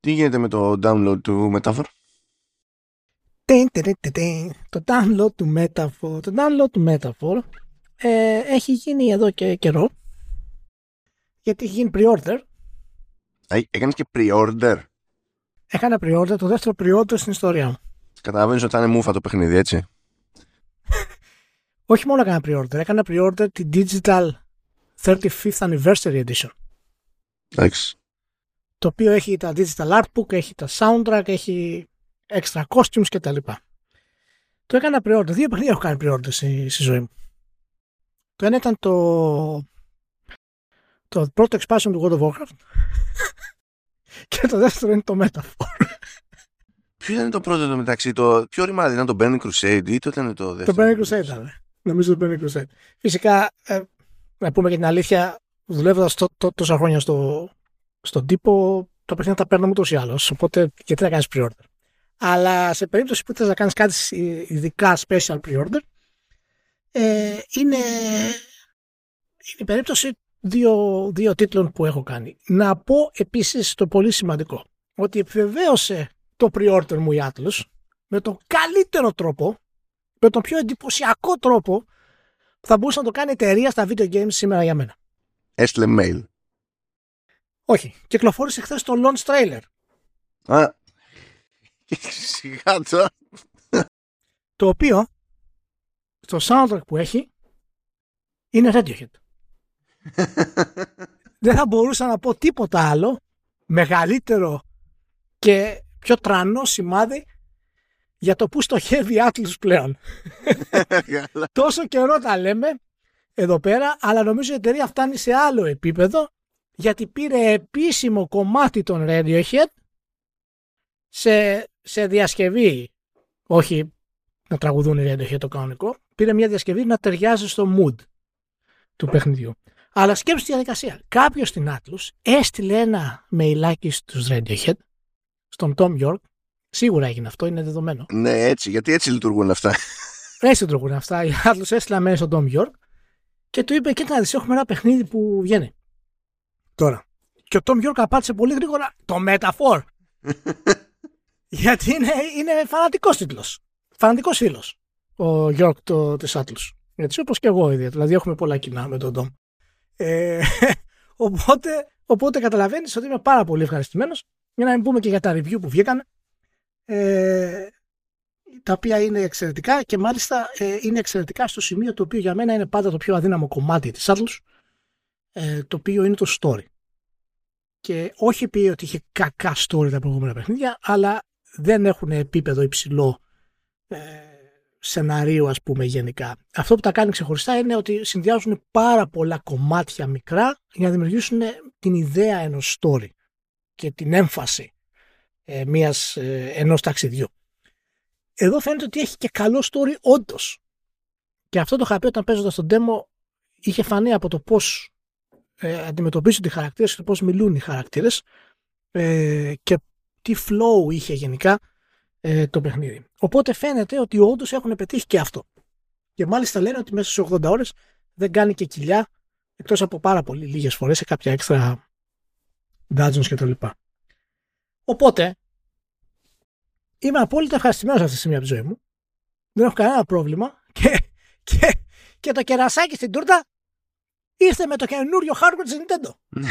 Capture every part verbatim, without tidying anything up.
Τι γίνεται με το download του Metaphor? Το download του Metaphor, το download του Metaphor ε, έχει γίνει εδώ και καιρό, γιατί έχει γίνει pre-order. Έκανες και pre-order? Έκανα pre-order, το δεύτερο pre-order στην ιστορία μου. Καταλαβαίνεις ότι θα είναι μούφα το παιχνίδι, έτσι? Όχι μόνο έκανα pre-order, έκανα pre-order την Digital thirty-fifth Anniversary Edition. Εντάξει. Το οποίο έχει τα digital artbook, έχει τα soundtrack, έχει extra costumes κτλ. Το έκανα pre-order. Δύο παιχνίδια έχω κάνει pre-order στη, στη ζωή μου. Το ένα ήταν το, το πρώτο expansion του World of Warcraft και το δεύτερο είναι το Metaphor. Ποιο ήταν το πρώτο εδώ μεταξύ? Το πιο ρημάδι ήταν το Burning Crusade ή το ήταν το δεύτερο? Το Burning Crusade ήταν. Νομίζω το Burning Crusade. Φυσικά, ε, να πούμε και την αλήθεια, δουλεύοντας τό, τό, τόσα χρόνια στο, στον τύπο, το παιχνίδι τα παίρνουμε ούτως ή άλλως. Οπότε γιατί να κάνεις pre-order. Αλλά σε περίπτωση που θες να κάνεις κάτι ειδικά special pre-order, ε, είναι, είναι η περίπτωση δύο, δύο τίτλων που έχω κάνει. Να πω επίσης το πολύ σημαντικό, ότι επιβεβαίωσε το pre-order μου η Atlus με τον καλύτερο τρόπο, με τον πιο εντυπωσιακό τρόπο που θα μπορούσε να το κάνει η εταιρεία στα video games σήμερα για μένα. Έστειλε mail. Όχι. Κυκλοφόρησε χθες το launch trailer. Α, σιγά το. Το οποίο στο soundtrack που έχει είναι Radiohead. Δεν θα μπορούσα να πω τίποτα άλλο μεγαλύτερο και πιο τρανό σημάδι για το που στοχεύει η Atlus πλέον. Τόσο καιρό τα λέμε εδώ πέρα, αλλά νομίζω η εταιρεία φτάνει σε άλλο επίπεδο, γιατί πήρε επίσημο κομμάτι των Radiohead σε, σε διασκευή, όχι να τραγουδούν οι Radiohead το κανονικό, πήρε μια διασκευή να ταιριάζει στο mood του παιχνιδιού. Αλλά σκέψου τη διαδικασία. Κάποιος στην Atlus έστειλε ένα μεϊλάκι στους Radiohead, στον Tom York. Σίγουρα έγινε αυτό, είναι δεδομένο. Ναι, έτσι, γιατί έτσι λειτουργούν αυτά. Έτσι λειτουργούν αυτά. Η Atlus έστειλε μέσα στον Tom York και του είπε: κοίτα να δεις, έχουμε ένα παιχνίδι που βγαίνει τώρα. Και ο Tom York απάντησε πολύ γρήγορα: το Metaphor. Γιατί είναι, είναι φανατικός τίτλος. Φανατικός φίλος ο York το, της Atlus. Έτσι, όπως και εγώ ίδια. Δηλαδή έχουμε πολλά κοινά με τον Tom. Ε, οπότε, οπότε καταλαβαίνεις ότι είμαι πάρα πολύ ευχαριστημένος, για να μην πούμε και για τα review που βγήκαν, ε, τα οποία είναι εξαιρετικά και μάλιστα ε, είναι εξαιρετικά στο σημείο το οποίο για μένα είναι πάντα το πιο αδύναμο κομμάτι της Atlus, ε, το οποίο είναι το story. Και όχι πει ότι είχε κακά story τα προηγούμενα παιχνίδια, αλλά δεν έχουν επίπεδο υψηλό ε, σεναρίου, ας πούμε, γενικά. Αυτό που τα κάνει ξεχωριστά είναι ότι συνδυάζουν πάρα πολλά κομμάτια μικρά για να δημιουργήσουν την ιδέα ενός story και την έμφαση ε, μιας, ε, ενός ταξιδιού. Εδώ φαίνεται ότι έχει και καλό story όντως. Και αυτό το είχα πει όταν παίζοντας τον demo, είχε φανεί από το πώς ε, αντιμετωπίζουν οι χαρακτήρες και το πώς μιλούν οι χαρακτήρες ε, και τι flow είχε γενικά ε, το παιχνίδι. Οπότε φαίνεται ότι όντως έχουν πετύχει και αυτό. Και μάλιστα λένε ότι μέσα στις ογδόντα ώρες δεν κάνει και κοιλιά, εκτός από πάρα πολύ λίγες φορές σε κάποια έξτρα dungeons κτλ. Οπότε είμαι απόλυτα ευχαριστημένος αυτή τη στιγμή από τη ζωή μου. Δεν έχω κανένα πρόβλημα και, και, και το κερασάκι στην τούρτα ήρθε με το καινούριο hardware της Nintendo.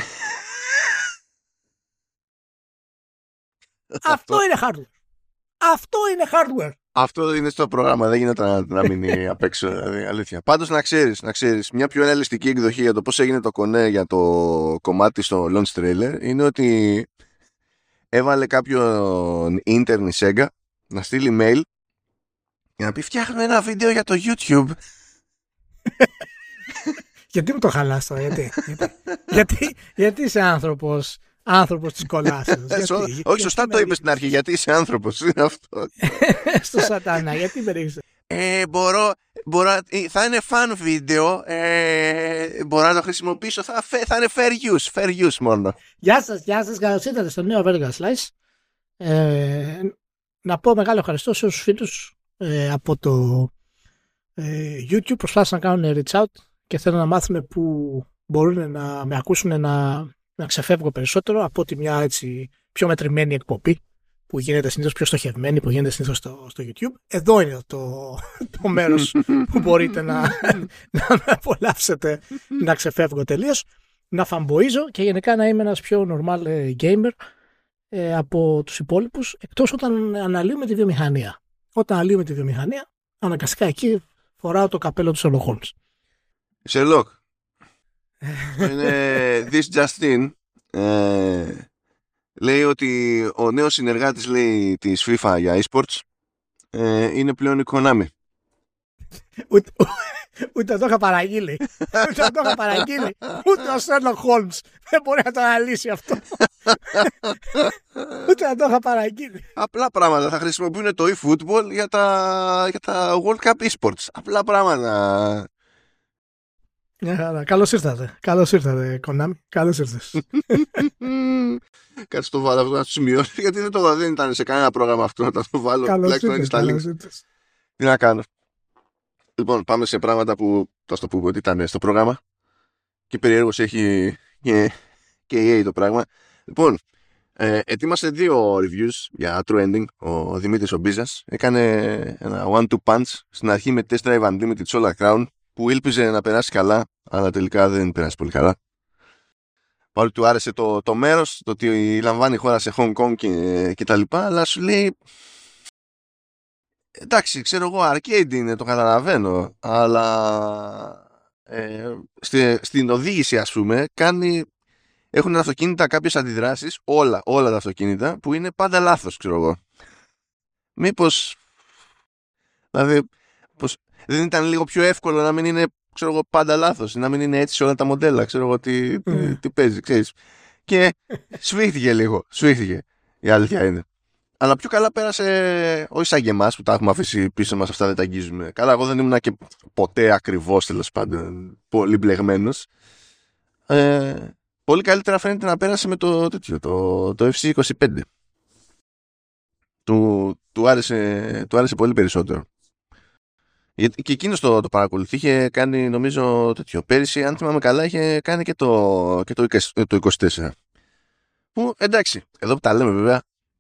Αυτό είναι hardware. Αυτό είναι hardware. Αυτό είναι στο πρόγραμμα, δεν γίνεται να, να μείνει απ' έξω, δηλαδή, αλήθεια. Πάντως να ξέρεις, να ξέρεις, μια πιο ρεαλιστική εκδοχή για το πώς έγινε το κονέ για το κομμάτι στο launch trailer είναι ότι έβαλε κάποιον intern η Sega να στείλει mail για να πει φτιάχνουμε ένα βίντεο για το YouTube. Γιατί μου το χαλάς τώρα, γιατί, γιατί, γιατί, γιατί είσαι άνθρωπος, άνθρωπος της κολάσεως. Όχι, γιατί, σωστά γιατί το είπες στην αρχή, γιατί είσαι άνθρωπος, είναι αυτό. Στο σατανά, γιατί με ρίξε. Ε, μπορώ, μπορώ, θα είναι fan βίντεο, ε, μπορώ να το χρησιμοποιήσω, θα, θα είναι fair use, fair use μόνο. Γεια σας, γεια σας, καλώς ήρθατε στο νέο Vertical Slice. Ε, να πω μεγάλο ευχαριστώ σε όσους φίλους ε, από το ε, YouTube προσπάθησαν να κάνουν reach out και θέλουν να μάθουν που μπορούν να με ακούσουν να να ξεφεύγω περισσότερο από ότι μια έτσι πιο μετρημένη εκπομπή που γίνεται συνήθως πιο στοχευμένη, που γίνεται συνήθως στο, στο YouTube. Εδώ είναι το, το μέρος που μπορείτε να, να με απολαύσετε, να ξεφεύγω τελείως, να φαμποίζω και γενικά να είμαι ένας πιο normal gamer ε, από τους υπόλοιπους, εκτός όταν αναλύουμε τη βιομηχανία. Όταν αναλύουμε τη βιομηχανία, αναγκαστικά εκεί φοράω το καπέλο του Sherlock Holmes. Sherlock. Είναι This Just In. Ε, λέει ότι ο νέος συνεργάτης, λέει, της FIFA για eSports ε, είναι πλέον η Konami. Ούτε, ούτε το είχα παραγγείλει. Ούτε το είχα παραγγείλει. Ούτε ο Sherlock Holmes δεν μπορεί να το αναλύσει αυτό. Ούτε να το είχα παραγγείλει. Απλά πράγματα. Θα χρησιμοποιούν το eFootball για τα, για τα World Cup eSports. Απλά πράγματα. Yeah, καλώς ήρθατε. Καλώς ήρθατε, Konami. Καλώς ήρθες. Κάτσε το βάλω αυτό να το σημειώσω, γιατί δεν, το, δεν ήταν σε κανένα πρόγραμμα αυτό να το βάλω. Καλώς ήρθες, καλώς ήρθες. Τι να κάνω. Λοιπόν, πάμε σε πράγματα που θα το πούμε ότι ήταν στο πρόγραμμα και περιέργως έχει και, και ι έι το πράγμα. Λοιπόν, ε, ετοίμασε δύο reviews για True Ending. Ο Δημήτρης ο Μπίζας έκανε ένα one-two punch στην αρχή με Test Drive Unlimited Solar Crown, που ήλπιζε να περάσει καλά, αλλά τελικά δεν περάσει πολύ καλά. Παρότι του άρεσε το, το μέρος, το ότι λαμβάνει η χώρα σε Hong Kong και, και τα λοιπά, αλλά σου λέει, εντάξει, ξέρω εγώ, arcade είναι, το καταλαβαίνω, αλλά ε, στη, στην οδήγηση, ας πούμε, κάνει, έχουν τα αυτοκίνητα κάποιες αντιδράσεις, όλα, όλα τα αυτοκίνητα, που είναι πάντα λάθος, ξέρω εγώ. Μήπως, δηλαδή, πως, δεν ήταν λίγο πιο εύκολο να μην είναι, ξέρω εγώ, πάντα λάθος, να μην είναι έτσι σε όλα τα μοντέλα, ξέρω εγώ τι, mm. τι, τι παίζει, ξέρεις. Και σφίχτηκε λίγο, σφίχτηκε, η αλήθεια είναι. Αλλά πιο καλά πέρασε, όχι σαν και εμάς που τα έχουμε αφήσει πίσω μας, αυτά δεν τα αγγίζουμε. Καλά, εγώ δεν ήμουν και ποτέ ακριβώς, τέλος πάντων, πολύ μπλεγμένος. Ε, πολύ καλύτερα φαίνεται να πέρασε με το τέτοιο, το, το εφ σι είκοσι πέντε. Του, του, άρεσε, του άρεσε πολύ περισσότερο. Και εκείνος το, το παρακολουθεί, είχε κάνει νομίζω τέτοιο. Πέρυσι, αν θυμάμαι καλά, είχε κάνει και το, και το, το είκοσι τέσσερα. Που εντάξει, εδώ που τα λέμε βέβαια,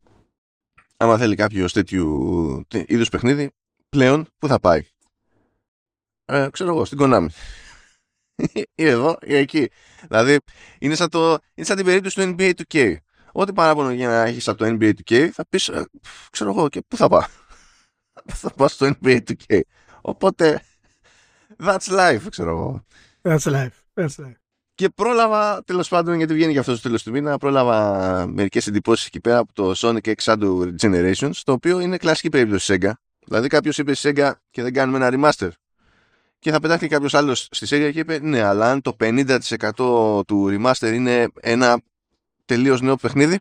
άμα θέλει κάποιος τέτοιου είδους παιχνίδι, πλέον πού θα πάει? Ε, ξέρω εγώ, στην Konami. Ή εδώ ή εκεί. Δηλαδή, είναι σαν, το, είναι σαν την περίπτωση του εν μπι έι του κέι. Ό,τι παράπονο για να έχεις από το εν μπι έι του κέι, θα πεις, ε, ξέρω εγώ, και πού θα πάω? Θα πάω στο εν μπι έι του κέι. Οπότε, that's life, ξέρω εγώ. That's life, that's life. Και πρόλαβα, τέλος πάντων, γιατί βγαίνει για αυτό το τέλος του μήνα, πρόλαβα μερικές εντυπώσεις εκεί πέρα από το Sonic X Shadow Generations, το οποίο είναι κλασική περίπτωση Sega. Δηλαδή, κάποιος είπε στη Sega και δεν κάνουμε ένα remaster. Και θα πετάχτηκε κάποιος άλλος στη Sega και είπε, ναι, αλλά αν το πενήντα τοις εκατό του remaster είναι ένα τελείως νέο παιχνίδι,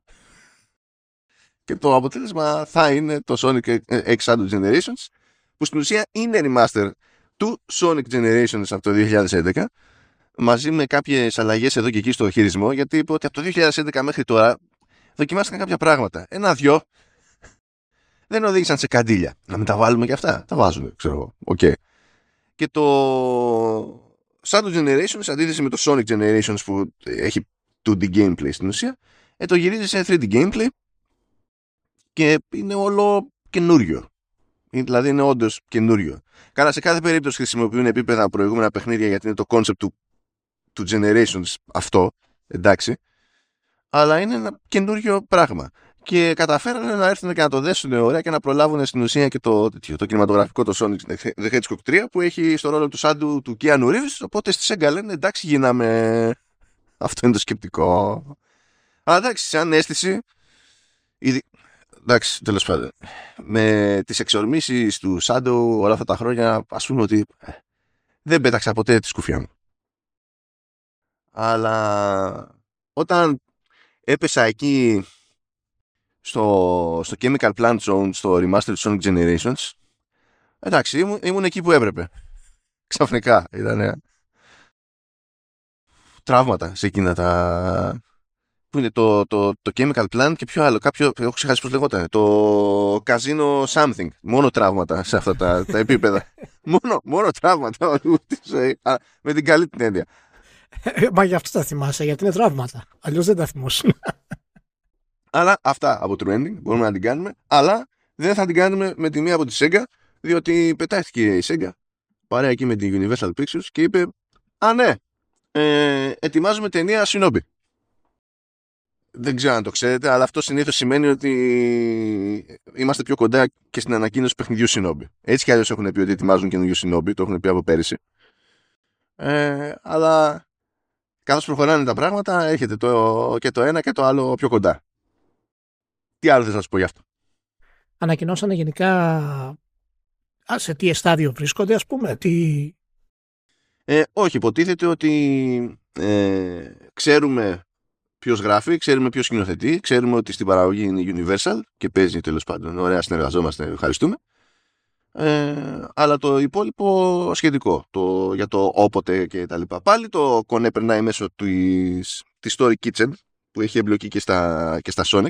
και το αποτέλεσμα θα είναι το Sonic X Shadow Generations, που στην ουσία είναι remaster του Sonic Generations από το δύο χιλιάδες έντεκα, μαζί με κάποιες αλλαγές εδώ και εκεί στο χειρισμό, γιατί είπε ότι από το δύο χιλιάδες έντεκα μέχρι τώρα δοκιμάστηκαν κάποια πράγματα. Ένα-δυο δεν οδήγησαν σε καντήλια. Να μην τα βάλουμε και αυτά. Τα βάζουν, ξέρω εγώ. Okay. Και το Shadow Generations, σε αντίθεση με το Sonic Generations που έχει two ντι gameplay στην ουσία, ε, το γυρίζει σε θρι ντι gameplay και είναι όλο καινούριο. Δηλαδή είναι όντως καινούριο. Καλά, σε κάθε περίπτωση χρησιμοποιούν επίπεδα προηγούμενα παιχνίδια, γιατί είναι το concept του, του Generations αυτό, εντάξει, αλλά είναι ένα καινούριο πράγμα. Και καταφέρανε να έρθουν και να το δέσουν ωραία και να προλάβουν στην ουσία και το, το, το κινηματογραφικό, το Sonic the Hedgehog τρία, που έχει στο ρόλο του Σάντου του Keanu Reeves, οπότε στη Sega λένε εντάξει, γίναμε. Αυτό είναι το σκεπτικό. Αλλά εντάξει, σαν αίσθηση, ήδη... εντάξει, τέλος πάντων, με τις εξορμήσεις του Σάντου όλα αυτά τα χρόνια, ας πούμε ότι δεν πέταξα ποτέ τη σκουφιά μου. Αλλά όταν έπεσα εκεί στο, στο Chemical Plant Zone, στο Remastered Sonic Generations, εντάξει, ήμουν, ήμουν εκεί που έπρεπε. Ξαφνικά ήταν τραύματα σε εκείνα τα... που είναι το, το, το Chemical Plant και ποιο άλλο, κάποιο, έχω ξεχάσει πώς λεγόταν, το Casino Something. Μόνο τραύματα σε αυτά τα, τα επίπεδα. μόνο, μόνο τραύματα όλη τη ζωή, με την καλή την έννοια. Μα γι' αυτό τα θυμάσαι, γιατί είναι τραύματα. Αλλιώς δεν τα θυμόσουν. Αλλά αυτά από trending μπορούμε να την κάνουμε. Αλλά δεν θα την κάνουμε με τη μία από τη Sega, διότι πετάχτηκε η Sega παρέα εκεί με την Universal Pictures και είπε «Α, ναι, ε, ετοιμάζουμε ταινία Shinobi». Δεν ξέρω αν το ξέρετε, αλλά αυτό συνήθως σημαίνει ότι είμαστε πιο κοντά και στην ανακοίνωση παιχνιδιού Shinobi. Έτσι κι αλλιώς έχουν πει ότι ετοιμάζουν καινούριο Shinobi, το έχουν πει από πέρυσι. Ε, αλλά καθώς προχωράνε τα πράγματα, έχετε το, και το ένα και το άλλο πιο κοντά. Τι άλλο θες να σου πω γι' αυτό? Ανακοινώσανε γενικά α, σε τι στάδιο βρίσκονται, ας πούμε. Τι... Ε, όχι, υποτίθεται ότι ε, ξέρουμε ποιος γράφει, ξέρουμε ποιος σκηνοθετεί, ξέρουμε ότι στην παραγωγή είναι η Universal και παίζει τέλος πάντων. Ωραία, συνεργαζόμαστε, ευχαριστούμε. Ε, αλλά το υπόλοιπο σχετικό το, για το όποτε και τα λοιπά. Πάλι το κονέ περνάει μέσω της, της Story Kitchen που έχει εμπλοκή και στα, και στα Sonic.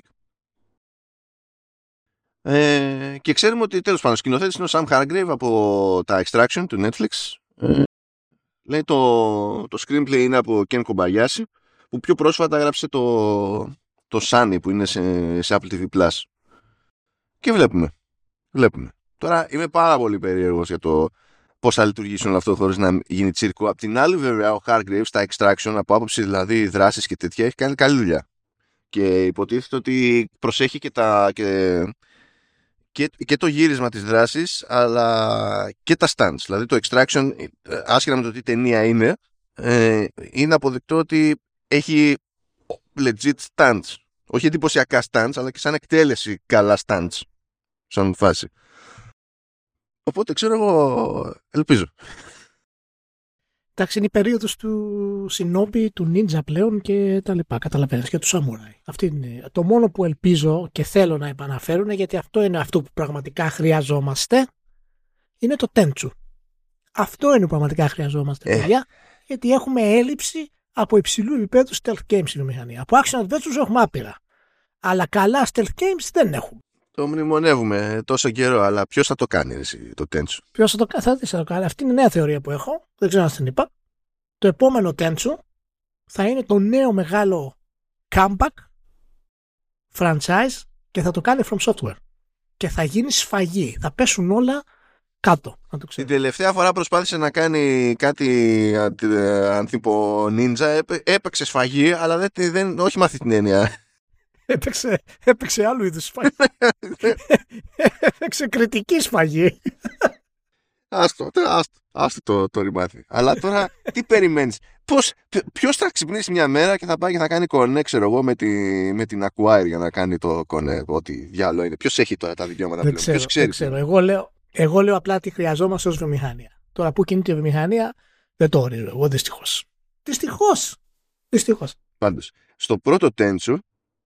Ε, και ξέρουμε ότι τέλος πάντων σκηνοθέτης είναι ο Sam Hargrave από τα Extraction του Netflix. Ε, λέει το, το screenplay είναι από Ken Kobayashi, που πιο πρόσφατα έγραψε το, το Sunny που είναι σε, σε Apple τι βι Plus. Και βλέπουμε. Βλέπουμε. Τώρα είμαι πάρα πολύ περίεργος για το πώς θα λειτουργήσει όλο αυτό χωρίς να γίνει τσίρκο. Απ' την άλλη, βέβαια, ο Hargrave στα Extraction, από άποψη δηλαδή δράσης και τέτοια, έχει κάνει καλή δουλειά. Και υποτίθεται ότι προσέχει και, τα, και, και, και το γύρισμα της δράσης, αλλά και τα stunts. Δηλαδή το Extraction, άσχετα με το τι ταινία είναι, ε, είναι αποδεικτό ότι έχει legit stunts. Όχι εντυπωσιακά stunts, αλλά και σαν εκτέλεση καλά stunts. Σαν φάση. Οπότε ξέρω εγώ, ελπίζω. Εντάξει, είναι η περίοδος του Shinobi, του Ninja πλέον και τα λοιπά. Καταλαβαίνεις, και του Samurai. Αυτή είναι το μόνο που ελπίζω και θέλω να επαναφέρουν, γιατί αυτό είναι αυτό που πραγματικά χρειαζόμαστε. Είναι το Tenchu. Αυτό είναι που πραγματικά χρειαζόμαστε, ε. παιδιά, γιατί έχουμε έλλειψη από υψηλού επίπεδου stealth games στη βιομηχανία. Από action adventures έχουμε άπειρα. Αλλά καλά stealth games δεν έχουμε. Το μνημονεύουμε τόσο καιρό, αλλά ποιος θα το κάνει εσύ, το Tenchu? Ποιος θα το κάνει, θα δεις θα το κάνει. Αυτή είναι η νέα θεωρία που έχω. Δεν ξέρω αν την είπα. Το επόμενο Tenchu θα είναι το νέο μεγάλο comeback franchise και θα το κάνει From Software. Και θα γίνει σφαγή. Θα πέσουν όλα κάτω. Να το Την τελευταία φορά προσπάθησε να κάνει κάτι ανθίπο ninja, έπαιξε σφαγή, αλλά δεν, δεν, όχι με αυτή την έννοια. Έπαιξε, έπαιξε άλλου είδους σφαγή. Έπαιξε κριτική σφαγή. Άστο, άστο, άστο το, το ρημάθι. Αλλά τώρα τι περιμένεις? Πώς, ποιος θα ξυπνήσει μια μέρα και θα πάει και θα κάνει κονέ, ξέρω εγώ, με, τη, με την Acquire για να κάνει το κονέ? Ό,τι διάλογο είναι. Ποιος έχει τώρα τα δικαιώματα δεν πλέον? Ξέρω, ποιος ξέρει? Δεν ξέρω. Εγώ λέω, εγώ λέω απλά τι χρειαζόμαστε ως βιομηχανία. Τώρα που κινείται η βιομηχανία δεν το ορίζω εγώ, δυστυχώς. Δυστυχώς. Δυστυχώς. Πάντως, στο πρώτο Tenchu,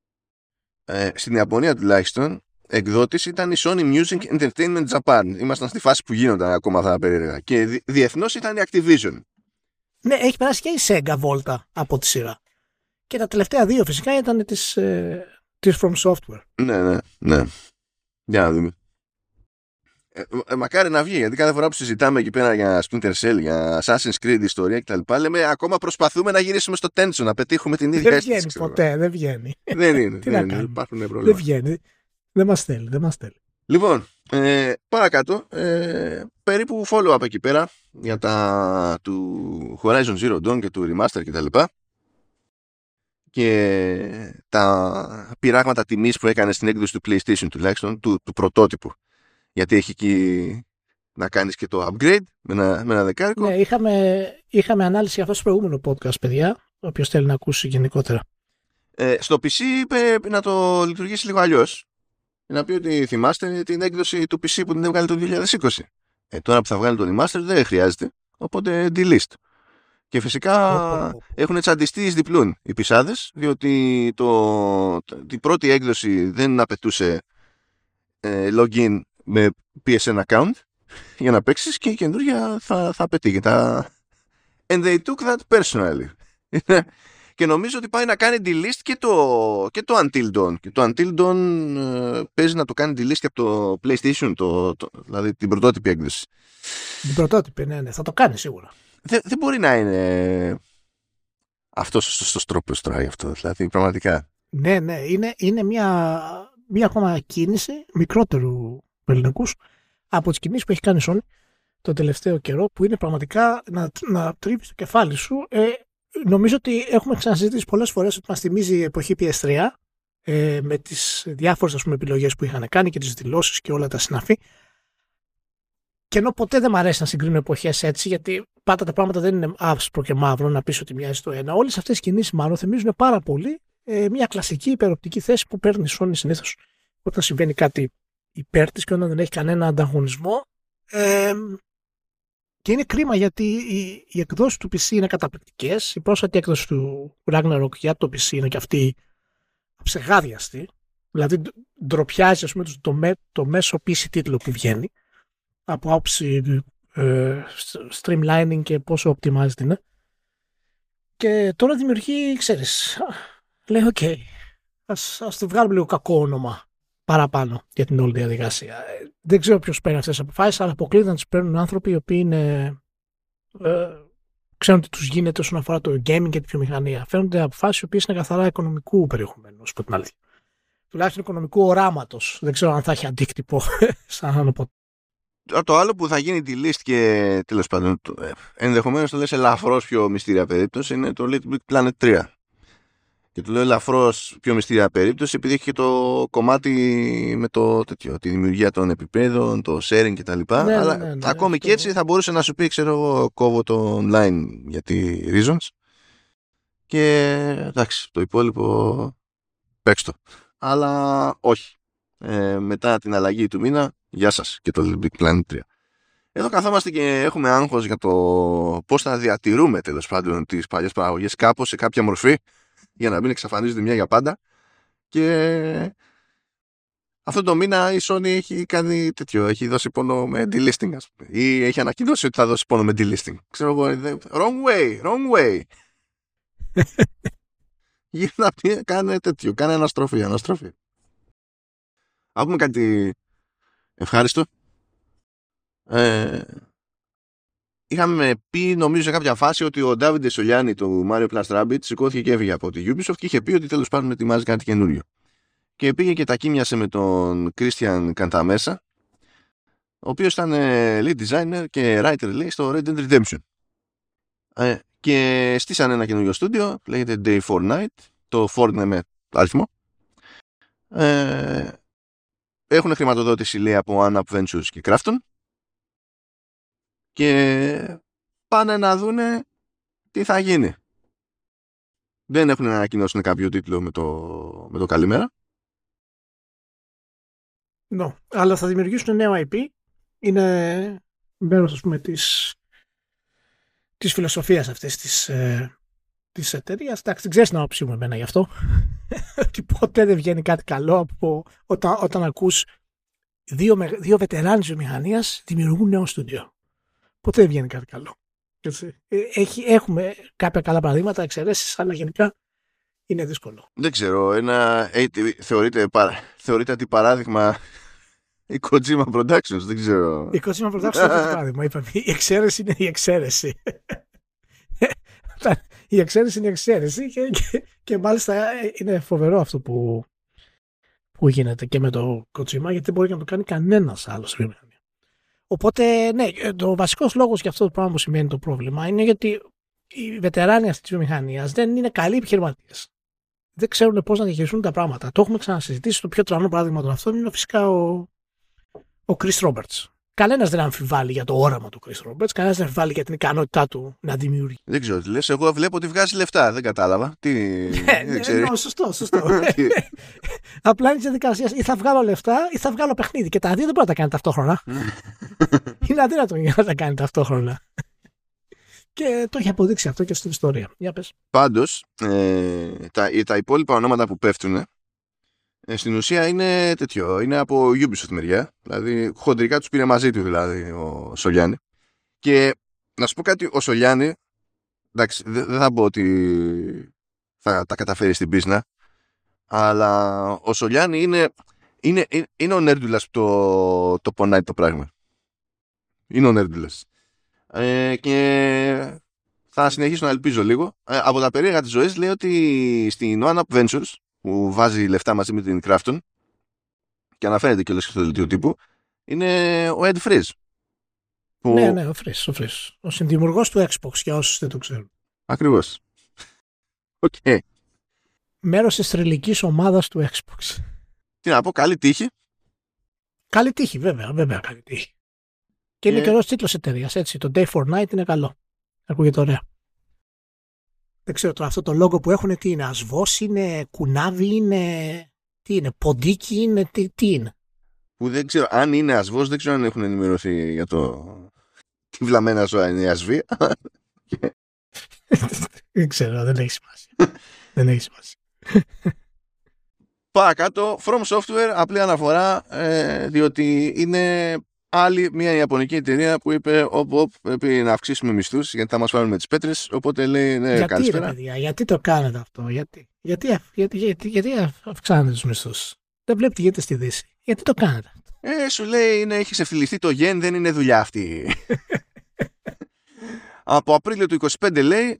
ε, στην Ιαπωνία τουλάχιστον, εκδότης ήταν η Sony Music Entertainment Japan. Ήμασταν στη φάση που γίνονταν ακόμα αυτά τα περίεργα. Και δι- διεθνώς ήταν η Activision. Ναι, έχει περάσει και η Sega Volta από τη σειρά. Και τα τελευταία δύο φυσικά ήταν της, ε, της From Software. Ναι, ναι, ναι. Για να δούμε. Ε, ε, μακάρι να βγει, γιατί κάθε φορά που συζητάμε εκεί πέρα για Splinter Cell, για Assassin's Creed ιστορία κτλ., λέμε ακόμα προσπαθούμε να γυρίσουμε στο Tenchu, να πετύχουμε την ίδια αίσθηση. Δεν βγαίνει ποτέ, δεν βγαίνει. Δεν είναι. Τι δεν να είναι, υπάρχουν προβλήματα. Δεν βγαίνει. Δεν μας θέλει, δεν μας θέλει. Λοιπόν, ε, παρακάτω, ε, περίπου follow-up εκεί πέρα για τα του Horizon Zero Dawn και του Remaster κτλ. Και, και τα πειράγματα τιμής που έκανε στην έκδοση του PlayStation τουλάχιστον, του, του πρωτότυπου. Γιατί έχει εκεί να κάνεις και το upgrade με ένα, με ένα δεκάρικο. Ναι, είχαμε, είχαμε ανάλυση για αυτό στο προηγούμενο podcast, παιδιά, όποιος θέλει να ακούσει γενικότερα. Ε, στο πι σι είπε να το λειτουργήσει λίγο αλλιώς. Να πει ότι θυμάστε την έκδοση του πι σι που την έβγαλε το δύο χιλιάδες είκοσι. Ε, τώρα που θα βγάλει το remaster δεν χρειάζεται, οπότε delist. Και φυσικά oh, oh, oh. έχουν τσαντιστεί εις διπλούν οι πισάδες, διότι το, την πρώτη έκδοση δεν απαιτούσε ε, login με πι ες εν account για να παίξεις, και η καινούργια θα, θα απαιτεί. Και τα... And they took that personally. Και νομίζω ότι πάει να κάνει delist και το, και το Until Dawn. Και το Until Dawn ε, παίζει να το κάνει delist και από το PlayStation, το, το, δηλαδή την πρωτότυπη έκδοση. Την πρωτότυπη, ναι, ναι, θα το κάνει σίγουρα. Δεν, δεν μπορεί να είναι αυτός ο σωστός τρόπος τώρα αυτό. Δηλαδή, πραγματικά. Ναι, ναι, είναι, είναι μια, μια ακόμα κίνηση μικρότερου ελληνικούς από τις κινήσεις που έχει κάνει η Sony το τελευταίο καιρό, που είναι πραγματικά να, να τρίβεις το κεφάλι σου. Ε, νομίζω ότι έχουμε ξανασυζητήσει πολλές φορές ότι μας θυμίζει η εποχή πι ες θρι ε, με τις διάφορες, ας πούμε, επιλογές που είχαν κάνει και τις δηλώσεις και όλα τα συναφή. Και ενώ ποτέ δεν μου αρέσει να συγκρίνω εποχές έτσι, γιατί πάντα τα πράγματα δεν είναι άσπρο και μαύρο να πεις ότι μοιάζει το ένα. Όλες αυτές οι κινήσεις μάλλον θυμίζουν πάρα πολύ ε, μια κλασική υπεροπτική θέση που παίρνει η Sony συνήθως όταν συμβαίνει κάτι υπέρ της και όταν δεν έχει κανένα ανταγωνισμό. Ε, και είναι κρίμα γιατί οι, οι εκδόσεις του πι σι είναι καταπληκτικές. Η πρόσφατη έκδοση του Ragnarok για το πι σι είναι και αυτή ψεγάδιαστη. Δηλαδή ντροπιάζει, ας πούμε, το, το, το μέσο πι σι τίτλο που βγαίνει από άποψη ε, streamlining και πόσο optimized είναι. Και τώρα δημιουργεί, ξέρεις, λέει οκ, okay, ας, ας το βγάλουμε λίγο κακό όνομα παραπάνω για την όλη διαδικασία. Δεν ξέρω ποιος παίρνει αυτές τις αποφάσεις, αλλά αποκλείται να τις παίρνουν άνθρωποι οι οποίοι είναι, ε, ξέρουν τι τους γίνεται όσον αφορά το gaming και τη βιομηχανία. Φαίνονται αποφάσεις οι οποίες είναι καθαρά οικονομικού περιεχομένου, ως πω την αλήθεια. Τουλάχιστον οικονομικού οράματος. Δεν ξέρω αν θα έχει αντίκτυπο σαν να πω. Το άλλο που θα γίνει τη list και τέλος πάντων ενδεχομένως το λες ελαφρώς πιο μυστήρια περίπτωση είναι το Little Big Planet τρία. Και το λέω ελαφρώς πιο μυστήρια περίπτωση επειδή έχει και το κομμάτι με το τέτοιο, τη δημιουργία των επιπέδων, το sharing κτλ. Ναι, αλλά ναι, ναι, ναι, ακόμη και έτσι θα μπορούσε να σου πει, ξέρω εγώ, κόβω το online γιατί reasons. Και εντάξει, το υπόλοιπο παίξτε το. Αλλά όχι. Ε, μετά την αλλαγή του μήνα, γεια σας και το Little Big Planet τρία. Εδώ καθόμαστε και έχουμε άγχος για το πώς θα διατηρούμε τέλος πάντων τις παλιές παραγωγές κάπως σε κάποια μορφή για να μην εξαφανίζονται μια για πάντα. Και αυτό το μήνα η Sony έχει κάνει τέτοιο, έχει δώσει πόνο με delisting, ας πούμε, ή έχει ανακοινώσει ότι θα δώσει πόνο με delisting. Ξέρω εγώ, wrong way, wrong way. Γύρνα, κάνε τέτοιο, κάνε αναστροφή, αναστροφή. Να πούμε κάτι ευχάριστο. Ε, είχαμε πει, νομίζω, σε κάποια φάση ότι ο Ντάβιντε Σολιάνι του Mario Plus Rabbids σηκώθηκε και έφυγε από τη Ubisoft και είχε πει ότι τέλος πάντων ετοιμάζει κάτι καινούριο. Και πήγε και τα κοίμιασε με τον Christian Cantamessa, ο οποίος ήταν lead designer και writer, λέει, στο Red Dead Redemption. Ε, και στήσανε ένα καινούριο στούντιο, λέγεται Day four Night, το four είναι με αριθμό. Ε, έχουν χρηματοδότηση, λέει, από One Up Ventures και Krafton και πάνε να δούνε τι θα γίνει. Δεν έχουν ανακοινώσει κάποιο τίτλο με το, με το καλημέρα. No, αλλά θα δημιουργήσουν νέο άι πι. Είναι μέρος, ας πούμε, της, της φιλοσοφίας αυτής της, ε, της εταιρείας. Εντάξει, δεν ξέρεις να άποψή εμένα γι' αυτό. Ότι ποτέ δεν βγαίνει κάτι καλό από όταν, όταν ακούς δύο, δύο βετεράνοι βιομηχανίας δημιουργούν νέο στούντιο. Ποτέ δεν βγαίνει κάτι καλό. Έχει, έχουμε κάποια καλά παραδείγματα, εξαιρέσεις, αλλά γενικά είναι δύσκολο. Δεν ξέρω, ένα, ε, θεωρείται, θεωρείται αντιπαράδειγμα η Kojima Productions, δεν ξέρω. Η Kojima Productions είναι αντιπαράδειγμα, είπαμε. Η εξαίρεση είναι η εξαίρεση. Η εξαίρεση είναι η εξαίρεση και, και, και μάλιστα είναι φοβερό αυτό που, που γίνεται και με το Kojima, γιατί δεν μπορεί να το κάνει κανένας άλλος βιομηχανία. Οπότε, ναι, το βασικός λόγος για αυτό το πράγμα που σημαίνει το πρόβλημα είναι γιατί οι βετεράνοι αυτής της βιομηχανίας δεν είναι καλοί επιχειρηματίες. Δεν ξέρουν πώς να διαχειριστούν τα πράγματα. Το έχουμε ξανασυζητήσει. Το πιο τρανό παράδειγμα των αυτών είναι φυσικά ο, ο Chris Roberts. Κανένας δεν αμφιβάλλει για το όραμα του Chris Roberts, κανένας δεν αμφιβάλλει για την ικανότητά του να δημιουργεί. Δεν ξέρω τι λες. Εγώ βλέπω ότι βγάζει λεφτά. Δεν κατάλαβα. Τι. Ναι, ναι, ναι, σωστό, σωστό. Απλά είναι τη διαδικασία. Ή θα βγάλω λεφτά ή θα βγάλω παιχνίδι. Και τα δύο δεν μπορεί να τα κάνει ταυτόχρονα. Είναι αδύνατο για να τα κάνει ταυτόχρονα. Και το έχει αποδείξει αυτό και στην ιστορία. Για πες. Πάντως, ε, τα, τα υπόλοιπα ονόματα που πέφτουν ε, στην ουσία είναι τέτοιο. Είναι από Ubisoft μεριά. Δηλαδή, χοντρικά τους πήρε μαζί του δηλαδή ο Σολιάνι. Και να σου πω κάτι, ο Σολιάνι, εντάξει, δεν δε θα πω ότι θα τα καταφέρει στην πίσνα, αλλά ο Σολιάνι είναι, είναι, είναι, είναι ο νέρντουλας που το, το πονάει το πράγμα. Είναι ο νέρντουλας. Ε, και θα συνεχίσω να ελπίζω λίγο. Ε, από τα περίεργα της ζωής λέει ότι στην One Up Ventures που βάζει λεφτά μαζί με την Krafton και αναφέρεται και όλες στο δελτίο τύπου είναι ο Ed Freeze. Που... Ναι, ναι, ο Freeze, ο Freeze. Ο συνδημιουργός του Xbox, για όσους δεν το ξέρουν. Ακριβώς. Οκ. Okay. Μέρος της θρυλικής ομάδας του Xbox. Τι να πω, καλή τύχη. Καλή τύχη, βέβαια, βέβαια, καλή τύχη. Και είναι Ε... καιρός τίτλος εταιρείας, έτσι. Το Day for Night είναι καλό. Ακούγεται ωραία. Δεν ξέρω τώρα αυτό το λόγο που έχουν τι είναι. Ασβός είναι, κουνάβι είναι, τι είναι, ποντίκι είναι, τι, τι είναι. Που δεν ξέρω, αν είναι ασβός, δεν ξέρω αν έχουν ενημερωθεί για το τι βλαμμένα ζώα είναι η ασβή. Δεν ξέρω, δεν έχει σημασία. Δεν έχει σημασία. Παρακάτω, From Software, απλή αναφορά, ε, διότι είναι άλλη μια ιαπωνική εταιρεία που είπε όπ, όπ, πρέπει να αυξήσουμε μισθούς γιατί θα μας πάρουν με τις πέτρες, οπότε λέει ναι, γιατί καλησπέρα. Ρε παιδιά, γιατί το κάνετε αυτό, γιατί, γιατί, γιατί, γιατί, γιατί αυξάνετε τους μισθούς. Δεν βλέπετε τι γίνεται στη Δύση. Γιατί το κάνετε αυτό. Ε, σου λέει ναι, έχεις εφηληθεί το γεν, δεν είναι δουλειά αυτή. Από Απρίλιο του είκοσι πέντε λέει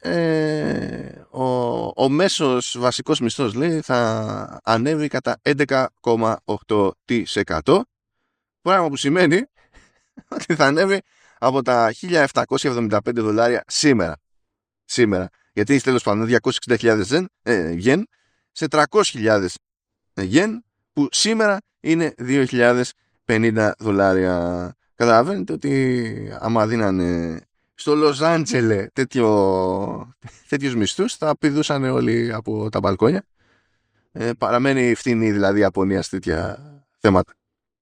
ε, ο, ο μέσος βασικός μισθός λέει θα ανέβει κατά έντεκα κόμμα οκτώ τοις εκατό, πράγμα που σημαίνει ότι θα ανέβει από τα χίλια επτακόσια εβδομήντα πέντε δολάρια σήμερα. Σήμερα. Γιατί έχει τέλος πάντων διακόσιες εξήντα χιλιάδες γεν σε τριακόσιες χιλιάδες γεν που σήμερα είναι δύο χιλιάδες πενήντα δολάρια. Καταλαβαίνετε ότι άμα δίνανε στο Λος Άντζελε τέτοιο, τέτοιους μισθούς θα πηδούσαν όλοι από τα μπαλκόνια. Ε, παραμένει φθηνή δηλαδή η Ιαπωνία σε τέτοια θέματα.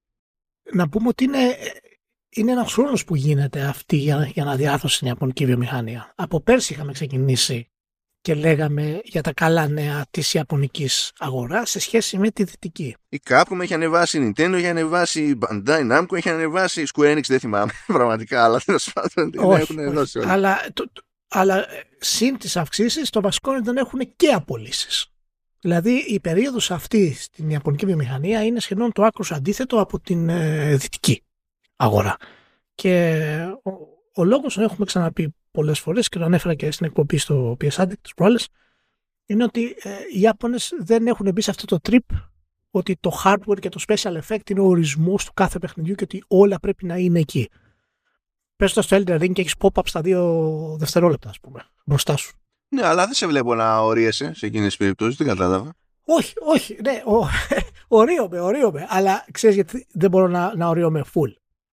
Να πούμε ότι είναι, είναι ένας χρόνος που γίνεται αυτή για, για να διάρθρωσει στην Ιαπωνική βιομηχανία. Από πέρσι είχαμε ξεκινήσει και λέγαμε για τα καλά νέα της Ιαπωνικής αγοράς σε σχέση με τη δυτική. Η Capcom έχει ανεβάσει, η Nintendo έχει ανεβάσει, η Bandai Namco έχει ανεβάσει, η Square Enix δεν θυμάμαι πραγματικά, αλλά τέλος πάντων έχουν δώσει όλοι. Αλλά, το, το, αλλά συν τις αυξήσεις το βασικό είναι ότι δεν έχουν και απολύσεις. Δηλαδή η περίοδος αυτή στην Ιαπωνική βιομηχανία είναι σχεδόν το άκρος αντίθετο από την ε, δυτική αγορά. Και ο, ο λόγος, τον έχουμε ξαναπεί πολλές φορές και το ανέφερα και στην εκπομπή στο πι ες Addict τις προάλλες, είναι ότι ε, οι Ιάπωνες δεν έχουν μπει σε αυτό το trip ότι το hardware και το special effect είναι ο ορισμός του κάθε παιχνιδιού και ότι όλα πρέπει να είναι εκεί. Πες το στο Elden Ring και έχεις pop-up στα δύο δευτερόλεπτα, ας πούμε, μπροστά σου. Ναι, αλλά δεν σε βλέπω να ορίεσαι σε εκείνες τις περιπτώσεις, δεν κατάλαβα. Όχι, όχι, ναι, ορίομαι, ορίομαι, αλλά ξέρεις γιατί δεν μπορώ να, να ορίομαι full.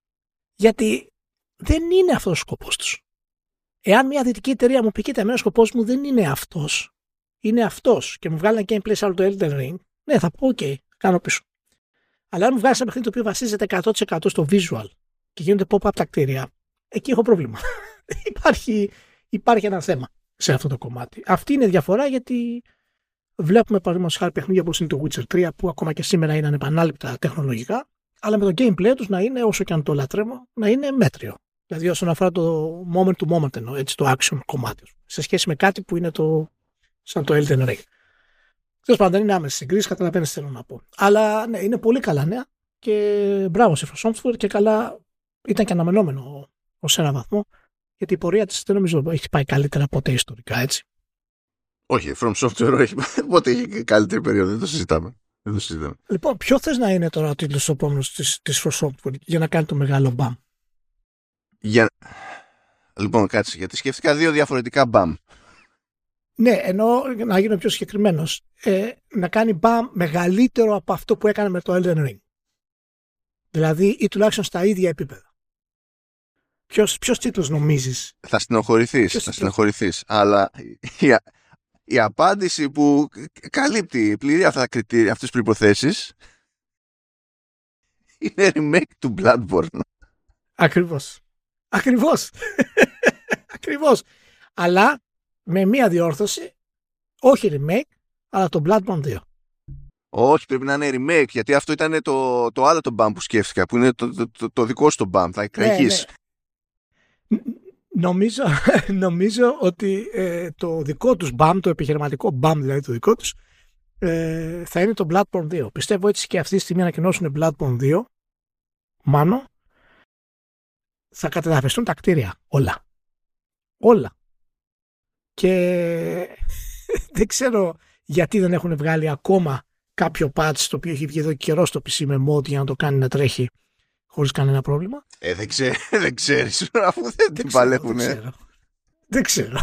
Γιατί δεν είναι αυτός ο σκοπός τους. Εάν μια δυτική εταιρεία μου πει κοίτα, εμένα ο σκοπός μου δεν είναι αυτός, είναι αυτός και μου βγάλει ένα gameplay σε άλλο το Elden Ring, ναι, θα πω, οκ, okay, κάνω πίσω. Αλλά αν μου βγάλει ένα παιχνίδι το οποίο βασίζεται εκατό τοις εκατό στο visual και γίνονται pop-up τα κτίρια, εκεί έχω πρόβλημα. υπάρχει, υπάρχει ένα θέμα σε αυτό το κομμάτι. Αυτή είναι η διαφορά, γιατί βλέπουμε παραδείγματος χάρη παιχνίδια όπως είναι το Witcher τρία που ακόμα και σήμερα είναι ανεπανάληπτα τεχνολογικά, αλλά με το gameplay τους να είναι, όσο και αν το λατρεύω, να είναι μέτριο. Δηλαδή όσον αφορά το moment to moment εννοώ, έτσι, το action κομμάτι, σε σχέση με κάτι που είναι το, σαν το Elden Ring. Τέλος πάντων, δεν είναι άμεση συγκρίση, καταλαβαίνεις τι θέλω να πω. Αλλά ναι, είναι πολύ καλά νέα και μπράβο σε From Software και καλά, ήταν και αναμενόμενο ως ένα βαθμό, γιατί η πορεία της δεν νομίζω έχει πάει καλύτερα ποτέ ιστορικά, έτσι. Όχι, From Software όχι, ποτέ είχε καλύτερη περίοδο, δεν το συζητάμε. Δεν το συζητάμε. Λοιπόν, ποιο θες να είναι τώρα ο τίτλος επόμενος της, της From Software για να κάνει το μεγάλο μπαμ? Για... Λοιπόν, κάτσε, γιατί σκέφτηκα δύο διαφορετικά μπαμ. Ναι, ενώ να γίνω πιο συγκεκριμένος, ε, να κάνει μπαμ μεγαλύτερο από αυτό που έκανε με το Elden Ring. Δηλαδή, ή τουλάχιστον στα ίδια επίπεδα. Ποιος, ποιος τίτλος νομίζεις? Θα στενοχωρηθείς, ποιος θα στενοχωρηθείς, αλλά η, η απάντηση που καλύπτει πλήρη αυτά τα κριτήρια, αυτές τις προϋποθέσεις, είναι remake του Bloodborne. Ακριβώς. Ακριβώς. Ακριβώς. Αλλά με μία διόρθωση, όχι remake, αλλά το Bloodborne δύο. Όχι, πρέπει να είναι remake, γιατί αυτό ήταν το, το άλλο το BAM που σκέφτηκα, που είναι το, το, το, το δικό σου το BAM, θα εκραγείς. Ναι, ναι. Νομίζω, νομίζω ότι ε, το δικό τους μπαμ, το επιχειρηματικό μπαμ δηλαδή το δικό τους, ε, θα είναι το Bloodborne δύο. Πιστεύω έτσι και αυτή τη στιγμή ανακοινώσουν Bloodborne δύο, μάνο, θα κατεδαφιστούν τα κτίρια. Όλα. Όλα. Και δεν ξέρω γιατί δεν έχουν βγάλει ακόμα κάποιο patch το οποίο έχει βγει εδώ και καιρό στο πι σι με mod για να το κάνει να τρέχει χωρίς κανένα πρόβλημα. Ε, δεν, ξέ, δεν ξέρεις, αφού δεν, δεν την παλεύουν. Δεν ξέρω. Δεν ξέρω.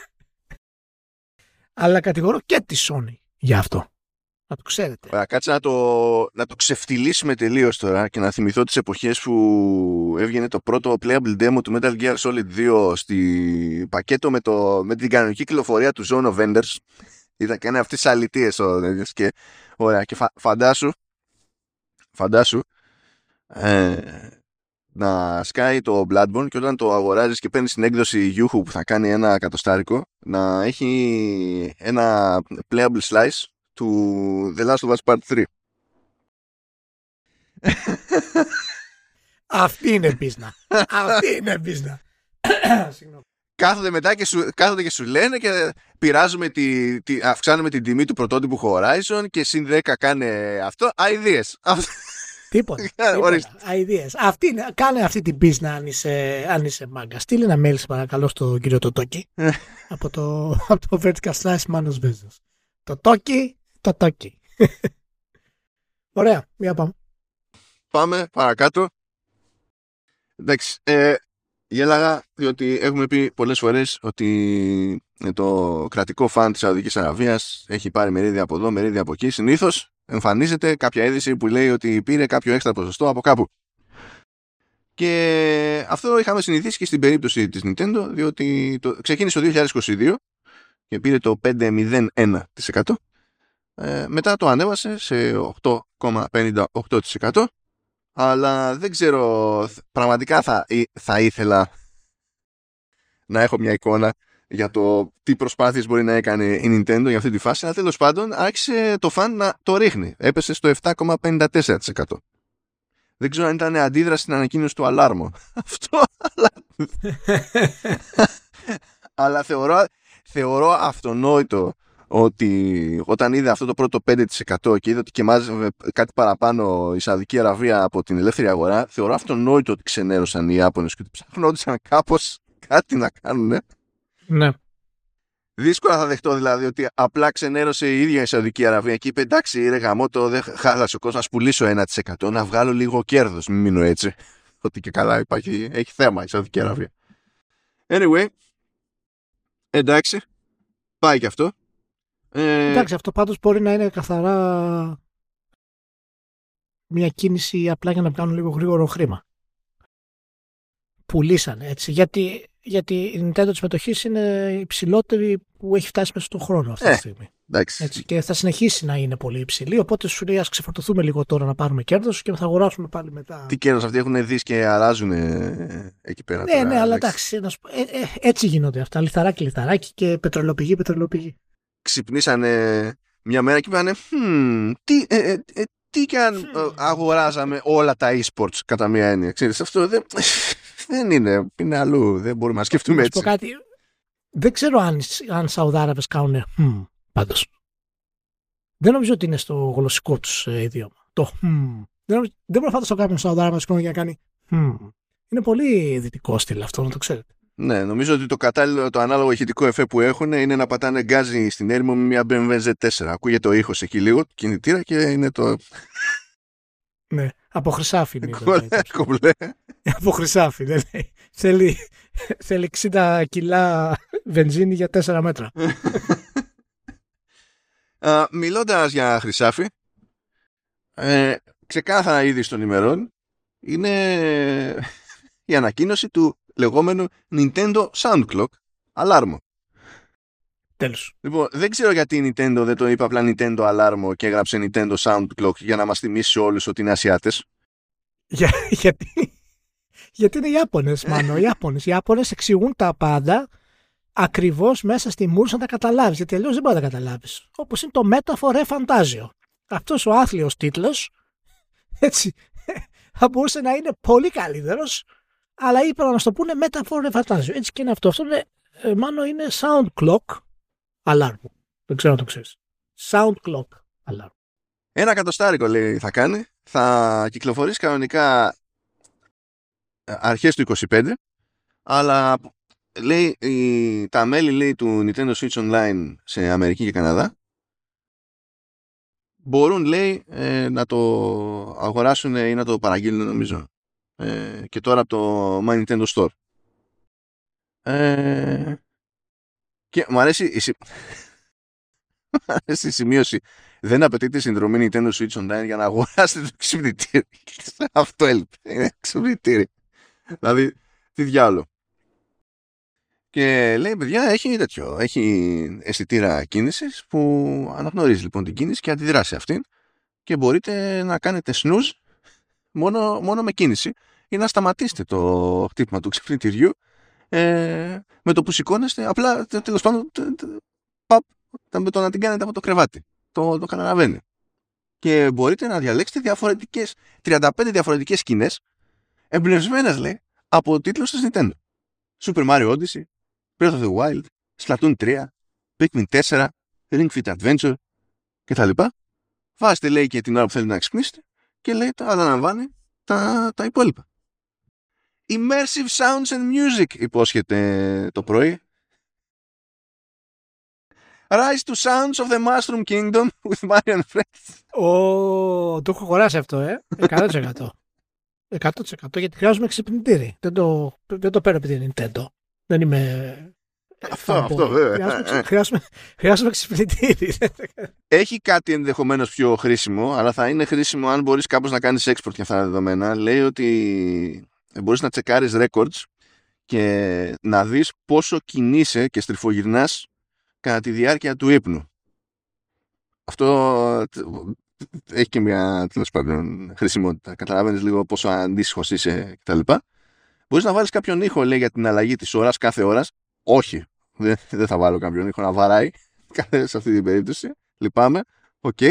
Αλλά κατηγορώ και τη Sony για αυτό. Να το ξέρετε. Ωραία, κάτσε να το, να το ξεφτυλίσουμε τελείως τώρα και να θυμηθώ τις εποχές που έβγαινε το πρώτο playable demo του Metal Gear Solid δύο στη πακέτο με, το, με την κανονική κυκλοφορία του Zone of Enders. Ήταν και αυτές τις αλητίες. Και, ωραία, και φα, φαντάσου, φαντάσου ε, να σκάει το Bloodborne και όταν το αγοράζεις και παίρνεις την έκδοση Yuhu που θα κάνει ένα κατοστάρικο να έχει ένα playable slice του The Last of Us Part τρία. Αυτή είναι πίσνα. Αυτή είναι πίσνα. Κάθονται μετά και σου, κάθονται και σου λένε και πειράζουμε τη, τη, αυξάνουμε την τιμή του πρωτότυπου Horizon και συν δέκα κάνε αυτό. Αηδίες. Τίποτα. Αηδίες. Κάνε αυτή την πίσνα αν είσαι, αν είσαι μάγκα. Στείλε ένα mail παρακαλώ στον κύριο Τοτόκι από το, από το Vertical Slice Manos Business. Το Τόκι, το Τόκι. Ωραία, μία πάμε. Πάμε παρακάτω. Εντάξει, ε, γέλαγα διότι έχουμε πει πολλές φορές ότι το κρατικό φαν της Σαουδικής Αραβίας έχει πάρει μερίδια από εδώ, μερίδια από εκεί. Συνήθως εμφανίζεται κάποια είδηση που λέει ότι πήρε κάποιο έξτρα ποσοστό από κάπου. Και αυτό είχαμε συνηθίσει και στην περίπτωση της Nintendo, διότι το, ξεκίνησε το δύο χιλιάδες είκοσι δύο και πήρε το πέντε κόμμα μηδέν ένα τοις εκατό. Ε, μετά το ανέβασε σε οκτώ κόμμα πενήντα οκτώ τοις εκατό. Αλλά δεν ξέρω, πραγματικά θα, θα ήθελα να έχω μια εικόνα για το τι προσπάθειες μπορεί να έκανε η Nintendo για αυτή τη φάση, αλλά τέλος πάντων άρχισε το φαν να το ρίχνει. Έπεσε στο επτά κόμμα πενήντα τέσσερα τοις εκατό. Δεν ξέρω αν ήταν αντίδραση στην ανακοίνωση του Αλάρμο. Αυτό, αλλά... αλλά θεωρώ, θεωρώ αυτονόητο ότι όταν είδε αυτό το πρώτο πέντε τοις εκατό και είδε ότι και μάζευε κάτι παραπάνω η Σαουδική Αραβία από την ελεύθερη αγορά, θεωρώ αυτονόητο ότι ξενέρωσαν οι Ιάπωνες και ότι ψάχνονταν κάπως κάτι να κάνουν. Ναι. Δύσκολα θα δεχτώ δηλαδή ότι απλά ξενέρωσε η ίδια η Σαουδική Αραβία και είπε εντάξει ρε γαμώτο, δεν χάλασε ο κόσμος, να πουλήσω ένα τοις εκατό, να βγάλω λίγο κέρδος, μην μείνω έτσι. Ότι και καλά υπάρχει, έχει θέμα η Σαουδική Αραβία. Anyway, εντάξει, πάει και αυτό. Ε... Εντάξει, αυτό πάντως μπορεί να είναι καθαρά μια κίνηση απλά για να βγάλουν λίγο γρήγορο χρήμα. Πουλήσανε έτσι, γιατί, γιατί η Nintendo της μετοχής είναι υψηλότερη που έχει φτάσει μέσα στον χρόνο αυτή τη ε, στιγμή. Έτσι, και θα συνεχίσει να είναι πολύ υψηλή, οπότε σου λέει ας ξεφορτωθούμε λίγο τώρα να πάρουμε κέρδος και θα αγοράσουμε πάλι μετά. Τι κέρδος αυτοί έχουν δει και αράζουν ε, εκεί πέρα. Ναι, τώρα, ναι, αλλά εντάξει, ε, ε, έτσι γίνονται αυτά, λιθαράκι, λιθαράκι και πετρελοπηγή, πετρελοπηγή. Ξυπνήσανε μια μέρα και είπανε hm, τι, ε, ε, ε, τι και αν ε, αγοράζαμε όλα τα e-sports κατά μία έννοια. Ξέρεις, αυτό δεν, δεν είναι, είναι αλλού, δεν μπορούμε να σκεφτούμε έτσι. Κάτι, δεν ξέρω αν, αν Σαουδάραβες κάνουν hm, πάντως. Δεν νομίζω ότι είναι στο γλωσσικό τους ε, ιδιώμα. Το hm. Δεν, δεν μπορεί να φανταστώ κάποιον Σαουδάραβες για να κάνει hm. Είναι πολύ δυτικό στυλ αυτό, να το ξέρετε. Ναι, νομίζω ότι το κατάλληλο, το ανάλογο ηχητικό εφέ που έχουν είναι να πατάνε γκάζι στην έρημο με μια μπι εμ ντάμπλιου ζετ φορ. Ακούγεται ο ήχος εκεί λίγο, κινητήρα και είναι το... Ναι, από χρυσάφι είναι. Κομπλέ. Από χρυσάφι, δεν λέει. Θέλει, θέλει εξήντα κιλά βενζίνη για τέσσερα μέτρα. uh, μιλώντας για χρυσάφι, ε, ξεκάθαρα ήδη των ημερών είναι η ανακοίνωση του λεγόμενο Nintendo Sound Clock Alarmo. Τέλος. Λοιπόν, δεν ξέρω γιατί η Nintendo δεν το είπε απλά Nintendo Alarmo και έγραψε Nintendo Sound Clock για να μας θυμίσει όλους ότι είναι Ασιάτες. Για, γιατί, γιατί είναι Ιάπωνες, μάνο. Οι Ιάπωνες. Οι Ιάπωνες εξηγούν τα πάντα ακριβώς μέσα στη μούρσα να τα καταλάβεις. Γιατί αλλιώς δεν μπορεί να τα καταλάβεις. Όπως είναι το Metaphor Fantasio. Αυτός ο άθλιος τίτλος, έτσι, θα μπορούσε να είναι πολύ καλύτερος, αλλά είπα να μας το πούνε Metaphor Fantasio. Έτσι και είναι αυτό. Αυτό είναι, ε, μάλλον είναι Sound Clock Alarm. Δεν ξέρω να το ξέρεις. Sound Clock Alarm. Ένα εκατοστάρικο λέει θα κάνει. Θα κυκλοφορήσει κανονικά αρχές του είκοσι πέντε, αλλά λέει, η, τα μέλη λέει, του Nintendo Switch Online σε Αμερική και Καναδά μπορούν, λέει, ε, να το αγοράσουν ή να το παραγγείλουν, νομίζω, ε, και τώρα από το My Nintendo Store. Ε, και μου αρέσει η, συ... μου αρέσει η σημείωση. Δεν απαιτείται συνδρομή Nintendo Switch Online για να αγοράσετε το ξυπνητήρι. Αυτό έλειπε. Ξυπνητήρι. Δηλαδή, τι διάολο. Και λέει, παιδιά, έχει τέτοιο. Έχει αισθητήρα κίνησης που αναγνωρίζει λοιπόν την κίνηση και αντιδρά σε αυτήν και μπορείτε να κάνετε snooze μόνο, μόνο με κίνηση ή να σταματήσετε το χτύπημα του ξυπνητηριού ε, με το που σηκώνεστε, απλά τέλος πάντων παπ, με το να την κάνετε από το κρεβάτι. Το, το καταλαβαίνει. Και μπορείτε να διαλέξετε διαφορετικές, τριάντα πέντε διαφορετικές σκηνές εμπνευσμένες, λέει, από τίτλους της Nintendo. Super Mario Odyssey, Breath of the Wild, Splatoon τρία, Pikmin τέσσερα, Ring Fit Adventure κτλ. Βάζετε, λέει, και την ώρα που θέλετε να ξυπνήσετε και, λέει, τα αναλαμβάνει τα, τα υπόλοιπα. Immersive Sounds and Music υπόσχεται το πρωί. Rise to Sounds of the Mushroom Kingdom with Mario and Friends. Oh, το έχω χωράσει αυτό, ε. εκατό τοις εκατό. εκατό τοις εκατό γιατί χρειάζομαι ξυπνητήρι. Δεν το, δεν το παίρνω επειδή Nintendo. Δεν είμαι... Αυτό, αυτό βέβαια. Χρειάζομαι, χρειάζομαι, χρειάζομαι ξυπνητήρι. Έχει κάτι ενδεχομένως πιο χρήσιμο, αλλά θα είναι χρήσιμο αν μπορείς κάπως να κάνεις export για αυτά τα δεδομένα. Λέει ότι μπορείς να τσεκάρεις records και να δεις πόσο κινείσαι και στριφογυρνάς κατά τη διάρκεια του ύπνου. Αυτό έχει και μια, τέλος πάντων, χρησιμότητα. Καταλαβαίνεις λίγο πόσο αντίστοιχος είσαι κτλ. Μπορείς να βάλεις κάποιον ήχο, λέει, για την αλλαγή της ώρας κάθε ώρας. Όχι, δεν, δεν θα βάλω κάποιον ήχο να βαράει σε αυτή την περίπτωση. Λυπάμαι. Οκ. Okay.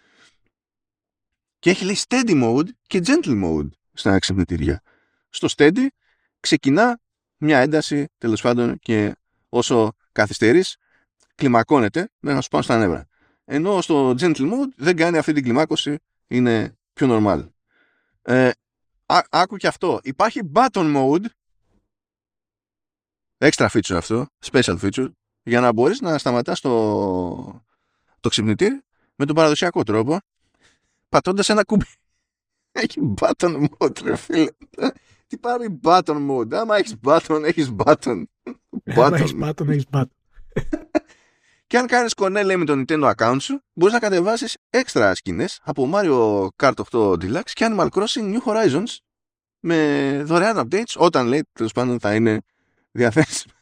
Και έχει, λέει, steady mode και gentle mode στα ξυπνητήρια. Στο steady ξεκινά μια ένταση, τέλος πάντων, και όσο καθυστερείς κλιμακώνεται μέχρι να σου πάνε στα νεύρα. Ενώ στο gentle mode δεν κάνει αυτή την κλιμάκωση, είναι πιο normal. Ε, Ά, άκου και αυτό. Υπάρχει button mode, extra feature αυτό, special feature, για να μπορείς να σταματάς το, το ξυπνητήρι με τον παραδοσιακό τρόπο, πατώντας ένα κουμπί. Έχει button mode, ρε φίλε. Τι πάρει button mode? Άμα έχεις button, έχεις button. Άμα έχεις button, έχεις button. Και αν κάνεις connect, λέει, με το Nintendo account σου, μπορείς να κατεβάσεις έξτρα σκηνές από Mario Kart οκτώ Deluxe και Animal Crossing New Horizons με δωρεάν updates όταν, λέει, τέλος πάντων θα είναι διαθέσιμα.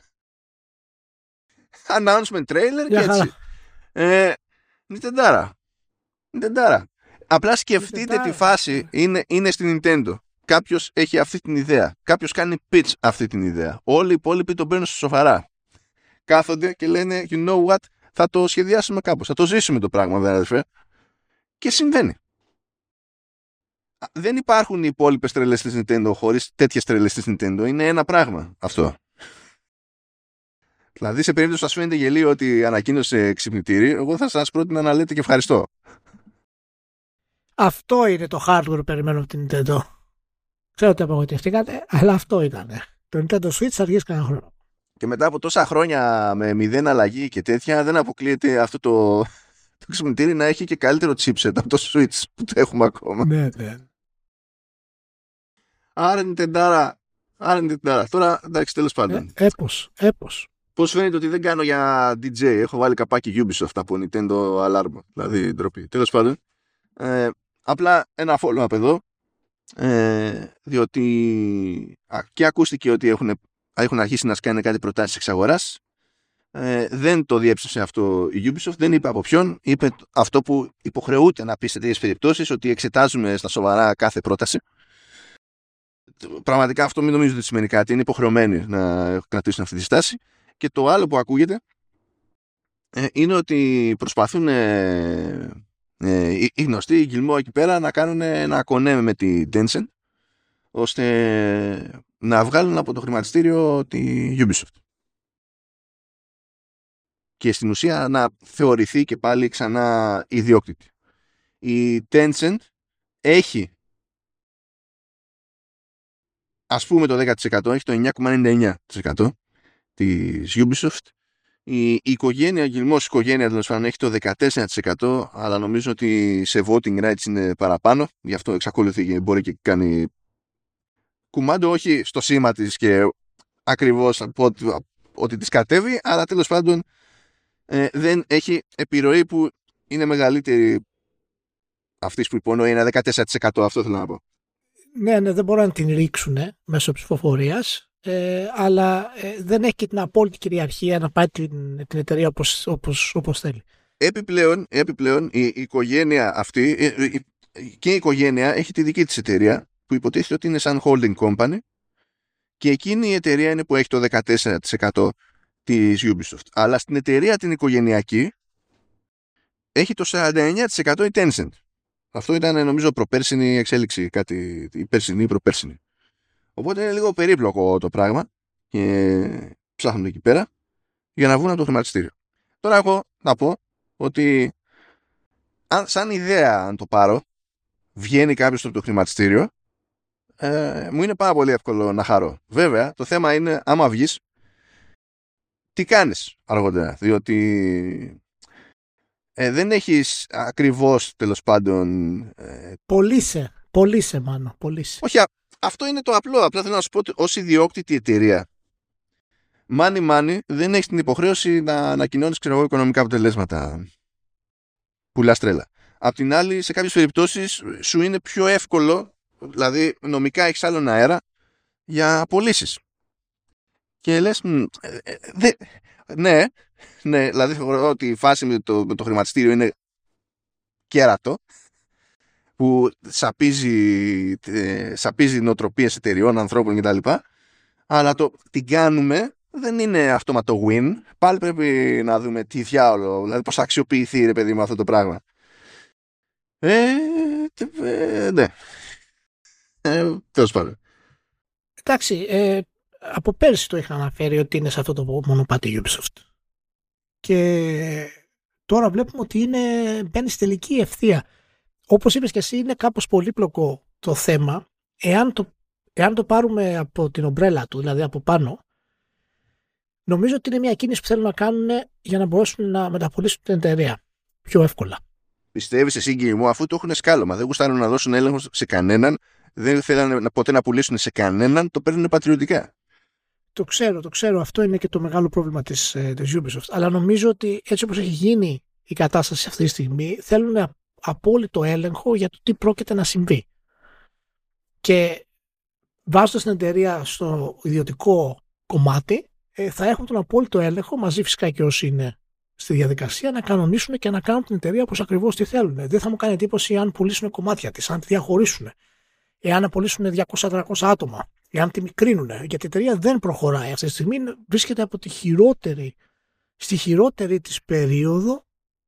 Announcement trailer και έτσι. Ε, Nintendara. Nintendara. Απλά σκεφτείτε τη φάση, είναι, είναι στην Nintendo. Κάποιος έχει αυτή την ιδέα. Κάποιος κάνει pitch αυτή την ιδέα. Όλοι οι υπόλοιποι τον παίρνουν στο σοβαρά. Κάθονται και λένε, you know what, θα το σχεδιάσουμε κάπως, θα το ζήσουμε το πράγμα, βέβαια, αδερφέ. Και συμβαίνει. Δεν υπάρχουν οι υπόλοιπες τρελές της Nintendo χωρίς τέτοιες τρελές της Nintendo. Είναι ένα πράγμα αυτό. Δηλαδή, σε περίπτωση που σας φαίνεται γελίο ότι ανακοίνωσε ξυπνητήρι, εγώ θα σας πρότεινα να λέτε και ευχαριστώ. Αυτό είναι το hardware που περιμένω από την Nintendo. Ξέρω ότι απογοητευτήκατε, αλλά αυτό ήταν. Το Nintendo Switch θα αργήσει κανένα χρόνο. Και μετά από τόσα χρόνια με μηδέν αλλαγή και τέτοια, δεν αποκλείεται αυτό το, το ξυπνητήρι να έχει και καλύτερο chipset από το Switch που το έχουμε ακόμα. Ναι, ναι. Άρα Nintendo, άρα Nintendo. Τώρα, εντάξει, τέλος πάντων. Ε, έπως, έπως. Πώς φαίνεται ότι δεν κάνω για ντι τζέι, έχω βάλει καπάκι Ubisoft από Nintendo Alarm, δηλαδή ντροπή. Τέλος πάντων, ε, απλά ένα follow-up εδώ, ε, διότι α, και ακούστηκε ότι έχουν έχουν αρχίσει να σκάνε κάτι προτάσεις εξ αγοράς. Ε, δεν το διέψευσε αυτό η Ubisoft, δεν είπε από ποιον, είπε αυτό που υποχρεούται να πει σε τέτοιες περιπτώσεις, ότι εξετάζουμε στα σοβαρά κάθε πρόταση. Πραγματικά αυτό μην νομίζω ότι σημαίνει κάτι, είναι υποχρεωμένοι να κρατήσουν αυτή τη στάση. Και το άλλο που ακούγεται ε, είναι ότι προσπαθούν ε, ε, οι, οι γνωστοί, οι Gilmour εκεί πέρα, να κάνουν ένα κονέ με τη Tencent, ώστε να βγάλουν από το χρηματιστήριο τη Ubisoft. Και στην ουσία να θεωρηθεί και πάλι ξανά ιδιόκτητη. Η Tencent έχει, ας πούμε, το δέκα τοις εκατό, έχει το εννιά κόμμα ενενήντα εννιά τοις εκατό της Ubisoft. Η, η οικογένεια, ο γυλμός οικογένεια τέλος πάντων έχει το δεκατέσσερα τοις εκατό, αλλά νομίζω ότι σε voting rights είναι παραπάνω, γι' αυτό εξακολουθεί και μπορεί και κάνει κουμάντο, όχι στο σήμα της και ακριβώς ότι, ότι της κατέβει, αλλά τέλος πάντων ε, δεν έχει επιρροή που είναι μεγαλύτερη αυτής που υπονοεί ένα δεκατέσσερα τοις εκατό, αυτό θέλω να πω. Ναι, ναι, δεν μπορούν να την ρίξουν μέσω ψηφοφορίας, ε, αλλά ε, δεν έχει και την απόλυτη κυριαρχία να πάει την, την εταιρεία όπως, όπως, όπως θέλει. Επιπλέον, επιπλέον η, η οικογένεια αυτή η, η, και η οικογένεια έχει τη δική της εταιρεία που υποτίθεται ότι είναι σαν holding company και εκείνη η εταιρεία είναι που έχει το δεκατέσσερα τοις εκατό της Ubisoft. Αλλά στην εταιρεία την οικογενειακή έχει το σαράντα εννέα τοις εκατό η Tencent. Αυτό ήταν νομίζω προπέρσινη εξέλιξη, κάτι, η περσινή ή προπέρσινη. Οπότε είναι λίγο περίπλοκο το πράγμα και ψάχνουν εκεί πέρα για να βγουν από το χρηματιστήριο. Τώρα εγώ να πω ότι αν, σαν ιδέα αν το πάρω, βγαίνει κάποιος από το χρηματιστήριο, ε, μου είναι πάρα πολύ εύκολο να χαρώ. Βέβαια το θέμα είναι άμα βγεις τι κάνεις αργότερα, διότι ε, δεν έχεις ακριβώς τέλος πάντων ε, Πωλείσαι, πωλείσαι μάλλον, πωλείσαι. όχι, α, αυτό είναι το απλό. Απλά θέλω να σου πω ότι ως ιδιόκτητη εταιρεία money money δεν έχεις την υποχρέωση να ανακοινώνεις ξέρω εγώ οικονομικά αποτελέσματα. Πουλάς τρέλα. Απ' την άλλη, σε κάποιες περιπτώσεις σου είναι πιο εύκολο, δηλαδή νομικά έχεις άλλον αέρα για απολύσεις. Και λες, μ, ε, ε, δε, ναι, ναι, δηλαδή θεωρώ ότι η φάση με το, με το χρηματιστήριο είναι κέρατο, που σαπίζει, ε, σαπίζει νοοτροπίες εταιριών, ανθρώπων κτλ. Αλλά το τι κάνουμε δεν είναι αυτόματο win. Πάλι πρέπει να δούμε τι διάολο, δηλαδή πώς θα αξιοποιηθεί ρε παιδί με αυτό το πράγμα. Ε, ε ναι. Ε, τέλος πάντων. Εντάξει, ε, από πέρσι το είχα αναφέρει ότι είναι σε αυτό το μονοπάτι Ubisoft. Και τώρα βλέπουμε ότι είναι, μπαίνει στη τελική ευθεία. Όπως είπες και εσύ, είναι κάπως πολύπλοκο το θέμα. Εάν το, εάν το πάρουμε από την ομπρέλα του, δηλαδή από πάνω, νομίζω ότι είναι μια κίνηση που θέλουν να κάνουν για να μπορέσουν να μεταπολίσουν την εταιρεία πιο εύκολα. Πιστεύεις εσύ κύριε μου, αφού το έχουν σκάλωμα, δεν γουστάρουν να δώσουν έλεγχο σε κανέναν, δεν θέλανε ποτέ να πουλήσουν σε κανέναν, το παίρνουν πατριωτικά. Το ξέρω, το ξέρω. Αυτό είναι και το μεγάλο πρόβλημα της, της Ubisoft. Αλλά νομίζω ότι έτσι όπως έχει γίνει η κατάσταση αυτή τη στιγμή, θέλουν απόλυτο έλεγχο για το τι πρόκειται να συμβεί. Και βάζοντας την εταιρεία στο ιδιωτικό κομμάτι, θα έχουν τον απόλυτο έλεγχο, μαζί φυσικά και όσοι είναι στη διαδικασία, να κανονίσουν και να κάνουν την εταιρεία όπως ακριβώς τη θέλουν. Δεν θα μου κάνει εντύπωση αν πουλήσουν κομμάτια της, αν τη διαχωρίσουν, εάν πουλήσουν διακόσια με τριακόσια άτομα, εάν τη μικρύνουν. Γιατί η εταιρεία δεν προχωράει. Αυτή τη στιγμή βρίσκεται από τη χειρότερη, στη χειρότερη της περίοδο,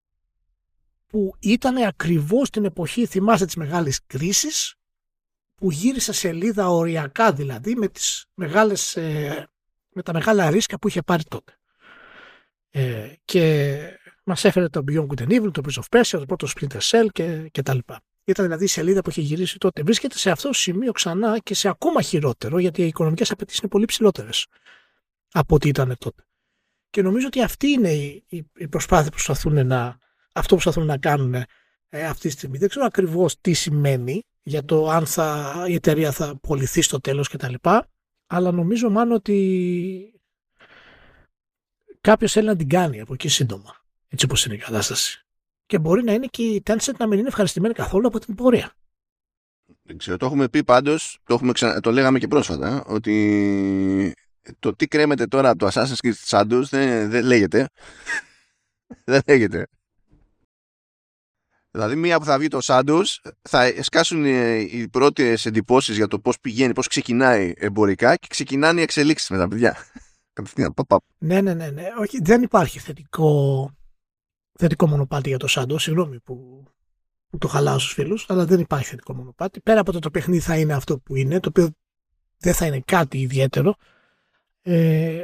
που ήταν ακριβώς την εποχή, θυμάστε, της μεγάλης κρίσης, που γύρισε σελίδα οριακά δηλαδή με, τις μεγάλες, ε, με τα μεγάλα ρίσκα που είχε πάρει τότε. Ε, και μας έφερε το Beyond Good and Evil, το Prince of Persia, το πρώτο Splinter Cell και, και τα λοιπά. Ήταν δηλαδή η σελίδα που είχε γυρίσει τότε. Βρίσκεται σε αυτό το σημείο ξανά και σε ακόμα χειρότερο, γιατί οι οικονομικές απαιτήσεις είναι πολύ ψηλότερες από ό,τι ήταν τότε. Και νομίζω ότι αυτή είναι η, η, η προσπάθεια που προσπαθούν να, αυτό που προσπαθούν να κάνουν ε, αυτή τη στιγμή. Δεν ξέρω ακριβώς τι σημαίνει για το αν θα, η εταιρεία θα πωληθεί στο τέλος κτλ. Αλλά νομίζω μάλλον ότι κάποιος θέλει να την κάνει από εκεί σύντομα, έτσι όπως είναι η κατάσταση. Και μπορεί να είναι και η Tencent να μην είναι ευχαριστημένη καθόλου από την πορεία. Δεν ξέρω, το έχουμε πει πάντως, το, έχουμε ξα... το λέγαμε και πρόσφατα, ότι το τι κρέμεται τώρα από το Assassin's Creed Shadows δεν, δεν λέγεται. δεν λέγεται. Δηλαδή μία που θα βγει το Shadows θα σκάσουν οι πρώτες εντυπώσεις για το πώς πηγαίνει, πώς ξεκινάει εμπορικά και ξεκινάνε οι εξελίξεις με τα παιδιά. ναι, ναι, ναι, ναι. Όχι, δεν υπάρχει θετικό, θετικό μονοπάτι για το Shadows. Συγγνώμη που, που το χαλάω στους φίλους, αλλά δεν υπάρχει θετικό μονοπάτι. Πέρα από το το παιχνίδι θα είναι αυτό που είναι, το οποίο δεν θα είναι κάτι ιδιαίτερο. Ε,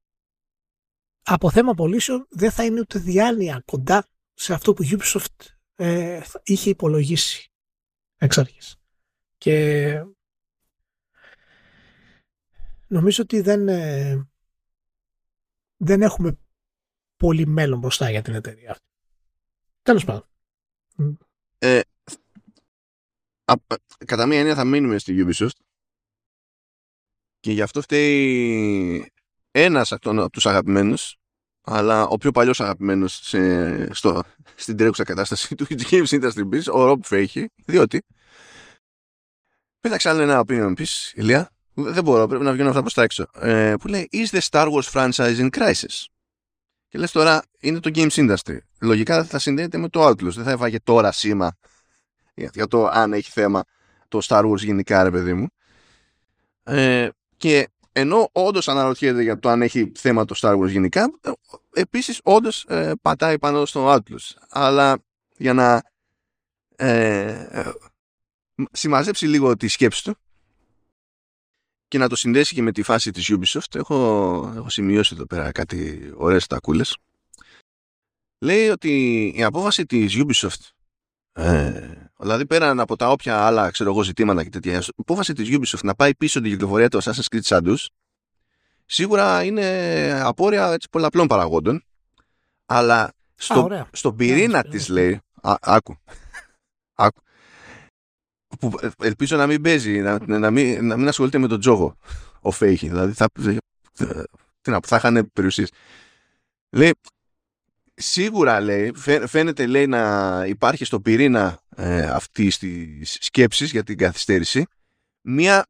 από θέμα πωλήσεων δεν θα είναι ούτε διάνοια κοντά σε αυτό που Ubisoft ε, είχε υπολογίσει εξ αρχής. Και νομίζω ότι δεν, ε, δεν έχουμε πολύ μέλλον μπροστά για την εταιρεία αυτή. Τέλος πάντων. Ε, α, κατά μία έννοια θα μείνουμε στη Ubisoft και γι' αυτό φταίει ένας από τους αγαπημένους, αλλά ο πιο παλιός αγαπημένος σε, στο, στην τρέχουσα κατάσταση του Games Industry Biz, ο Rob Fahey, διότι πέταξε άλλο ένα opinion piece, Ηλία, δεν μπορώ, πρέπει να βγαίνω αυτά προς τα έξω, ε, που λέει Is the Star Wars franchise in crisis? Και λες τώρα, είναι το Games Industry. Λογικά θα συνδέεται με το Outlaws. Δεν θα έβαγε τώρα σήμα για το αν έχει θέμα το Star Wars γενικά, ρε παιδί μου. Ε, και ενώ όντως αναρωτιέται για το αν έχει θέμα το Star Wars γενικά, επίσης όντως ε, πατάει πάνω στο Outlaws. Αλλά για να ε, ε, συμμαζέψει λίγο τη σκέψη του και να το συνδέσει και με τη φάση της Ubisoft, έχω, έχω σημειώσει εδώ πέρα κάτι ωραίες τακούλες. Λέει ότι η απόφαση της Ubisoft, ε, δηλαδή πέραν από τα όποια άλλα ξέρω εγώ ζητήματα και τέτοια, η απόφαση της Ubisoft να πάει πίσω την κυκλοφορία του Assassin's Creed Shadows σίγουρα είναι απόρρια έτσι, πολλαπλών παραγόντων, αλλά στο, Α, στον πυρήνα της λέει, α, άκου, άκου, που ελπίζω να μην παίζει, να, να, μην, να μην ασχολείται με τον τζόγο ο Φέιχη, δηλαδή θα, θα, θα είχαν περιουσίες. Λέει, σίγουρα λέει, φαίνεται λέει να υπάρχει στο πυρήνα ε, αυτής της σκέψης για την καθυστέρηση μια,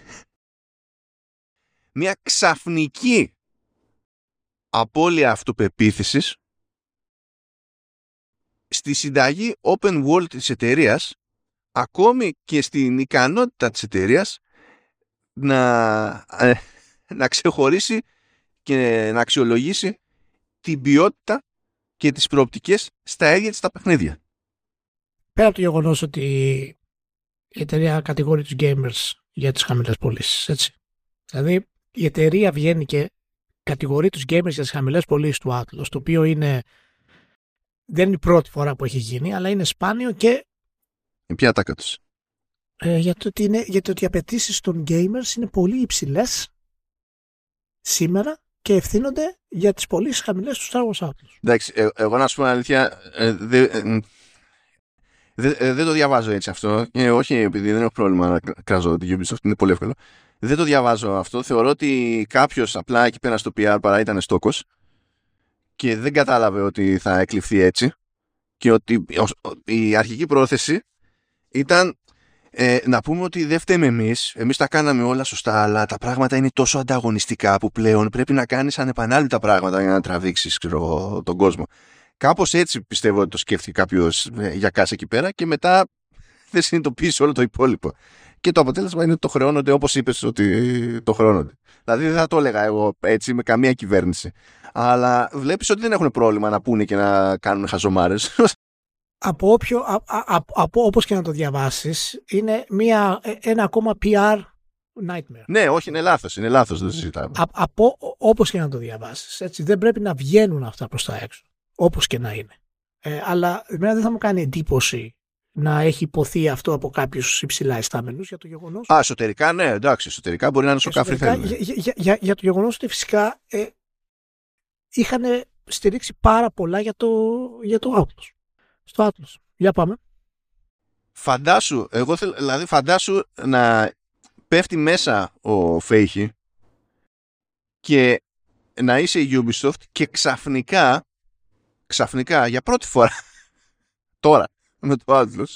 μια ξαφνική απώλεια αυτοπεποίθησης στη συνταγή open world της εταιρείας, ακόμη και στην ικανότητα της εταιρείας να, ε, να ξεχωρίσει και να αξιολογήσει την ποιότητα και τις προοπτικές στα ίδια της τα παιχνίδια. Πέρα από το γεγονός ότι η εταιρεία κατηγορεί τους gamers για τις χαμηλές πωλήσεις, έτσι. Δηλαδή η εταιρεία βγαίνει και κατηγορεί τους gamers για τις χαμηλές πωλήσεις του Atlas, το οποίο είναι, δεν είναι η πρώτη φορά που έχει γίνει, αλλά είναι σπάνιο και η ποια ατάκα τους. Ε, για, το ότι είναι, για το ότι οι απαιτήσεις των gamers είναι πολύ υψηλές σήμερα και ευθύνονται για τις πωλήσεις χαμηλές του Star Wars Outlaws. Εντάξει, ε, εγώ να σου πω αλήθεια, ε, δε, ε, δε, ε, δεν το διαβάζω έτσι αυτό. Ε, όχι επειδή δεν έχω πρόβλημα να κράζω τη Ubisoft, είναι πολύ εύκολο. Δεν το διαβάζω αυτό. Θεωρώ ότι κάποιος απλά εκεί πέρα στο πι αρ παρά ήταν στόκος και δεν κατάλαβε ότι θα εκλειφθεί έτσι και ότι η αρχική πρόθεση ήταν ε, να πούμε ότι δεν φταίμε εμείς, εμείς τα κάναμε όλα σωστά, αλλά τα πράγματα είναι τόσο ανταγωνιστικά που πλέον πρέπει να κάνεις ανεπανάληπτα πράγματα για να τραβήξεις ξέρω, τον κόσμο. Κάπως έτσι πιστεύω ότι το σκέφτηκε κάποιος ε, για κάσα εκεί πέρα και μετά δεν συνειδητοποίησε όλο το υπόλοιπο. Και το αποτέλεσμα είναι ότι το χρεώνονται όπως είπες ότι το χρεώνονται. Δηλαδή δεν θα το έλεγα εγώ έτσι με καμία κυβέρνηση. Αλλά βλέπεις ότι δεν έχουν πρόβλημα να πούνε και να κάνουν χαζομάρες. Από, όποιο, α, α, από όπως και να το διαβάσεις, είναι μια, ένα ακόμα πι αρ nightmare. Ναι, όχι, είναι λάθος, είναι λάθος, δεν συζητάμε. Α, από όπως και να το διαβάσεις, έτσι, δεν πρέπει να βγαίνουν αυτά προς τα έξω, όπως και να είναι. Ε, αλλά εμένα δεν θα μου κάνει εντύπωση να έχει υποθεί αυτό από κάποιους υψηλά ιστάμενους για το γεγονός. Α, εσωτερικά, ναι, εντάξει, εσωτερικά μπορεί να είναι σοκάφρι θέλει. Για, για, για, για το γεγονός ότι φυσικά ε, είχαν στηρίξει πάρα πολλά για το, για το Outlaws. Στο Atlas. Για πάμε. Φαντάσου, εγώ θέλ, δηλαδή φαντάσου να πέφτει μέσα ο Φέιχη και να είσαι η Ubisoft και ξαφνικά, ξαφνικά για πρώτη φορά τώρα με το Atlas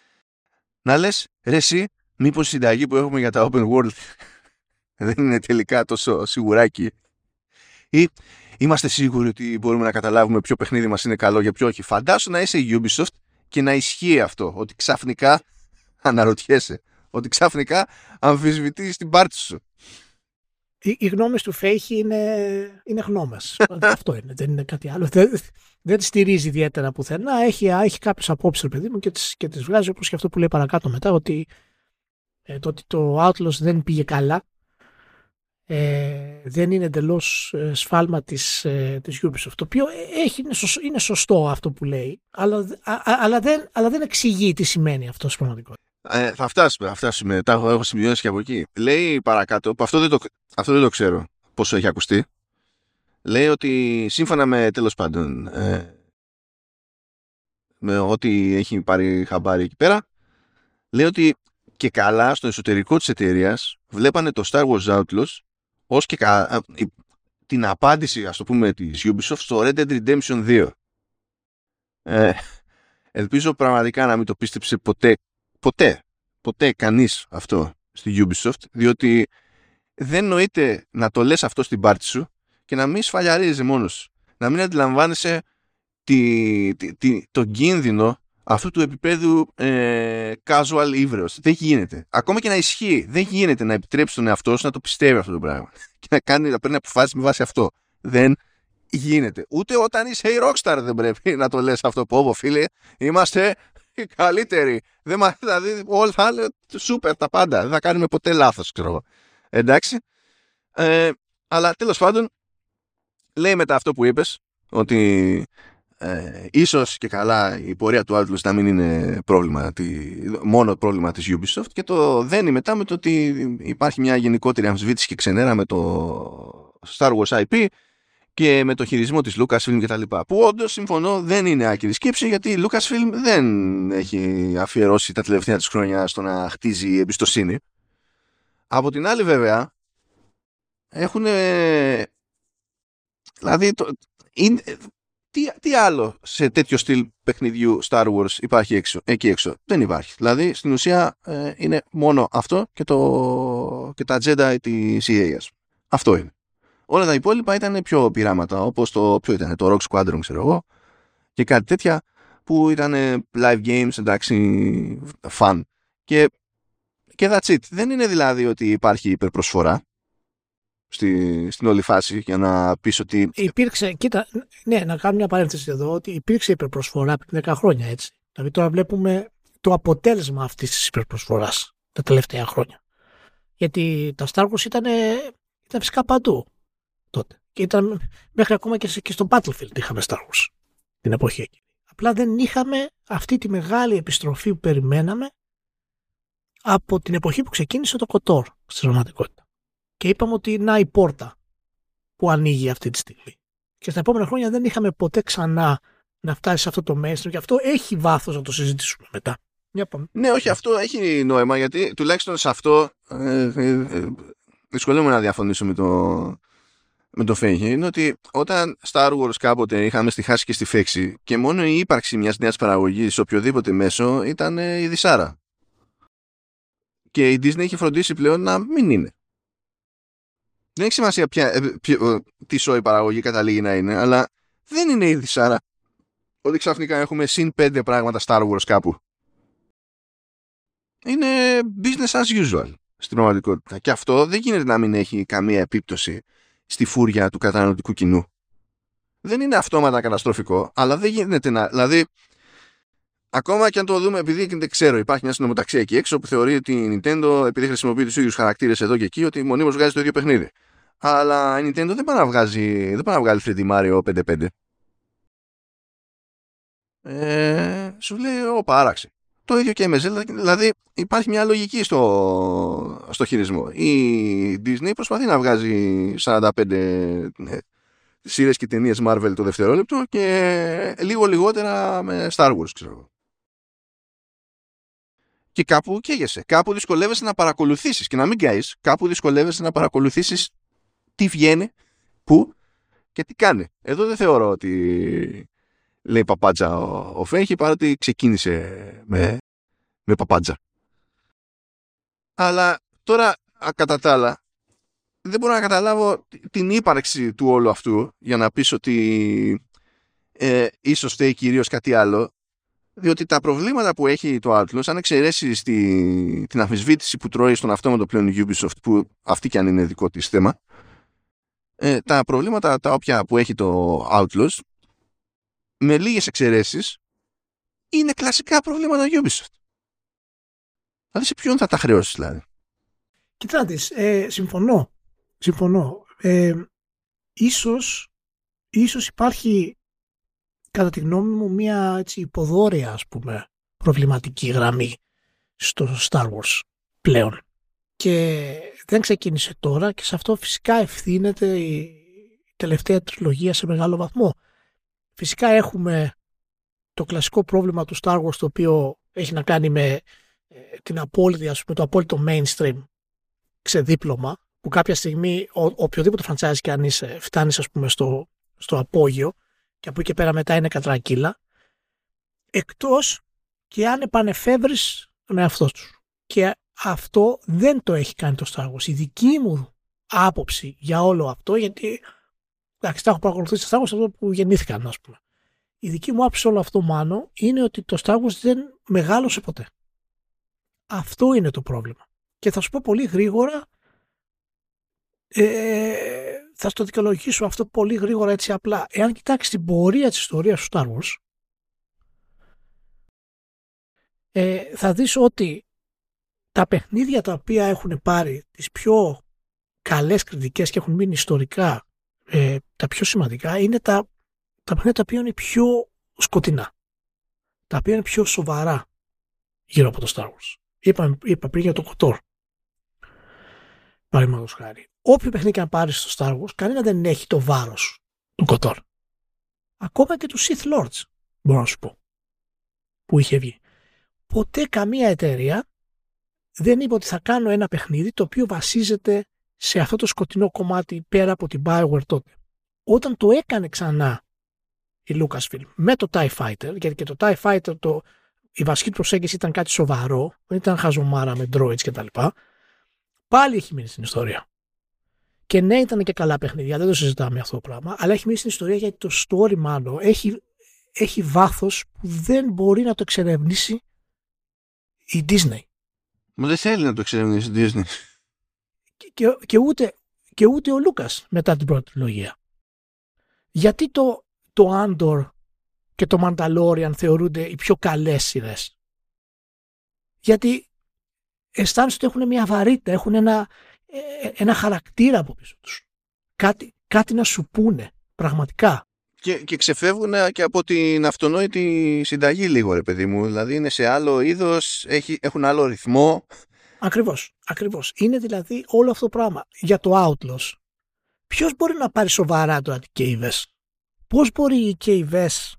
να λες ρε εσύ, μήπως η συνταγή που έχουμε για τα open world δεν είναι τελικά τόσο σιγουράκι ή είμαστε σίγουροι ότι μπορούμε να καταλάβουμε ποιο παιχνίδι μας είναι καλό για ποιο όχι. Φαντάσου να είσαι η Ubisoft και να ισχύει αυτό. Ότι ξαφνικά αναρωτιέσαι. Ότι ξαφνικά αμφισβητείς την πάρτι σου. Οι, οι γνώμες του Φέιχη είναι, είναι γνώμες. Αυτό είναι. Δεν είναι κάτι άλλο. Δεν, δεν τις στηρίζει ιδιαίτερα πουθενά. Έχει, έχει κάποιες απόψεις, παιδί μου, και τις, και τις βγάζει όπως και αυτό που λέει παρακάτω μετά. Ότι ε, το, ότι το Outlaws δεν πήγε καλά. Ε, δεν είναι εντελώς ε, σφάλμα της, ε, της Ubisoft, το οποίο έχει, είναι, σωστό, είναι σωστό αυτό που λέει, αλλά, α, α, αλλά, δεν, αλλά δεν εξηγεί τι σημαίνει αυτό στην πραγματικότητα. Ε, θα φτάσουμε, θα φτάσουμε. Τα έχω, έχω σημειώσει και από εκεί. Λέει παρακάτω, αυτό δεν το, αυτό δεν το ξέρω πόσο έχει ακουστεί. λέει ότι σύμφωνα με, τέλος πάντων, ε, με ό,τι έχει πάρει χαμπάρι εκεί πέρα, λέει ότι και καλά στο εσωτερικό της εταιρείας βλέπανε το Star Wars Outlaws ως και κα, την απάντηση, ας το πούμε, της Ubisoft στο Red Dead Redemption δύο. Ε, ελπίζω πραγματικά να μην το πίστεψε ποτέ, ποτέ, ποτέ κανείς αυτό στη Ubisoft, διότι δεν νοείται να το λες αυτό στην πάρτι σου και να μην σφαλιαρίζεσαι μόνος. Να μην αντιλαμβάνεσαι τη, τη, τη, τον κίνδυνο αυτού του επίπεδου ε, casual ύβρεως. Δεν γίνεται. Ακόμα και να ισχύει, δεν γίνεται να επιτρέψει τον εαυτό σου να το πιστεύει αυτό το πράγμα και να, κάνει, να παίρνει αποφάσεις με βάση αυτό. Δεν γίνεται. Ούτε όταν είσαι η Rockstar δεν πρέπει να το λες αυτό. Πω, φίλε, είμαστε οι καλύτεροι. Δεν, δηλαδή, όλα θα είναι super τα πάντα. Δεν θα κάνουμε ποτέ λάθος, ξέρω εγώ. Εντάξει. Ε, αλλά τέλος πάντων, λέει μετά αυτό που είπες, ότι ε, ίσως και καλά η πορεία του Outlaws να μην είναι πρόβλημα, τη, μόνο πρόβλημα της Ubisoft, και το δένει μετά με το ότι υπάρχει μια γενικότερη αμφισβήτηση και ξενέρα με το Star Wars άι πι και με το χειρισμό της Lucasfilm κτλ. Που όντως συμφωνώ, δεν είναι άκυρη σκέψη, γιατί η Lucasfilm δεν έχει αφιερώσει τα τελευταία της χρόνια στο να χτίζει εμπιστοσύνη. Από την άλλη βέβαια έχουν, δηλαδή το, είναι, τι, τι άλλο σε τέτοιο στυλ παιχνιδιού Star Wars υπάρχει έξω, εκεί έξω? Δεν υπάρχει. Δηλαδή στην ουσία ε, είναι μόνο αυτό και, το, και τα Jedi της ι έι. Αυτό είναι. Όλα τα υπόλοιπα ήταν πιο πειράματα, όπως το, ποιο ήταν, το Rogue Squadron, ξέρω εγώ, και κάτι τέτοια που ήταν live games, εντάξει, fun. Και, και that's it. Δεν είναι δηλαδή ότι υπάρχει υπερπροσφορά στη, στην όλη φάση για να πεις ότι... Υπήρξε, κοίτα, ναι, να κάνω μια παρένθεση εδώ, ότι υπήρξε υπερπροσφορά πριν δέκα χρόνια, έτσι. Δηλαδή τώρα βλέπουμε το αποτέλεσμα αυτής της υπερπροσφοράς τα τελευταία χρόνια. Γιατί τα Star Wars ήταν, ήταν φυσικά παντού τότε. Και ήταν μέχρι ακόμα και, και στο Battlefield είχαμε Star Wars την εποχή εκεί. Απλά δεν είχαμε αυτή τη μεγάλη επιστροφή που περιμέναμε από την εποχή που ξεκίνησε το κοτόρ στην πραγματικότητα. Και είπαμε ότι να η πόρτα που ανοίγει αυτή τη στιγμή. Και στα επόμενα χρόνια δεν είχαμε ποτέ ξανά να φτάσει σε αυτό το mainstream, και αυτό έχει βάθος να το συζητήσουμε μετά. Ναι, όχι, αυτό έχει νόημα, γιατί τουλάχιστον σε αυτό ε, ε, ε, δυσκολεύομαι να διαφωνήσω με το, με το Φέγγι. Είναι ότι όταν Star Wars κάποτε είχαμε στη χάση και στη φέξη και μόνο η ύπαρξη μιας νέας παραγωγής σε οποιοδήποτε μέσο ήταν ε, η δυσάρα. Και η Disney έχει φροντίσει πλέον να μην είναι. Δεν έχει σημασία ποια, ε, ποιο, τι σοϊ παραγωγή καταλήγει να είναι, αλλά δεν είναι η δυσάρα ότι ξαφνικά έχουμε συν πέντε πράγματα Star Wars κάπου. Είναι business as usual στην πραγματικότητα. Και αυτό δεν γίνεται να μην έχει καμία επίπτωση στη φούρια του καταναλωτικού κοινού. Δεν είναι αυτόματα καταστροφικό, αλλά δεν γίνεται να... Δηλαδή, ακόμα και αν το δούμε, επειδή δεν ξέρω, υπάρχει μια συνομοταξία εκεί έξω που θεωρεί ότι η Nintendo, επειδή χρησιμοποιεί τους ίδιους χαρακτήρες εδώ και εκεί, ότι μονίμως βγάζει το ίδιο παιχνίδι. Αλλά η Nintendo δεν πάει να βγάζει, δεν πάει να βγάλει θρι ντι Mario πέντε πέντε. Ε, σου λέει, ω, παράξε. Το ίδιο και με Zelda, δηλαδή υπάρχει μια λογική στο, στο χειρισμό. Η Disney προσπαθεί να βγάζει σαράντα πέντε ναι, σειρές και ταινίες Marvel το δευτερόλεπτο και λίγο λιγότερα με Star Wars, ξέρω εγώ. Και κάπου καίγεσαι. Κάπου δυσκολεύεσαι να παρακολουθήσεις, και να μην καείς, κάπου δυσκολεύεσαι να παρακολουθήσεις τι βγαίνει, πού και τι κάνει. Εδώ δεν θεωρώ ότι λέει παπάντζα ο, ο Φέγγι, παρότι ξεκίνησε με, με παπάντζα. Αλλά τώρα, κατά τα άλλα, δεν μπορώ να καταλάβω την ύπαρξη του όλου αυτού για να πεις ότι ε, ίσως φταίει κυρίως κάτι άλλο, διότι τα προβλήματα που έχει το Outlaws, αν εξαιρέσεις τη, την αμφισβήτηση που τρώει στον αυτόματο πλέον Ubisoft, που αυτή κι αν είναι δικό της θέμα, ε, τα προβλήματα τα όποια που έχει το Outlaws, με λίγες εξαιρέσεις, είναι κλασικά προβλήματα Ubisoft. Δηλαδή σε ποιον θα τα χρεώσεις, δηλαδή? Κοιτά τις, ε, συμφωνώ. Συμφωνώ. Ε, ίσως, ίσως υπάρχει, κατά τη γνώμη μου, μια έτσι, υποδόρια, ας πούμε, προβληματική γραμμή στο Star Wars πλέον. Και δεν ξεκίνησε τώρα, και σε αυτό φυσικά ευθύνεται η, τελευταία τριλογία σε μεγάλο βαθμό. Φυσικά έχουμε το κλασικό πρόβλημα του Star Wars, το οποίο έχει να κάνει με ε, την απόλυτη, ας πούμε, το απόλυτο mainstream ξεδίπλωμα, που κάποια στιγμή ο, οποιοδήποτε franchise και αν είσαι φτάνεις, ας πούμε, στο, στο απόγειο και από εκεί και πέρα μετά είναι κατρακύλα, εκτός και αν επανεφεύρεις τον εαυτό του. Και αυτό δεν το έχει κάνει το Star Wars. Η δική μου άποψη για όλο αυτό, γιατί εντάξει, τα έχω παρακολουθήσει στα Star Wars αυτό που γεννήθηκαν, ας πούμε. Η δική μου άποψη όλο αυτό, μάλλον, είναι ότι το Star Wars δεν μεγάλωσε ποτέ. Αυτό είναι το πρόβλημα. Και θα σου πω πολύ γρήγορα, ε, θα στο δικαιολογήσω αυτό πολύ γρήγορα, έτσι απλά. Εάν κοιτάξεις την πορεία της ιστορίας του Star Wars, ε, θα δεις ότι τα παιχνίδια τα οποία έχουν πάρει τις πιο καλές κριτικές και έχουν μείνει ιστορικά ε, τα πιο σημαντικά είναι τα, τα παιχνίδια τα οποία είναι πιο σκοτεινά, τα οποία είναι πιο σοβαρά γύρω από το Star Wars. Είπα, είπα πριν για το κοτόρ, παραδείγματος χάρη. Όποιο παιχνίδι και αν πάρεις στο Star Wars, κανένα δεν έχει το βάρος του κοτόρ. Ακόμα και του Sith Lords, μπορώ να σου πω, που είχε βγει. Ποτέ καμία εταιρεία δεν είπε ότι θα κάνω ένα παιχνίδι το οποίο βασίζεται σε αυτό το σκοτεινό κομμάτι πέρα από την BioWare τότε. Όταν το έκανε ξανά η Lucasfilm με το TIE Fighter, γιατί και το TIE Fighter το, η βασική προσέγγιση ήταν κάτι σοβαρό, δεν ήταν χαζομάρα με droids κτλ. Πάλι έχει μείνει στην ιστορία. Και ναι, ήταν και καλά παιχνίδια, δεν το συζητάμε αυτό το πράγμα, αλλά έχει μείνει στην ιστορία γιατί το story μάλλον έχει, έχει βάθος που δεν μπορεί να το εξερευνήσει η Disney. Μα δεν θέλει να το εξερευνήσει η Disney. Και, και, και, ούτε, και ούτε ο Λούκας μετά την πρώτη τριλογία. Γιατί το, το Andor και το Mandalorian θεωρούνται οι πιο καλές σειρές? Γιατί αισθάνεσαι ότι έχουν μια βαρύτητα, έχουν ένα, ένα χαρακτήρα από πίσω τους. Κάτι, κάτι να σου πούνε πραγματικά. Και, και ξεφεύγουν και από την αυτονόητη συνταγή λίγο, ρε παιδί μου. Δηλαδή είναι σε άλλο είδος, έχει, έχουν άλλο ρυθμό. Ακριβώς, ακριβώς. Είναι δηλαδή όλο αυτό το πράγμα. Για το Outlaws, ποιος μπορεί να πάρει σοβαρά τώρα την κέι βι ες? Πώς μπορεί η κέι βι ες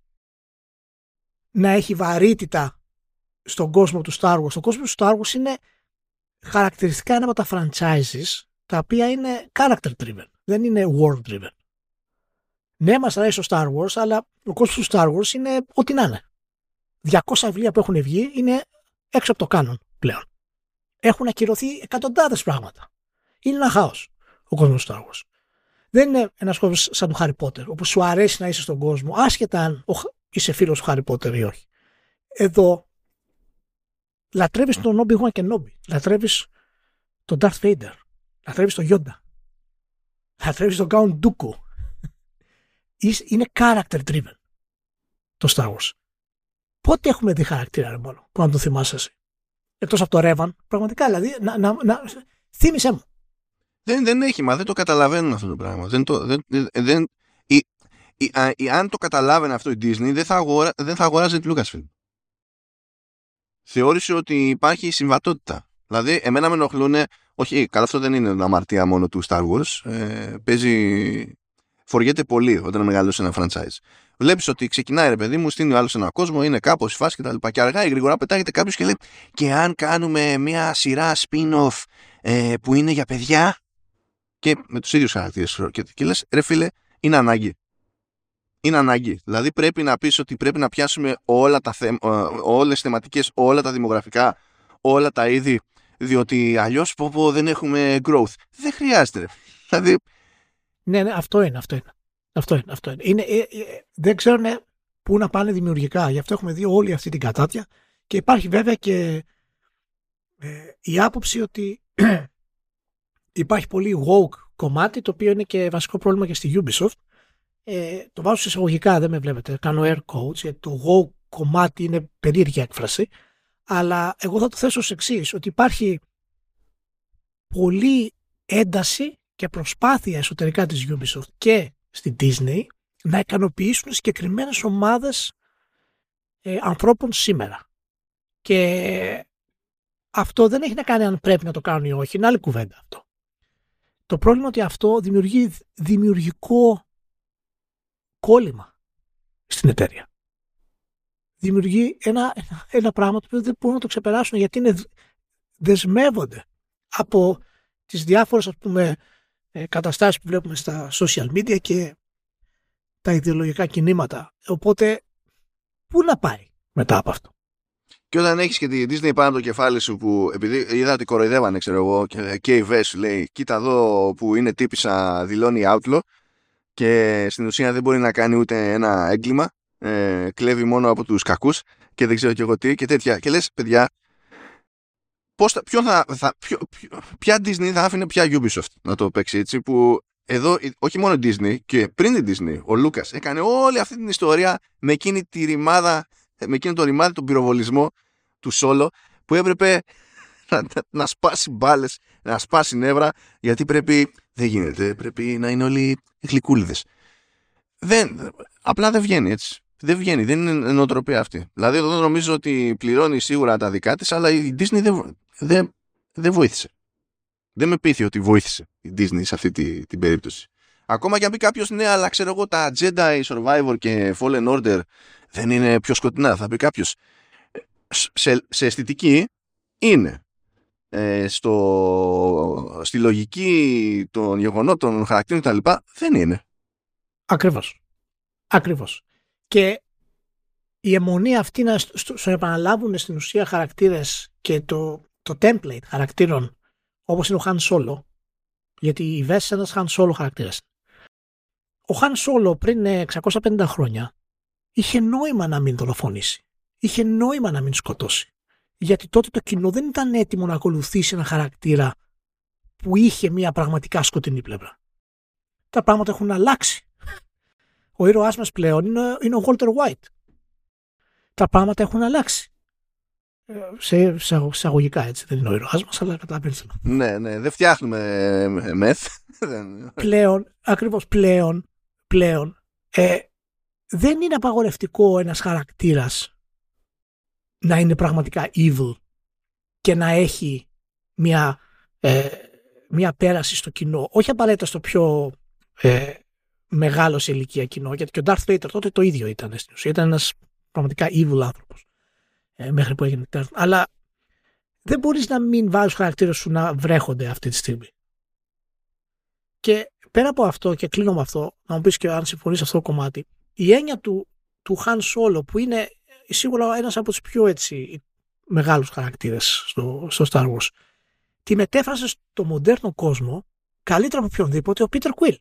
να έχει βαρύτητα στον κόσμο του Star Wars? Ο κόσμος του Star Wars είναι χαρακτηριστικά ένα από τα franchises τα οποία είναι character driven, δεν είναι world driven. Ναι, μας αρέσει το Star Wars, αλλά ο κόσμος του Star Wars είναι ό,τι να είναι. διακόσια βιβλία που έχουν βγει είναι έξω από το canon πλέον. Έχουν ακυρωθεί εκατοντάδες πράγματα. Είναι ένα χάος ο κόσμος του Star Wars. Δεν είναι ένας κόσμος σαν του Harry Potter, όπου σου αρέσει να είσαι στον κόσμο, άσχετα αν είσαι φίλος του Harry Potter ή όχι. Εδώ λατρεύεις τον Obi-Wan Kenobi, λατρεύεις τον Darth Vader, λατρεύεις τον Yoda, λατρεύεις τον Count Dooku. Είναι character driven το Star Wars. Πότε έχουμε δει χαρακτήρα, ρε μόνο, που να το θυμάσαι εσύ? Εκτός από το Revan, πραγματικά, δηλαδή, να, να, να, θύμισέ μου. Δεν, δεν έχει, μα δεν το καταλαβαίνουν αυτό το πράγμα. Δεν το, δεν, δεν, η, η, α, η, αν το καταλάβαινε αυτό η Disney, δεν θα, αγορά, δεν θα αγοράζει τη Lucasfilm. Θεώρησε ότι υπάρχει συμβατότητα. Δηλαδή, εμένα με ενοχλούν, όχι, καλά, αυτό δεν είναι αμαρτία μόνο του Star Wars. Ε, παίζει, φοριέται πολύ όταν μεγαλώσει ένα franchise. Βλέπεις ότι ξεκινάει, ρε παιδί μου, στείνει ο άλλος ένα κόσμο, είναι κάπως η φάση κτλ. Και, και αργά ή γρήγορα πετάγεται κάποιος και λέει, και αν κάνουμε μια σειρά spin-off ε, που είναι για παιδιά και με τους ίδιους χαρακτήρες. Και, και λες, ρε φίλε, είναι ανάγκη. Είναι ανάγκη. Δηλαδή πρέπει να πεις ότι πρέπει να πιάσουμε όλα τα θέ, όλες τις θεματικές, όλα τα δημογραφικά, όλα τα είδη, διότι αλλιώς πω, πω, δεν έχουμε growth. Δεν χρειάζεται. Δηλαδή... Ναι, ναι, αυτό είναι, αυτό είναι. Αυτό είναι, αυτό είναι. είναι ε, ε, δεν ξέρουν πού να πάνε δημιουργικά. Γι' αυτό έχουμε δει όλη αυτή την κατάτια και υπάρχει βέβαια και ε, η άποψη ότι υπάρχει πολύ woke κομμάτι, το οποίο είναι και βασικό πρόβλημα και στη Ubisoft. Ε, το βάζω σε εισαγωγικά, δεν με βλέπετε. Κάνω air quotes, γιατί το woke κομμάτι είναι περίεργη έκφραση. Αλλά εγώ θα το θέσω ως εξής, ότι υπάρχει πολλή ένταση και προσπάθεια εσωτερικά της Ubisoft και στη Disney να ικανοποιήσουν συγκεκριμένες ομάδες ε, ανθρώπων σήμερα. Και αυτό δεν έχει να κάνει αν πρέπει να το κάνουν ή όχι, είναι άλλη κουβέντα αυτό. Το πρόβλημα είναι ότι αυτό δημιουργεί δημιουργικό κόλλημα στην εταιρεία. Δημιουργεί ένα, ένα, ένα πράγμα το οποίο δεν μπορούν να το ξεπεράσουν, γιατί είναι, δεσμεύονται από τις διάφορες, ας πούμε, καταστάσεις που βλέπουμε στα social media και τα ιδεολογικά κινήματα. Οπότε, πού να πάει μετά από αυτό? Και όταν έχεις και τη Disney πάνω από το κεφάλι σου, που επειδή είδα ότι κοροϊδεύανε, ξέρω εγώ, και, και η Βες λέει, κοίτα εδώ που είναι τύπισσα, δηλώνει outlaw και στην ουσία δεν μπορεί να κάνει ούτε ένα έγκλημα, ε, κλέβει μόνο από τους κακούς και δεν ξέρω και εγώ τι και τέτοια. Και λες, παιδιά, πώς θα, ποιο θα, θα, ποιο, ποιο, ποια Disney θα άφηνε πια Ubisoft να το παίξει έτσι, που εδώ όχι μόνο Disney και πριν την Disney ο Λούκας έκανε όλη αυτή την ιστορία με εκείνη τη ρημάδα, με εκείνο το ρημάδι, τον πυροβολισμό του Solo, που έπρεπε να, να, να σπάσει μπάλες, να σπάσει νεύρα, γιατί πρέπει, δεν γίνεται, πρέπει να είναι όλοι γλυκούλιδες. Δεν, απλά δεν βγαίνει έτσι. Δεν βγαίνει, δεν είναι νοοτροπία αυτή. Δηλαδή εδώ νομίζω ότι πληρώνει σίγουρα τα δικά της, αλλά η Disney δεν, δεν, δεν βοήθησε. Δεν με πείθει ότι βοήθησε η Disney σε αυτή τη, την περίπτωση. Ακόμα και αν πει κάποιος, ναι, αλλά ξέρω εγώ τα Jedi Survivor και Fallen Order δεν είναι πιο σκοτεινά. Θα πει κάποιος, σε, σε αισθητική είναι. Ε, στο, στη λογική των γεγονότων, των χαρακτήρων κτλ. Δεν είναι. Ακριβώς. Ακριβώς. Και η αιμονή αυτή να στο, στο επαναλάβουν στην ουσία χαρακτήρες και το, το template χαρακτήρων όπως είναι ο Han Solo, γιατί η Βες είναι ένας Han Solo χαρακτήρας. Ο Han Solo πριν εξακόσια πενήντα χρόνια είχε νόημα να μην δολοφονήσει. Είχε νόημα να μην σκοτώσει. Γιατί τότε το κοινό δεν ήταν έτοιμο να ακολουθήσει ένα χαρακτήρα που είχε μια πραγματικά σκοτεινή πλευρά. Τα πράγματα έχουν αλλάξει. Ο ήρωάς μας πλέον είναι, είναι ο Walter White. Τα πράγματα έχουν αλλάξει. Σε εισαγωγικά έτσι, δεν είναι ο ήρωάς μας, αλλά καταλαβαίνετε. Ναι, ναι, δεν φτιάχνουμε μεθ. Πλέον, ακριβώς πλέον, πλέον, ε, δεν είναι απαγορευτικό ένας χαρακτήρας να είναι πραγματικά evil και να έχει μια, ε, μια πέραση στο κοινό. Όχι απαραίτητα στο πιο ε, μεγάλο σε ηλικία κοινό, γιατί και ο Darth Vader τότε το ίδιο ήταν στην ουσία. Ήταν ένας πραγματικά evil άνθρωπος ε, μέχρι που έγινε τέρμα. Αλλά δεν μπορείς να μην βάζεις χαρακτήρες σου να βρέχονται αυτή τη στιγμή. Και πέρα από αυτό, και κλείνω με αυτό, να μου πεις και αν συμφωνείς σε αυτό το κομμάτι, η έννοια του, του Han Solo, που είναι σίγουρα ένας από τους πιο έτσι μεγάλους χαρακτήρες στο, στο Star Wars, τη μετέφρασε στο μοντέρνο κόσμο καλύτερα από οποιονδήποτε ο Peter Quill.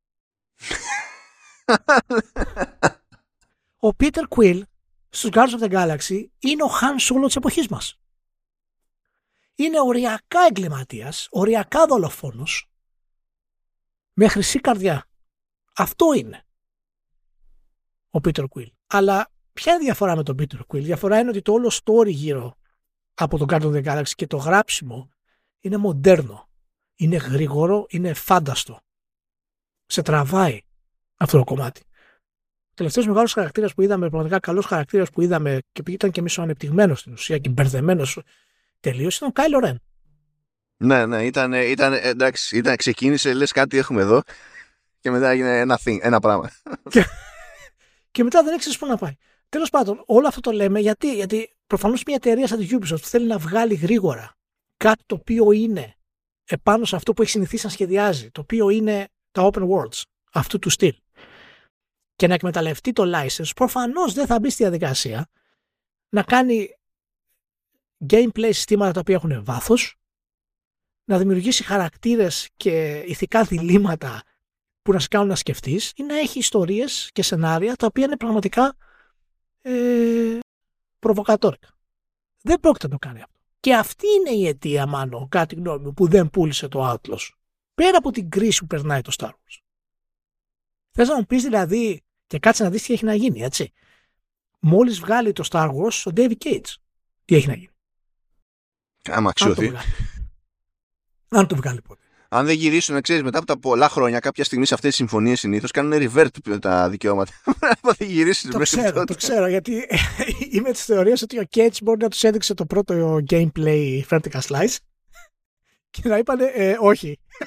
Ο Peter Quill στους Guardians of the Galaxy είναι ο Han Solo της εποχής μας. Είναι οριακά εγκληματίας, οριακά δολοφόνος, με χρυσή καρδιά. Αυτό είναι ο Peter Quill. Αλλά ποια είναι η διαφορά με τον Peter Quill? Η διαφορά είναι ότι το όλο story γύρω από τον Guardians of the Galaxy και το γράψιμο είναι μοντέρνο, είναι γρήγορο, είναι φάνταστο. Σε τραβάει αυτό το κομμάτι. Ο τελευταίος μεγάλος χαρακτήρας που είδαμε, πραγματικά καλός χαρακτήρας που είδαμε και που ήταν και μισοανεπτυγμένος στην ουσία και μπερδεμένος τελείως, ήταν ο Kylo Ren. Ναι, ναι, ήταν, ήταν, εντάξει, ήταν, ξεκίνησε, λες κάτι έχουμε εδώ και μετά έγινε ένα thing, ένα πράγμα. Και, και μετά δεν έξερες πού να πάει. Τέλος πάντων, όλο αυτό το λέμε γιατί, γιατί προφανώς μια εταιρεία σαν τη Ubisoft θέλει να βγάλει γρήγορα κάτι το οποίο είναι επάνω σε αυτό που έχει συνηθίσει να σχεδιάζει, το οποίο είναι τα open worlds αυτού του στυλ. Και να εκμεταλλευτεί το license, προφανώς δεν θα μπει στη διαδικασία να κάνει gameplay συστήματα τα οποία έχουν βάθος, να δημιουργήσει χαρακτήρες και ηθικά διλήμματα που να σε κάνουν να σκεφτείς, ή να έχει ιστορίες και σενάρια τα οποία είναι πραγματικά ε, προβοκατόρικα. Δεν πρόκειται να το κάνει αυτό. Και αυτή είναι η αιτία, μάλλον, κάτι γνώμη μου, που δεν πούλησε το Outlaws. Πέρα από την κρίση που περνάει το Star Wars. Θες να μου πεις δηλαδή, και κάτσε να δεις τι έχει να γίνει, έτσι. Μόλις βγάλει το Star Wars ο David Cage, τι έχει να γίνει? Άμα αξιωθεί. Αν το βγάλει πότε. Αν δεν γυρίσουν, να ξέρεις, μετά από τα πολλά χρόνια, κάποια στιγμή σε αυτές τις συμφωνίες συνήθως κάνουν revert τα δικαιώματα. Αν δεν γυρίσεις το μέχρι ξέρω, τότε. Το ξέρω, γιατί είμαι της θεωρίας ότι ο Cage μπορεί να τους έδειξε το πρώτο gameplay Vertical Slice και να είπανε ε, όχι.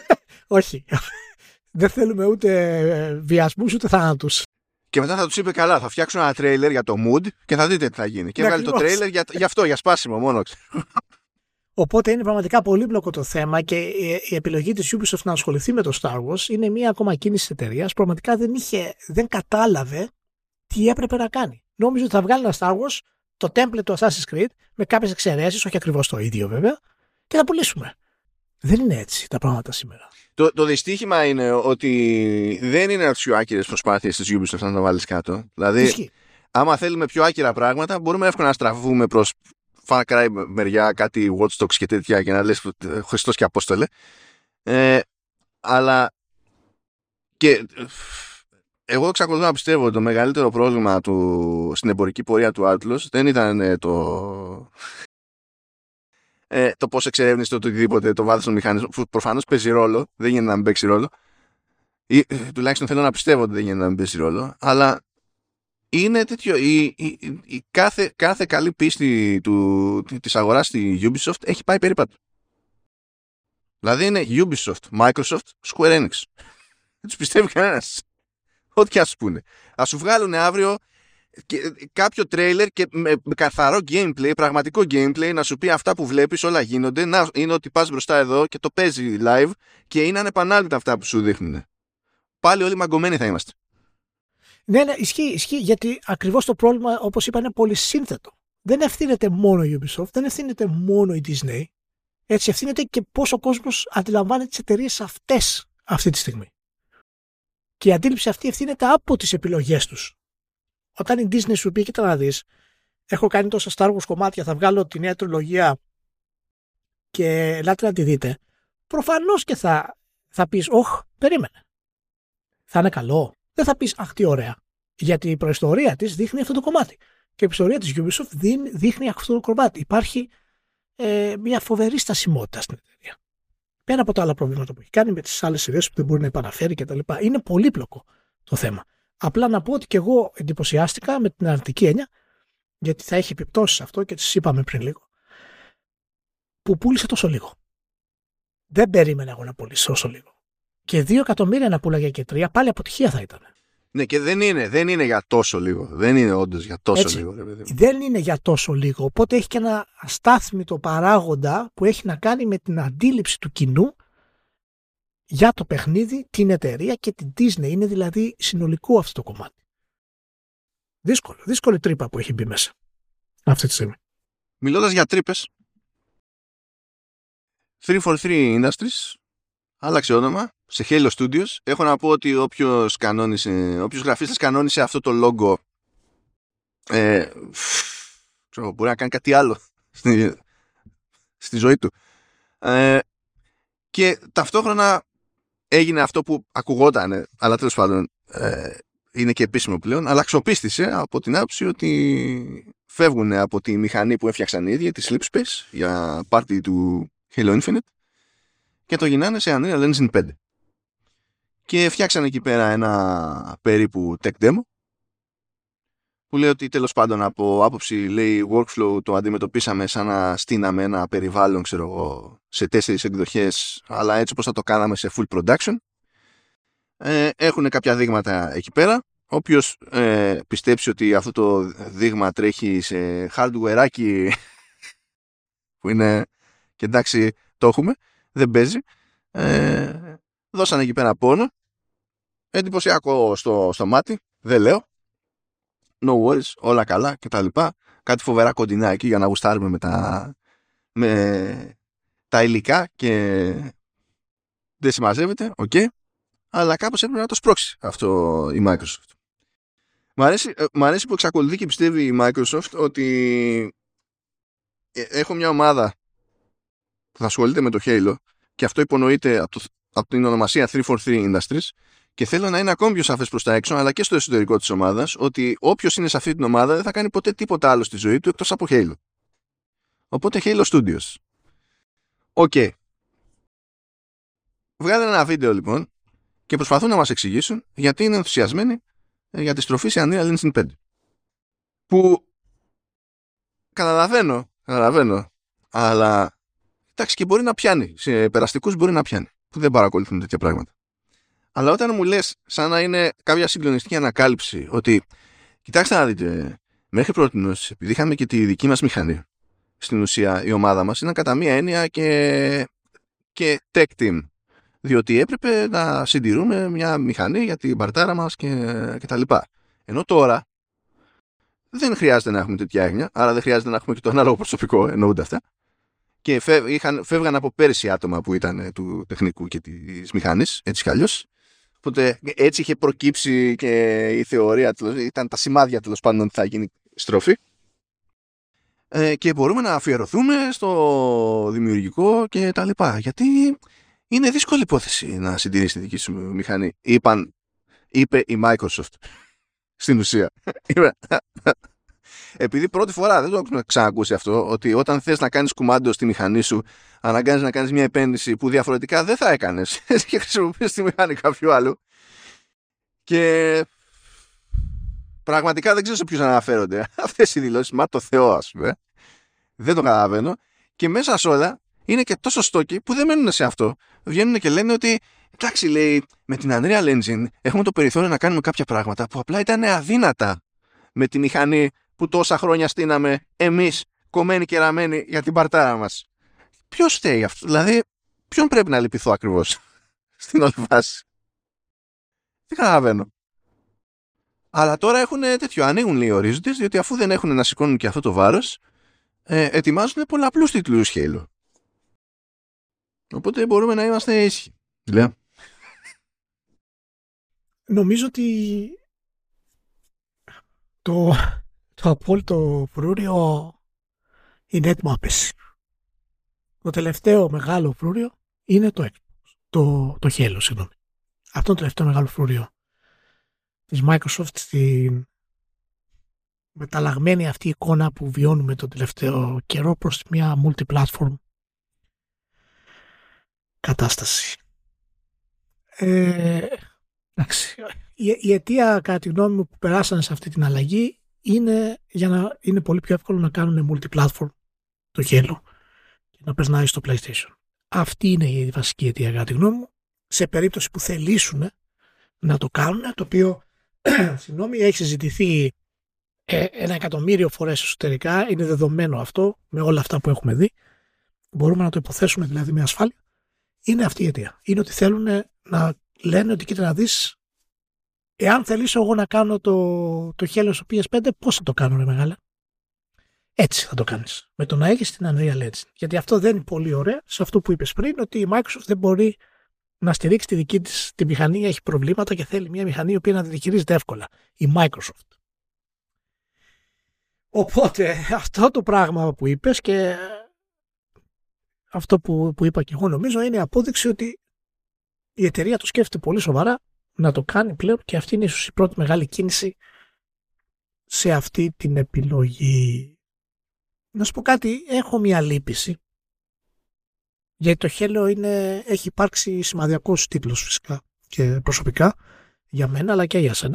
Όχι. Δεν θέλουμε ούτε βιασμούς ούτε θάνατους. Και μετά θα τους είπε καλά, θα φτιάξω ένα τρέιλερ για το mood και θα δείτε τι θα γίνει. Και έβγαλε το τρέιλερ για, για αυτό, για σπάσιμο μόνο. Οπότε είναι πραγματικά πολύπλοκο το θέμα και η επιλογή της Ubisoft να ασχοληθεί με το Star Wars είναι μία ακόμα κίνηση της εταιρείας. Πραγματικά δεν, είχε, δεν κατάλαβε τι έπρεπε να κάνει. Νόμιζε ότι θα βγάλει ένα Star Wars, το template του Assassin's Creed, με κάποιες εξαιρέσεις, όχι ακριβώς το ίδιο βέβαια, και θα πουλήσουμε. Δεν είναι έτσι τα πράγματα σήμερα. Το, το δυστύχημα είναι ότι δεν είναι από τις πιο άκυρες προσπάθειες της Ubisoft να το βάλεις κάτω. Δηλαδή, Ισχύ. άμα θέλουμε πιο άκυρα πράγματα, μπορούμε εύκολα να στραφούμε προς Far Cry μεριά, κάτι Watch Dogs και τέτοια και να λες Χριστός και Απόστολε. Ε, αλλά και εγώ εξακολουθώ να πιστεύω ότι το μεγαλύτερο πρόβλημα του, στην εμπορική πορεία του Atlas δεν ήταν ε, το... Ε, το πώς εξερεύνησε το οτιδήποτε, το βάθος των μηχανισμών, που προφανώς παίζει ρόλο, δεν γίνεται να μην παίξει ρόλο, ή ε, τουλάχιστον θέλω να πιστεύω ότι δεν γίνεται να μην παίζει ρόλο, αλλά είναι τέτοιο, η, η, η, η κάθε, κάθε καλή πίστη του, της αγοράς στη Ubisoft έχει πάει περίπατο. Δηλαδή είναι Ubisoft, Microsoft, Square Enix. Δεν τους πιστεύει κανένας. Ό,τι ας πούνε. Ας σου βγάλουν αύριο και κάποιο τρέιλερ και με καθαρό gameplay, πραγματικό gameplay, να σου πει αυτά που βλέπεις όλα γίνονται, να είναι ότι πας μπροστά εδώ και το παίζει live και είναι ανεπανάληπτα αυτά που σου δείχνουν. Πάλι όλοι μαγκωμένοι θα είμαστε. Ναι, ναι, ισχύει, ισχύει, γιατί ακριβώς το πρόβλημα, όπως είπα, είναι πολύ σύνθετο. Δεν ευθύνεται μόνο η Ubisoft, δεν ευθύνεται μόνο η Disney. Έτσι, ευθύνεται και πώς ο κόσμος αντιλαμβάνεται τις εταιρείες αυτές αυτή τη στιγμή. Και η αντίληψη αυτή ευθύνεται από τις επιλογές τους. Όταν η Disney σου πει, κοίτα να δεις, έχω κάνει τόσα Star Wars κομμάτια, θα βγάλω τη νέα τριλογία και ελάτε να τη δείτε. Προφανώς και θα, θα πεις, όχ, περίμενε. Θα είναι καλό. Δεν θα πεις, αχ, τι ωραία. Γιατί η προϊστορία της δείχνει αυτό το κομμάτι. Και η προϊστορία της Ubisoft δείχνει αυτό το κομμάτι. Υπάρχει ε, μια φοβερή στασιμότητα στην εταιρεία. Πέρα από τα άλλα προβλήματα που έχει κάνει με τις άλλες σειρές που δεν μπορεί να επαναφέρει κτλ. Είναι πολύπλοκο το θέμα. Απλά να πω ότι και εγώ εντυπωσιάστηκα με την αρνητική έννοια, γιατί θα έχει επιπτώσεις αυτό και τις είπαμε πριν λίγο, που πούλησε τόσο λίγο. Δεν περίμενα εγώ να πουλήσει τόσο λίγο. Και δύο εκατομμύρια να πουλάγε και τρία, πάλι αποτυχία θα ήταν. Ναι, και δεν είναι, δεν είναι για τόσο λίγο. Δεν είναι όντως για τόσο Έτσι, λίγο. Ρε παιδί. Δεν είναι για τόσο λίγο. Οπότε έχει και ένα αστάθμητο παράγοντα που έχει να κάνει με την αντίληψη του κοινού για το παιχνίδι, την εταιρεία και την Disney. Είναι δηλαδή συνολικό αυτό το κομμάτι. Δύσκολο, δύσκολη τρύπα που έχει μπει μέσα αυτή τη στιγμή. Μιλώντας για τρύπες, τριακόσια σαράντα τρία Industries άλλαξε όνομα σε Halo Studios. Έχω να πω ότι όποιος, κανόνισε, όποιος γραφίστας κανόνισε αυτό το logo ε, ξέρω, μπορεί να κάνει κάτι άλλο στη, στη ζωή του. Ε, και ταυτόχρονα έγινε αυτό που ακουγόταν, αλλά τέλος πάντων ε, είναι και επίσημο πλέον, αλλά αξιοπίστησε από την άποψη ότι φεύγουν από τη μηχανή που έφτιαξαν οι ίδιοι, τη Slipspace, για πάρτι του Halo Infinite και το γυρνάνε σε Unreal Engine πέντε. Και φτιάξαν εκεί πέρα ένα περίπου tech demo που λέει ότι τέλος πάντων από άποψη λέει workflow το αντιμετωπίσαμε σαν να στείναμε ένα περιβάλλον ξέρω εγώ, σε τέσσερις εκδοχές, αλλά έτσι όπως θα το κάναμε σε full production. Ε, έχουν κάποια δείγματα εκεί πέρα. Όποιος ε, πιστέψει ότι αυτό το δείγμα τρέχει σε hardwareάκι που είναι και εντάξει το έχουμε, δεν παίζει. Ε, δώσανε εκεί πέρα πόνο. Εντυπωσιακό στο, στο μάτι, δεν λέω. No worries, όλα καλά και τα λοιπά. Κάτι φοβερά κοντινά εκεί για να γουστάρουμε με τα, με τα υλικά και δεν συμμαζεύεται, οκ. Okay. Αλλά κάπως έπρεπε να το σπρώξει αυτό η Microsoft. Μ' αρέσει, μ' αρέσει που εξακολουθεί και πιστεύει η Microsoft ότι έχω μια ομάδα που θα ασχολείται με το Halo και αυτό υπονοείται από, το, από την ονομασία τριακόσια σαράντα τρία Industries και θέλω να είναι ακόμη πιο σαφές προς τα έξω αλλά και στο εσωτερικό της ομάδας ότι όποιος είναι σε αυτή την ομάδα δεν θα κάνει ποτέ τίποτα άλλο στη ζωή του εκτός από Halo. Οπότε Halo Studios. Οκ. Okay. Βγάλανε ένα βίντεο λοιπόν και προσπαθούν να μας εξηγήσουν γιατί είναι ενθουσιασμένοι για τη στροφή σε Unreal Engine πέντε. Που καταλαβαίνω, καταλαβαίνω, αλλά εντάξει και μπορεί να πιάνει, σε περαστικούς μπορεί να πιάνει. που δεν παρακολουθούν τέτοια πράγματα. Αλλά όταν μου λες σαν να είναι κάποια συγκλονιστική ανακάλυψη ότι κοιτάξτε να δείτε, μέχρι πρότινος, επειδή είχαμε και τη δική μας μηχανή, στην ουσία η ομάδα μας ήταν κατά μία έννοια και, και tech team, διότι έπρεπε να συντηρούμε μια μηχανή για την παρτάρα μας και, και τα λοιπά. Ενώ τώρα δεν χρειάζεται να έχουμε τέτοια έγνοια, άρα δεν χρειάζεται να έχουμε και το ανάλογο προσωπικό, εννοούνται αυτά. Και φεύ, είχαν, φεύγαν από πέρυσι άτομα που ήταν του τεχνικού και της μηχανής, έτσι κι αλλιώς. Οπότε έτσι είχε προκύψει και η θεωρία, ήταν τα σημάδια τέλος πάντων ότι θα γίνει στροφή. Ε, και μπορούμε να αφιερωθούμε στο δημιουργικό και τα λοιπά. Γιατί είναι δύσκολη υπόθεση να συντηρήσει τη δική σου μηχανή. Είπαν, είπε η Microsoft στην ουσία. Επειδή πρώτη φορά δεν το έχουμε ξανακούσει αυτό, ότι όταν θες να κάνεις κουμάντο στη μηχανή σου, αναγκάζεις να κάνεις μια επένδυση που διαφορετικά δεν θα έκανες και χρησιμοποιείς τη μηχανή κάποιου άλλου. Και πραγματικά δεν ξέρω σε ποιους αναφέρονται αυτές οι δηλώσεις. Μα το Θεό, ας πούμε. Δεν το καταλαβαίνω. Και μέσα σε όλα είναι και τόσο στόκοι που δεν μένουν σε αυτό. Βγαίνουν και λένε ότι εντάξει, λέει, με την Unreal Engine έχουμε το περιθώριο να κάνουμε κάποια πράγματα που απλά ήταν αδύνατα με τη μηχανή που τόσα χρόνια στείναμε εμείς κομμένοι και ραμμένοι για την παρτάρα μας. Ποιος φταίει αυτό, δηλαδή ποιον πρέπει να λυπηθώ ακριβώς στην όλη φάση? Δεν καταλαβαίνω. Αλλά τώρα έχουν τέτοιο, ανοίγουν λίγο ορίζοντες, διότι αφού δεν έχουν να σηκώνουν και αυτό το βάρος, ε, ετοιμάζουν πολλαπλούς τίτλους Halo. Οπότε μπορούμε να είμαστε ήσυχοι. Λέω. Νομίζω ότι το, το απόλυτο φρούριο είναι έτοιμο να πέσει. Το τελευταίο μεγάλο φρούριο είναι το Xbox. Το, το Halo, συγγνώμη. Αυτό είναι το τελευταίο μεγάλο φρούριο της Microsoft στην μεταλλαγμένη αυτή εικόνα που βιώνουμε τον τελευταίο καιρό προς μια multi-platform κατάσταση. Ε, εντάξει. Η, η αιτία, κατά τη γνώμη μου, που περάσανε σε αυτή την αλλαγή είναι για να είναι πολύ πιο εύκολο να κάνουν multi-platform το Halo και να περνάει στο PlayStation. Αυτή είναι η βασική αιτία, κατά τη γνώμη μου. Σε περίπτωση που θελήσουν να το κάνουν, το οποίο συγγνώμη, έχει συζητηθεί ε, ένα εκατομμύριο φορές εσωτερικά, είναι δεδομένο αυτό με όλα αυτά που έχουμε δει, μπορούμε να το υποθέσουμε δηλαδή με ασφάλεια, είναι αυτή η αιτία. Είναι ότι θέλουν να λένε ότι κοίτα να δεις, εάν θελήσω εγώ να κάνω το, το Halo στο πι ες φάιβ, πώς θα το κάνω ρε μεγάλα? Έτσι θα το κάνεις, με το να έχεις την Unreal Engine. Γιατί αυτό δεν είναι πολύ ωραίο σε αυτό που είπες πριν, ότι η Microsoft δεν μπορεί να στηρίξει τη δική της τη μηχανή, έχει προβλήματα και θέλει μια μηχανή η οποία να τη διαχειρίζεται εύκολα. Η Microsoft. Οπότε αυτό το πράγμα που είπες και αυτό που, που είπα και εγώ νομίζω είναι απόδειξη ότι η εταιρεία το σκέφτεται πολύ σοβαρά να το κάνει πλέον και αυτή είναι ίσως η πρώτη μεγάλη κίνηση σε αυτή την επιλογή. Να σου πω κάτι, έχω μια λύπηση. Γιατί το Halo είναι, έχει υπάρξει σημαδιακός τίτλος φυσικά και προσωπικά για μένα αλλά και για σένα.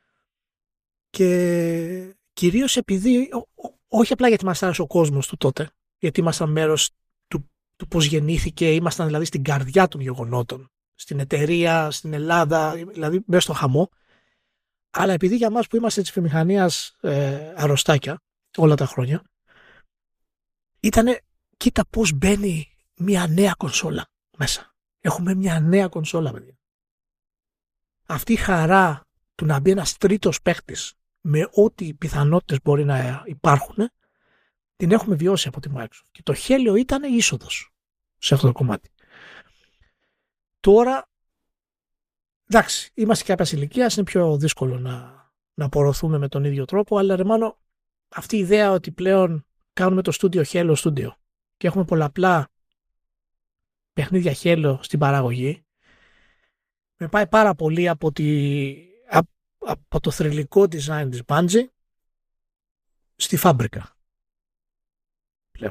Και κυρίως επειδή, ό, ό, όχι απλά γιατί μας άρεσε ο κόσμος του τότε, γιατί ήμασταν μέρος του, του πώς γεννήθηκε, ήμασταν δηλαδή στην καρδιά των γεγονότων, στην εταιρεία, στην Ελλάδα, δηλαδή μέσα στο χαμό, αλλά επειδή για μας που είμαστε της βιομηχανίας ε, αρρωστάκια όλα τα χρόνια, ήτανε κοίτα πώς μπαίνει μια νέα κονσόλα μέσα. Έχουμε μια νέα κονσόλα, παιδιά. Αυτή η χαρά του να μπει ένας τρίτος παίχτης με ό,τι πιθανότητες μπορεί να υπάρχουν, την έχουμε βιώσει από τη Microsoft. Και το Halo ήταν η είσοδος σε αυτό το κομμάτι. Τώρα, εντάξει, είμαστε και κάποιας ηλικίας, είναι πιο δύσκολο να, να απορροθούμε με τον ίδιο τρόπο, αλλά ρε μάνο, αυτή η ιδέα ότι πλέον κάνουμε το στούντιο Halo στούντιο και έχουμε πολλαπλά παιχνίδια Halo στην παραγωγή, με πάει πάρα πολύ από, τη, από, από το θρυλικό design της Bungie στη φάμπρικα πλέον.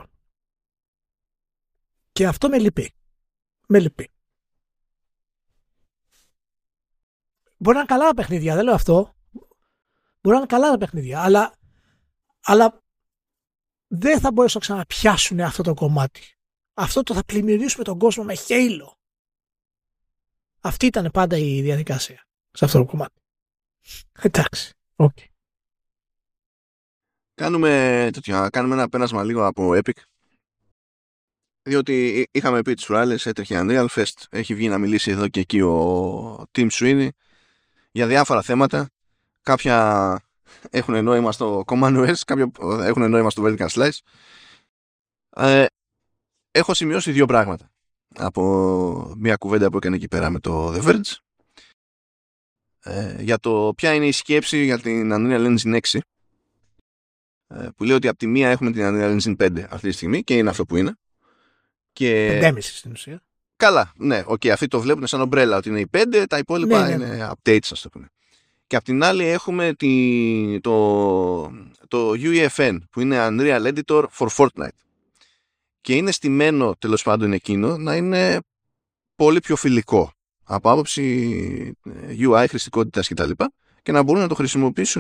Και αυτό με λυπεί. Με λυπεί. Μπορεί να είναι καλά τα παιχνίδια, δεν λέω αυτό. Μπορεί να είναι καλά τα παιχνίδια, αλλά, αλλά δεν θα μπορέσουν να ξαναπιάσουν αυτό το κομμάτι. Αυτό το θα πλημμυρίσουμε τον κόσμο με Halo. Αυτή ήταν πάντα η διαδικασία σε αυτό το κομμάτι. Εντάξει. Okay. Κάνουμε, τέτοιο, κάνουμε ένα πέρασμα λίγο από Epic. Διότι είχαμε πει τις προάλλες, έτρεχε Unreal Fest, έχει βγει να μιλήσει εδώ και εκεί ο Tim Sweeney για διάφορα θέματα. Κάποια έχουν νόημα στο Command ο ες, κάποια έχουν νόημα στο Vertical Slice. Ε, έχω σημειώσει δύο πράγματα από μια κουβέντα που έκανε εκεί πέρα με το The Verge. Ε, για το ποια είναι η σκέψη για την Unreal Engine έξι, ε, που λέει ότι από τη μία έχουμε την Unreal Engine πέντε αυτή τη στιγμή και είναι αυτό που είναι. Και... πεντέμισι στην ουσία. Καλά, ναι, οκ, okay, αυτοί το βλέπουν σαν ομπρέλα ότι είναι η πέντε, τα υπόλοιπα ναι, ναι. είναι updates, ας το πούμε. Και απ' την άλλη έχουμε τη, το, το γιου ι εφ εν που είναι Unreal Editor for Fortnite. Και είναι στημένο τέλος πάντων εκείνο να είναι πολύ πιο φιλικό από άποψη γιου άι, χρηστικότητας κτλ. Και, και να μπορούν να το χρησιμοποιήσουν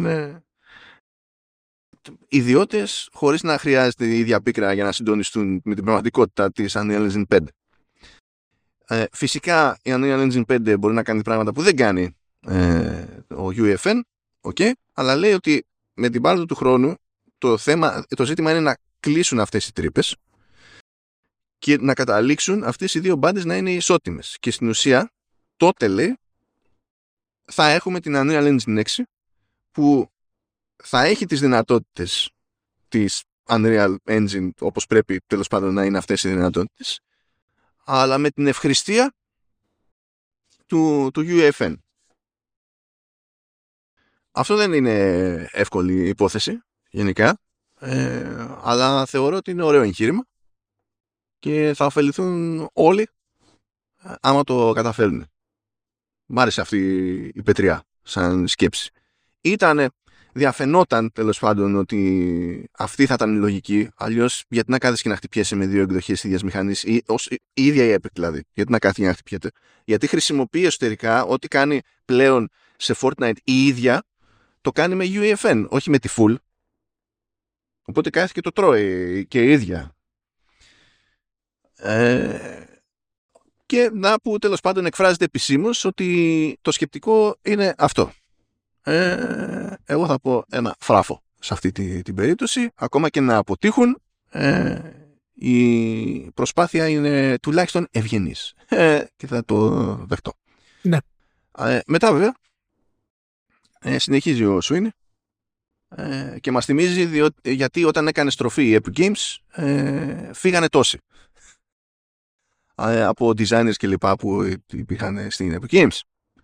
ιδιώτες χωρίς να χρειάζεται η ίδια πίκρα για να συντονιστούν με την πραγματικότητα της Unreal Engine πέντε. Ε, φυσικά η Unreal Engine πέντε μπορεί να κάνει πράγματα που δεν κάνει ε, ο γιου εφ εν, okay, αλλά λέει ότι με την πάροδο του χρόνου το, θέμα, το ζήτημα είναι να κλείσουν αυτές οι τρύπες και να καταλήξουν αυτές οι δύο μπάντες να είναι ισότιμες. Και στην ουσία τότε λέει θα έχουμε την Unreal Engine έξι που θα έχει τις δυνατότητες της Unreal Engine όπως πρέπει τέλος πάντων να είναι αυτές οι δυνατότητες, αλλά με την ευχριστία του, του γιου εφ εν. Αυτό δεν είναι εύκολη υπόθεση γενικά, ε, αλλά θεωρώ ότι είναι ωραίο εγχείρημα και θα ωφεληθούν όλοι άμα το καταφέρουν. Μ' άρεσε αυτή η πετριά σαν σκέψη. Ήτανε, διαφαινόταν τέλος πάντων ότι αυτή θα ήταν η λογική, αλλιώς γιατί να κάθεσαι και να χτυπιέσαι με δύο εκδοχές ίδιας μηχανής, ή, ως, η ίδια η Epic δηλαδή, γιατί να κάθεσαι και να χτυπιέται, γιατί χρησιμοποιεί εσωτερικά ό,τι κάνει πλέον σε Fortnite η ίδια, το κάνει με γιου εφ εν, όχι με τη full. Οπότε κάθεται και το τρώει και η ίδια. Ε, και να που τέλος πάντων εκφράζεται επισήμως ότι το σκεπτικό είναι αυτό. Ε, εγώ θα πω ένα φράφο σε αυτή τη, την περίπτωση. Ακόμα και να αποτύχουν, ε, η προσπάθεια είναι τουλάχιστον ευγενής, ε, και θα το δεχτώ. Ναι. Ε, μετά βέβαια ε, συνεχίζει ο Sweeney ε, και μας θυμίζει διότι, γιατί όταν έκανε στροφή η Epic Games ε, φύγανε τόσοι ε, από designers και λοιπά που υπήρχαν στην Epic Games.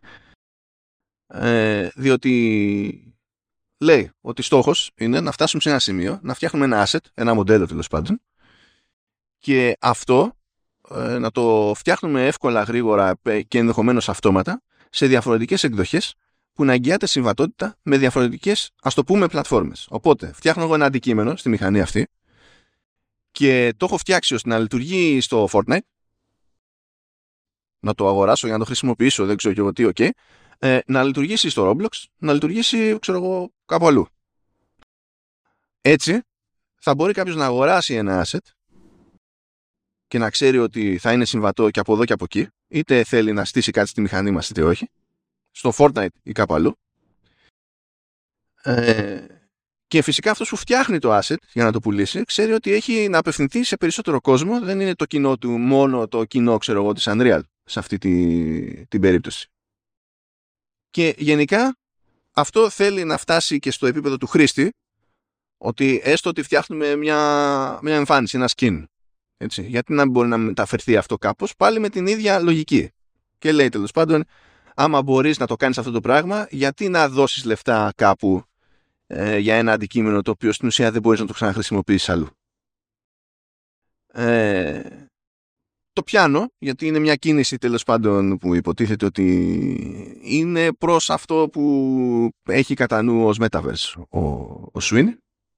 Ε, διότι λέει ότι στόχος είναι να φτάσουμε σε ένα σημείο, να φτιάχνουμε ένα asset, ένα μοντέλο τέλος πάντων, και αυτό ε, να το φτιάχνουμε εύκολα, γρήγορα και ενδεχομένως αυτόματα σε διαφορετικές εκδοχές που να εγγυάται συμβατότητα με διαφορετικές, ας το πούμε, πλατφόρμες. Οπότε φτιάχνω εγώ ένα αντικείμενο στη μηχανή αυτή και το έχω φτιάξει ώστε να λειτουργεί στο Fortnite, να το αγοράσω για να το χρησιμοποιήσω, δεν ξέρω και εγώ τι, ok, ε, να λειτουργήσει στο Roblox, να λειτουργήσει, ξέρω εγώ, κάπου αλλού. Έτσι θα μπορεί κάποιος να αγοράσει ένα asset και να ξέρει ότι θα είναι συμβατό και από εδώ και από εκεί, είτε θέλει να στήσει κάτι στη μηχανή μας είτε όχι, στο Fortnite ή κάπου αλλού. Ε, και φυσικά αυτός που φτιάχνει το asset για να το πουλήσει ξέρει ότι έχει να απευθυνθεί σε περισσότερο κόσμο, δεν είναι το κοινό του μόνο το κοινό, ξέρω εγώ, της Unreal σε αυτή τη, την περίπτωση. Και γενικά αυτό θέλει να φτάσει και στο επίπεδο του χρήστη, ότι έστω ότι φτιάχνουμε μια, μια εμφάνιση, ένα skin, έτσι, γιατί να μπορεί να μεταφερθεί αυτό κάπως, πάλι με την ίδια λογική. Και λέει τέλος πάντων, άμα μπορείς να το κάνεις αυτό το πράγμα, γιατί να δώσεις λεφτά κάπου ε, για ένα αντικείμενο το οποίο στην ουσία δεν μπορείς να το ξαναχρησιμοποιήσεις αλλού. Ε, το πιάνω, γιατί είναι μια κίνηση τέλος πάντων που υποτίθεται ότι είναι προς αυτό που έχει κατά νου ως Metaverse ο, ο Sweeney.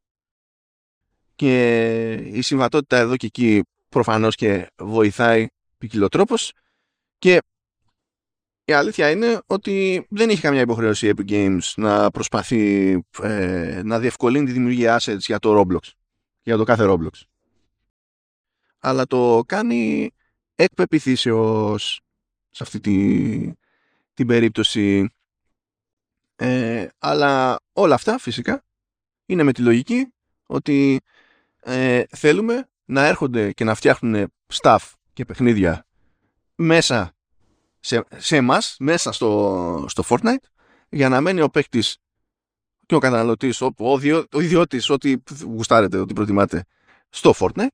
Και η συμβατότητα εδώ και εκεί προφανώς και βοηθάει ποικιλοτρόπως, και η αλήθεια είναι ότι δεν έχει καμιά υποχρέωση η Epic Games να προσπαθεί ε, να διευκολύνει τη δημιουργία assets για το Roblox, για το κάθε Roblox. Αλλά το κάνει εκ πεποιθήσεως. σε αυτή τη, την περίπτωση. Ε, αλλά όλα αυτά φυσικά είναι με τη λογική ότι ε, θέλουμε να έρχονται και να φτιάχνουν stuff και παιχνίδια μέσα σε, σε εμάς, μέσα στο, στο Fortnite, για να μένει ο παίκτης και ο καταναλωτής, ο, ο, ο ιδιώτης, ό,τι γουστάρετε, ό,τι προτιμάτε, στο Fortnite,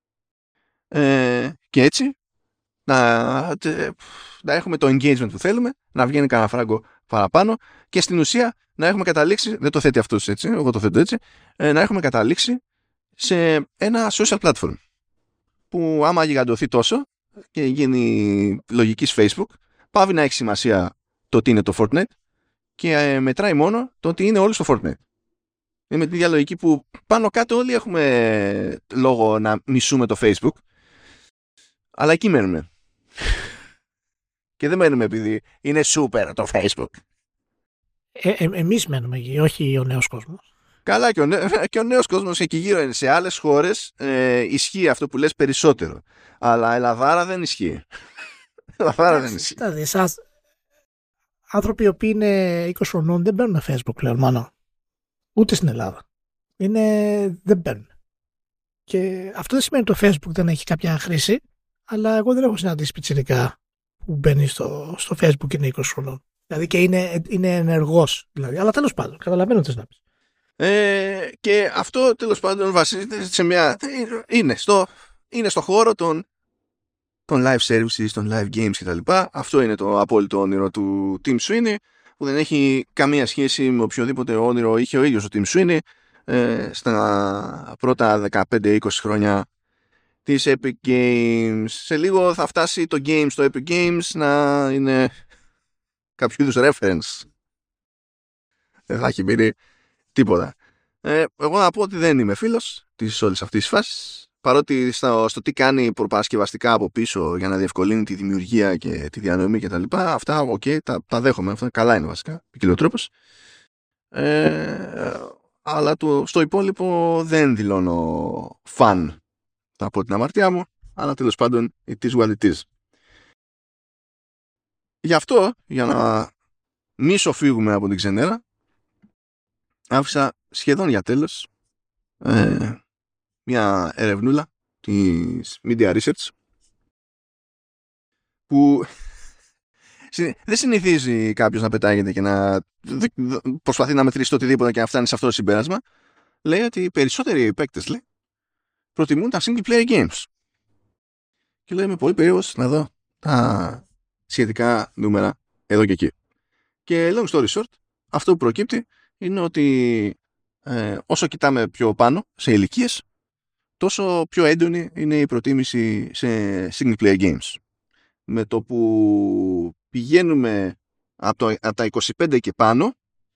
ε, και έτσι να, να έχουμε το engagement που θέλουμε, να βγαίνει κανένα φράγκο παραπάνω και στην ουσία να έχουμε καταλήξει, δεν το θέτει αυτός έτσι, εγώ το θέτω έτσι, ε, να έχουμε καταλήξει σε ένα social platform που άμα γιγαντωθεί τόσο και γίνει λογικής Facebook, πάβει να έχει σημασία το τι είναι το Fortnite και ε, μετράει μόνο το ότι είναι όλοι στο Fortnite. Είναι με τη ίδια λογική που πάνω κάτω όλοι έχουμε λόγο να μισούμε το Facebook, αλλά εκεί μένουμε. Και δεν μένουμε επειδή είναι super το Facebook. Ε, ε, εμείς μένουμε εκεί, όχι ο νέος κόσμος. Καλά, και ο, νέ, και ο νέος κόσμος εκεί γύρω. Σε άλλες χώρες ε, ισχύει αυτό που λες περισσότερο. Αλλά Ελλαδάρα δεν ισχύει. Ελλαδάρα δεν ισχύει. Δηλαδή, εσάς, άνθρωποι οι οποίοι είναι είκοσι χρονών δεν μπαίνουν Facebook πλέον, μάλλον. Ούτε στην Ελλάδα. Είναι, δεν μπαίνουν. Και αυτό δεν σημαίνει ότι το Facebook δεν έχει κάποια χρήση, αλλά εγώ δεν έχω συναντήσει πιτσιρικά που μπαίνει στο, στο Facebook και είναι είκοσι χρονών. Δηλαδή και είναι, είναι ενεργός. Δηλαδή. Αλλά τέλος πάντων, καταλαβαίνω τι να πεις. Ε, και αυτό τέλος πάντων βασίζεται σε μια. Είναι στο, είναι στο χώρο των, των live services, των live games κτλ. Αυτό είναι το απόλυτο όνειρο του Tim Sweeney, που δεν έχει καμία σχέση με οποιοδήποτε όνειρο είχε ο ίδιος ο Tim Sweeney ε, στα πρώτα δεκαπέντε είκοσι χρόνια της Epic Games. Σε λίγο θα φτάσει το game στο Epic Games να είναι κάποιο είδους reference. Δεν θα έχει μείνει τίποτα. Ε, εγώ να πω ότι δεν είμαι φίλος της όλης αυτής της φάσης, παρότι στο, στο τι κάνει προπαρασκευαστικά από πίσω για να διευκολύνει τη δημιουργία και τη διανομή και τα λοιπά, αυτά οκ, okay, τα, τα δέχομαι, αυτά καλά είναι βασικά, ποικιλοτρόπος. Ε, αλλά το, στο υπόλοιπο δεν δηλώνω φαν από την αμαρτία μου, αλλά τέλος πάντων it is what it is. Γι' αυτό, για να μη σοφύγουμε από την ξενέρα, άφησα σχεδόν για τέλος ε, μια ερευνούλα της Media Research που δεν συνηθίζει κάποιος να πετάγεται και να προσπαθεί να μετρήσει το οτιδήποτε και να φτάνει σε αυτό το συμπέρασμα. Λέει ότι οι περισσότεροι παίκτες λέει, προτιμούν τα single player games. Και λέει, είμαι πολύ περίεργος να δω τα σχετικά νούμερα εδώ και εκεί. Και long story short, αυτό που προκύπτει είναι ότι ε, όσο κοιτάμε πιο πάνω σε ηλικίες, τόσο πιο έντονη είναι η προτίμηση σε single player games. Με το που πηγαίνουμε από, το, από τα είκοσι πέντε και πάνω,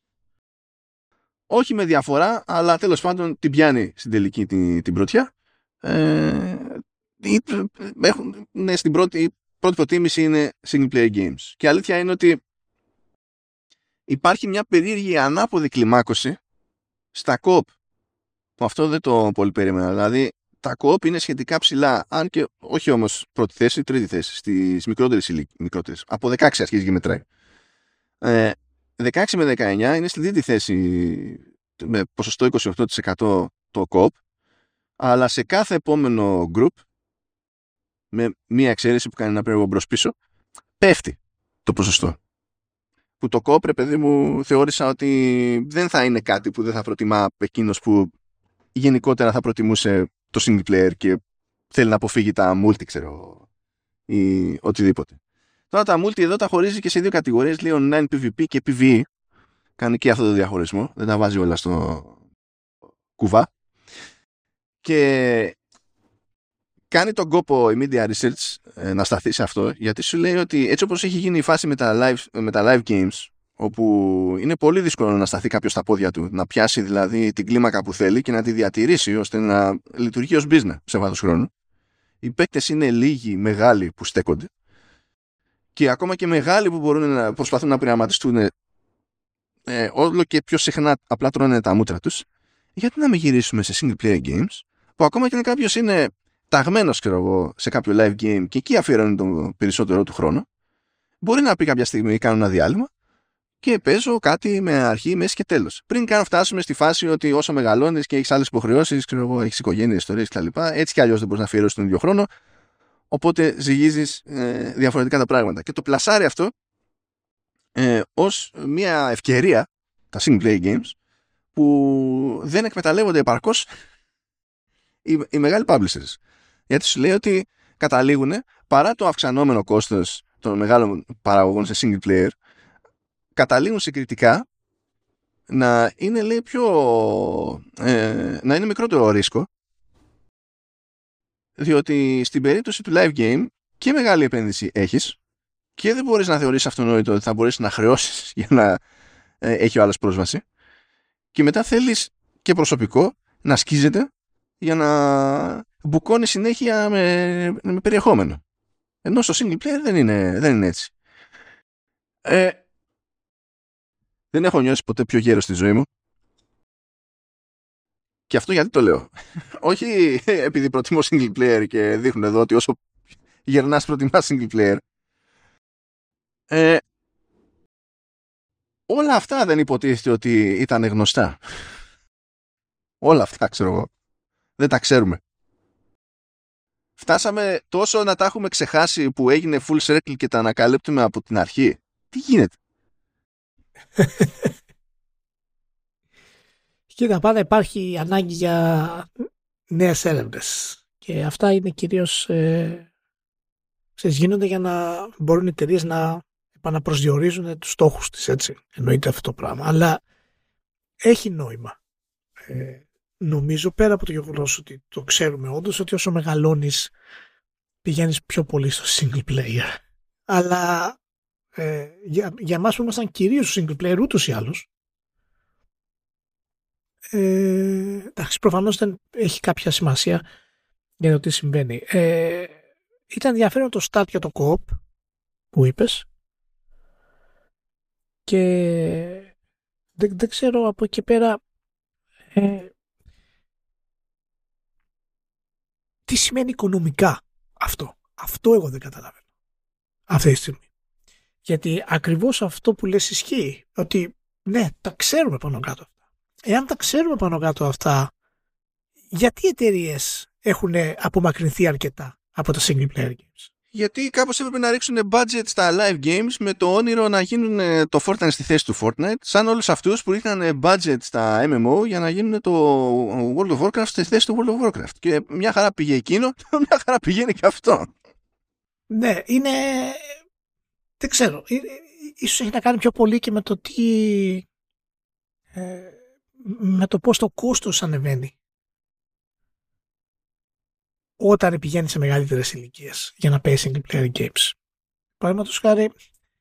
όχι με διαφορά, αλλά τέλος πάντων την πιάνει στην τελική την, την πρωτιά. Ε, έχουν, ναι, στην πρώτη, η πρώτη προτίμηση είναι single player games. Και η αλήθεια είναι ότι υπάρχει μια περίεργη ανάποδη κλιμάκωση στα co-op, που αυτό δεν το πολύ περίμενα. Δηλαδή τα co-op είναι σχετικά ψηλά, αν και όχι όμως πρώτη θέση, τρίτη θέση στις μικρότερες ηλικίες. Από δεκαέξι αρχίζει και μετράει. Ε, δεκαέξι με δεκαεννιά είναι στη τρίτη θέση με ποσοστό είκοσι οκτώ τοις εκατό το co-op, αλλά σε κάθε επόμενο group, με μία εξαίρεση που κάνει ένα περίεργο μπρος πίσω, πέφτει το ποσοστό. Που το co-op, ρε παιδί μου, θεώρησα ότι δεν θα είναι κάτι που δεν θα προτιμά εκείνος που γενικότερα θα προτιμούσε το single player και θέλει να αποφύγει τα multi, ξέρω, ή οτιδήποτε. Τώρα τα multi εδώ τα χωρίζει και σε δύο κατηγορίες, λέει online PvP και PvE. Κάνει και αυτό το διαχωρισμό, δεν τα βάζει όλα στο κουβά. Και κάνει τον κόπο η Media Research ε, να σταθεί σε αυτό, γιατί σου λέει ότι έτσι όπως έχει γίνει η φάση με τα live, με τα live games, όπου είναι πολύ δύσκολο να σταθεί κάποιος στα πόδια του, να πιάσει δηλαδή την κλίμακα που θέλει και να τη διατηρήσει ώστε να λειτουργεί ως business σε βάθος χρόνου. Οι παίκτες είναι λίγοι, μεγάλοι που στέκονται και ακόμα και μεγάλοι που μπορούν να προσπαθούν να πειραματιστούν ε, όλο και πιο συχνά απλά τρώνε τα μούτρα τους. Γιατί να μην γυρίσουμε σε single player games που ακόμα και αν κάποιος είναι ταγμένος, ξέρω εγώ, σε κάποιο live game και εκεί αφιερώνει τον περισσότερο του χρόνο, μπορεί να πει κάποια στιγμή κάνω ένα διάλειμμα και παίζω κάτι με αρχή, μέση και τέλος. Πριν καν φτάσουμε στη φάση ότι όσο μεγαλώνεις και έχεις άλλες υποχρεώσεις, ξέρω εγώ, έχεις οικογένειες, ιστορίες κτλ. Έτσι κι αλλιώς δεν μπορείς να αφιερώσεις τον ίδιο χρόνο. Οπότε ζυγίζεις ε, διαφορετικά τα πράγματα. Και το πλασάρει αυτό ε, ως μια ευκαιρία, τα single play games, που δεν εκμεταλλεύονται επαρκώς οι, οι μεγάλοι publishers. Γιατί σου λέει ότι καταλήγουν, παρά το αυξανόμενο κόστος των μεγάλων παραγωγών σε single player, καταλήγουν συγκριτικά να είναι, λέει, πιο ε, να είναι μικρότερο ρίσκο, διότι στην περίπτωση του live game και μεγάλη επένδυση έχεις και δεν μπορείς να θεωρήσεις αυτονόητο ότι θα μπορείς να χρεώσεις για να ε, έχει ο άλλος πρόσβαση, και μετά θέλεις και προσωπικό να σκίζεται για να μπουκώνει συνέχεια με, με περιεχόμενο, ενώ στο single player δεν είναι, δεν είναι έτσι. ε, Δεν έχω νιώσει ποτέ πιο γέρος στη ζωή μου. Και αυτό γιατί το λέω? Όχι επειδή προτιμώ single player και δείχνουν εδώ ότι όσο γερνάς προτιμάς single player. Ε, όλα αυτά δεν υποτίθεται ότι ήταν γνωστά. Όλα αυτά ξέρω εγώ. Δεν τα ξέρουμε. Φτάσαμε τόσο να τα έχουμε ξεχάσει που έγινε full circle και τα ανακαλύπτουμε από την αρχή. Τι γίνεται? Κοίτα, πάντα υπάρχει ανάγκη για νέες έρευνες. Και αυτά είναι κυρίως ε, ξέρεις, γίνονται για να μπορούν οι εταιρείες να επαναπροσδιορίζουν τους στόχους της, έτσι. Εννοείται αυτό το πράγμα. Αλλά έχει νόημα. Ε, νομίζω, πέρα από το γεγονός ότι το ξέρουμε όντως, ότι όσο μεγαλώνεις πηγαίνεις πιο πολύ στο single player. Αλλά ε, για, για εμάς που ήμασταν κυρίως στο single player ούτως ή άλλως, Ε, εντάξει, προφανώς δεν έχει κάποια σημασία για το τι συμβαίνει. Ε, ήταν ενδιαφέρον το start για το co-op που είπες και δεν, δεν ξέρω από εκεί πέρα ε, τι σημαίνει οικονομικά αυτό. Αυτό εγώ δεν καταλαβαίνω αυτή τη στιγμή. Γιατί ακριβώς αυτό που λες ισχύει, ότι ναι, τα ξέρουμε πάνω κάτω. Εάν τα ξέρουμε πάνω κάτω αυτά, γιατί οι εταιρείες έχουν απομακρυνθεί αρκετά από τα single player games? Γιατί κάπως έπρεπε να ρίξουν budget στα live games με το όνειρο να γίνουν το Fortnite στη θέση του Fortnite, σαν όλους αυτούς που ρίχνανε budget στα εμ εμ ο για να γίνουν το World of Warcraft στη θέση του World of Warcraft. Και μια χαρά πήγε εκείνο, μια χαρά πηγαίνει και αυτό. Ναι, είναι... δεν ξέρω. Ίσως έχει να κάνει πιο πολύ και με το τι... Ε... με το πώς το κόστος ανεβαίνει όταν πηγαίνει σε μεγαλύτερες ηλικίες για να παίζει single player games. Παραδείγματος χάρη,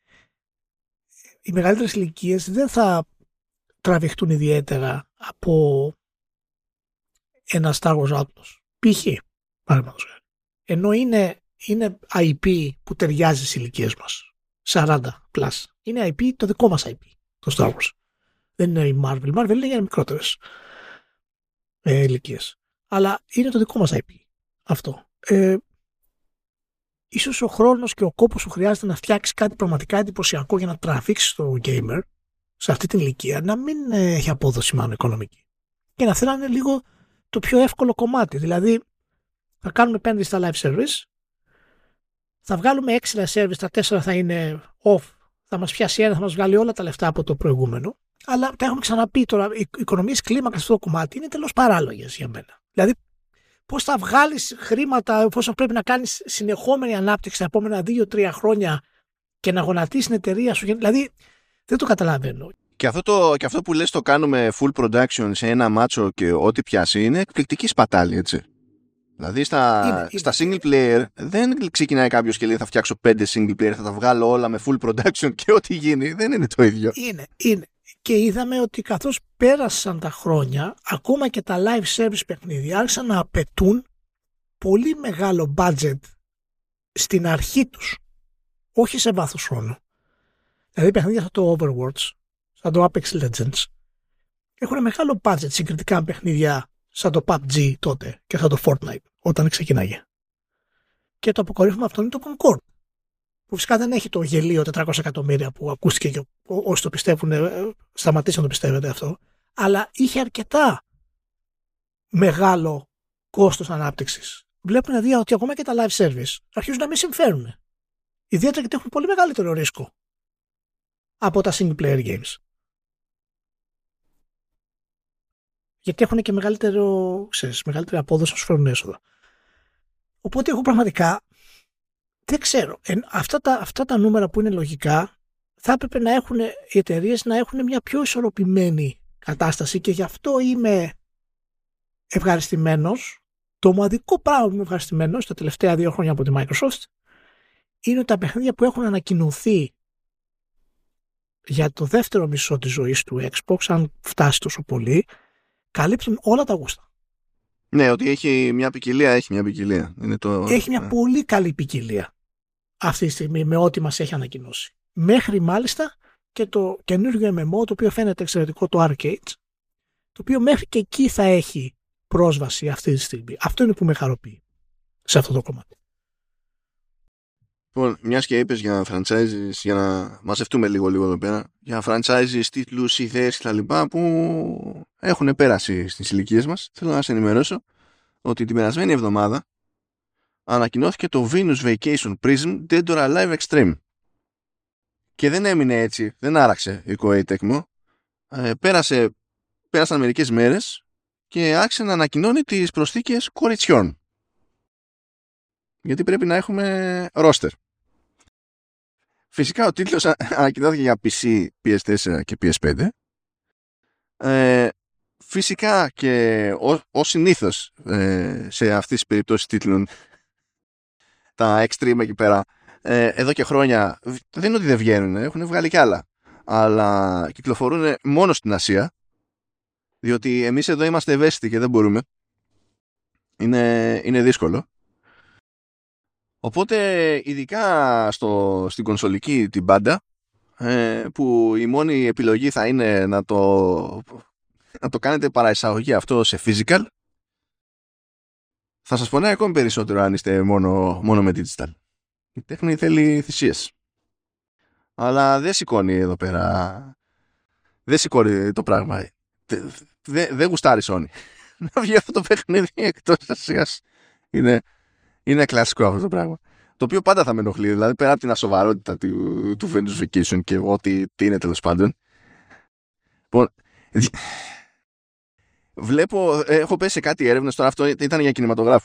οι μεγαλύτερες ηλικίες δεν θα τραβηχτούν ιδιαίτερα από ένα Star Wars Outlaws. Π.χ. παραδείγματος χάρη. Ενώ είναι, είναι άι πι που ταιριάζει στις ηλικίες μας. σαράντα πλας. Είναι άι πι, το δικό μας άι πι, το Star Wars. Δεν είναι η Marvel. Η Marvel είναι για μικρότερες ε, ηλικίες. Αλλά είναι το δικό μας άι πι αυτό. Ε, ίσως ο χρόνος και ο κόπος σου χρειάζεται να φτιάξει κάτι πραγματικά εντυπωσιακό για να τραβήξει το gamer σε αυτή την ηλικία να μην ε, έχει απόδοση μάλλον οικονομική. Και να θέλανε λίγο το πιο εύκολο κομμάτι. Δηλαδή θα κάνουμε επένδυση στα live service, θα βγάλουμε έξι live service, τα τέσσερα θα είναι off, θα μας πιάσει ένα, θα μας βγάλει όλα τα λεφτά από το προηγούμενο. Αλλά τα έχουμε ξαναπεί τώρα, οι οικονομίες κλίμακα σε αυτό το κομμάτι είναι τελώς παράλογες για μένα. Δηλαδή, πώς θα βγάλεις χρήματα εφόσον πρέπει να κάνεις συνεχόμενη ανάπτυξη τα επόμενα δύο τρία χρόνια και να γονατίσεις την εταιρεία σου? Δηλαδή, δεν το καταλαβαίνω. Και αυτό, το, και αυτό που λες το κάνουμε full production σε ένα μάτσο και ό,τι πιάσει είναι εκπληκτική σπατάλη, έτσι. Δηλαδή στα, είναι, στα είναι. single player δεν ξεκινάει κάποιος και λέει θα φτιάξω πέντε single player, θα τα βγάλω όλα με full production και ό,τι γίνει. Δεν είναι το ίδιο. Είναι, είναι. Και είδαμε ότι καθώς πέρασαν τα χρόνια, ακόμα και τα live service παιχνίδια άρχισαν να απαιτούν πολύ μεγάλο budget στην αρχή τους. Όχι σε βάθος χρόνου. Δηλαδή παιχνίδια σαν το Overwatch, σαν το Apex Legends, έχουν μεγάλο budget συγκριτικά με παιχνίδια σαν το πι γιου μπι τζι τότε και σαν το Fortnite όταν ξεκινάγε. Και το αποκορύφωμα αυτό είναι το Concord, που φυσικά δεν έχει το γελίο τετρακόσια εκατομμύρια που ακούστηκε και όσοι το πιστεύουν σταματήσαν να το πιστεύετε αυτό, αλλά είχε αρκετά μεγάλο κόστος ανάπτυξης. Βλέπουν δηλαδή ότι ακόμα και τα live service αρχίζουν να μην συμφέρουν. Ιδιαίτερα γιατί έχουν πολύ μεγαλύτερο ρίσκο από τα single player games. Γιατί έχουν και μεγαλύτερο, ξέρεις, μεγαλύτερη απόδοση να σου φέρουν έσοδα. Οπότε εγώ πραγματικά δεν ξέρω. Ε, αυτά, τα, αυτά τα νούμερα που είναι λογικά θα έπρεπε να έχουν οι εταιρείες να έχουν μια πιο ισορροπημένη κατάσταση και γι' αυτό είμαι ευχαριστημένος. Το μοναδικό πράγμα που είμαι ευχαριστημένος τα τελευταία δύο χρόνια από τη Microsoft είναι ότι τα παιχνίδια που έχουν ανακοινωθεί για το δεύτερο μισό της ζωής του Xbox, αν φτάσει τόσο πολύ, καλύπτουν όλα τα γούστα. Ναι, ότι έχει μια ποικιλία, έχει μια ποικιλία. Είναι το... Έχει μια πολύ καλή ποικιλία αυτή τη στιγμή με ό,τι μας έχει ανακοινώσει. Μέχρι μάλιστα και το καινούργιο εμ εμ ο, το οποίο φαίνεται εξαιρετικό, το Arcade, το οποίο μέχρι και εκεί θα έχει πρόσβαση αυτή τη στιγμή. Αυτό είναι που με χαροποιεί σε αυτό το κομμάτι. Λοιπόν, μιας και είπες για franchises, για να μαζευτούμε λίγο-λίγο εδώ πέρα, για franchises, τίτλους, ιδέες κτλ. Που έχουν πέρασει στις ηλικίες μας, θέλω να σε ενημερώσω ότι την περασμένη εβδομάδα ανακοινώθηκε το Venus Vacation Prism Dead or Alive Extreme. Και δεν έμεινε έτσι, δεν άραξε η Koei Tecmo. Ε, πέρασε, πέρασαν μερικές μέρες και άρχισε να ανακοινώνει τις προσθήκες κοριτσιών. Γιατί πρέπει να έχουμε roster. Φυσικά ο τίτλος ανακοινώθηκε για πι σι, πι ες φορ και πι ες φάιβ. Ε, φυσικά και ως συνήθως ε, σε αυτές τις περιπτώσεις τίτλων, τα Extreme εκεί πέρα, ε, εδώ και χρόνια δεν είναι ότι δεν βγαίνουν, έχουν βγάλει κι άλλα, αλλά κυκλοφορούν μόνο στην Ασία, διότι εμείς εδώ είμαστε ευαίσθητοι και δεν μπορούμε. Είναι, είναι δύσκολο. Οπότε ειδικά στο, στην κονσολική την πάντα, ε, που η μόνη επιλογή θα είναι να το, να το κάνετε παραεισαγωγή αυτό σε physical, θα σας πονάει ακόμη περισσότερο αν είστε μόνο, μόνο με digital. Η τέχνη θέλει θυσίες. Αλλά δεν σηκώνει εδώ πέρα, δεν σηκώνει το πράγμα. Δεν δε, δε γουστάρει Sony να βγει αυτό το παιχνίδι εκτός Ασίας. Είναι... Είναι κλασικό αυτό το πράγμα. Το οποίο πάντα θα με ενοχλεί. Δηλαδή, πέρα από την ασοβαρότητα του, του Venus Vacation και ό,τι τι είναι τέλος πάντων. Λοιπόν, βλέπω, έχω πέσει σε κάτι έρευνες τώρα. Αυτό ήταν για κινηματογράφο.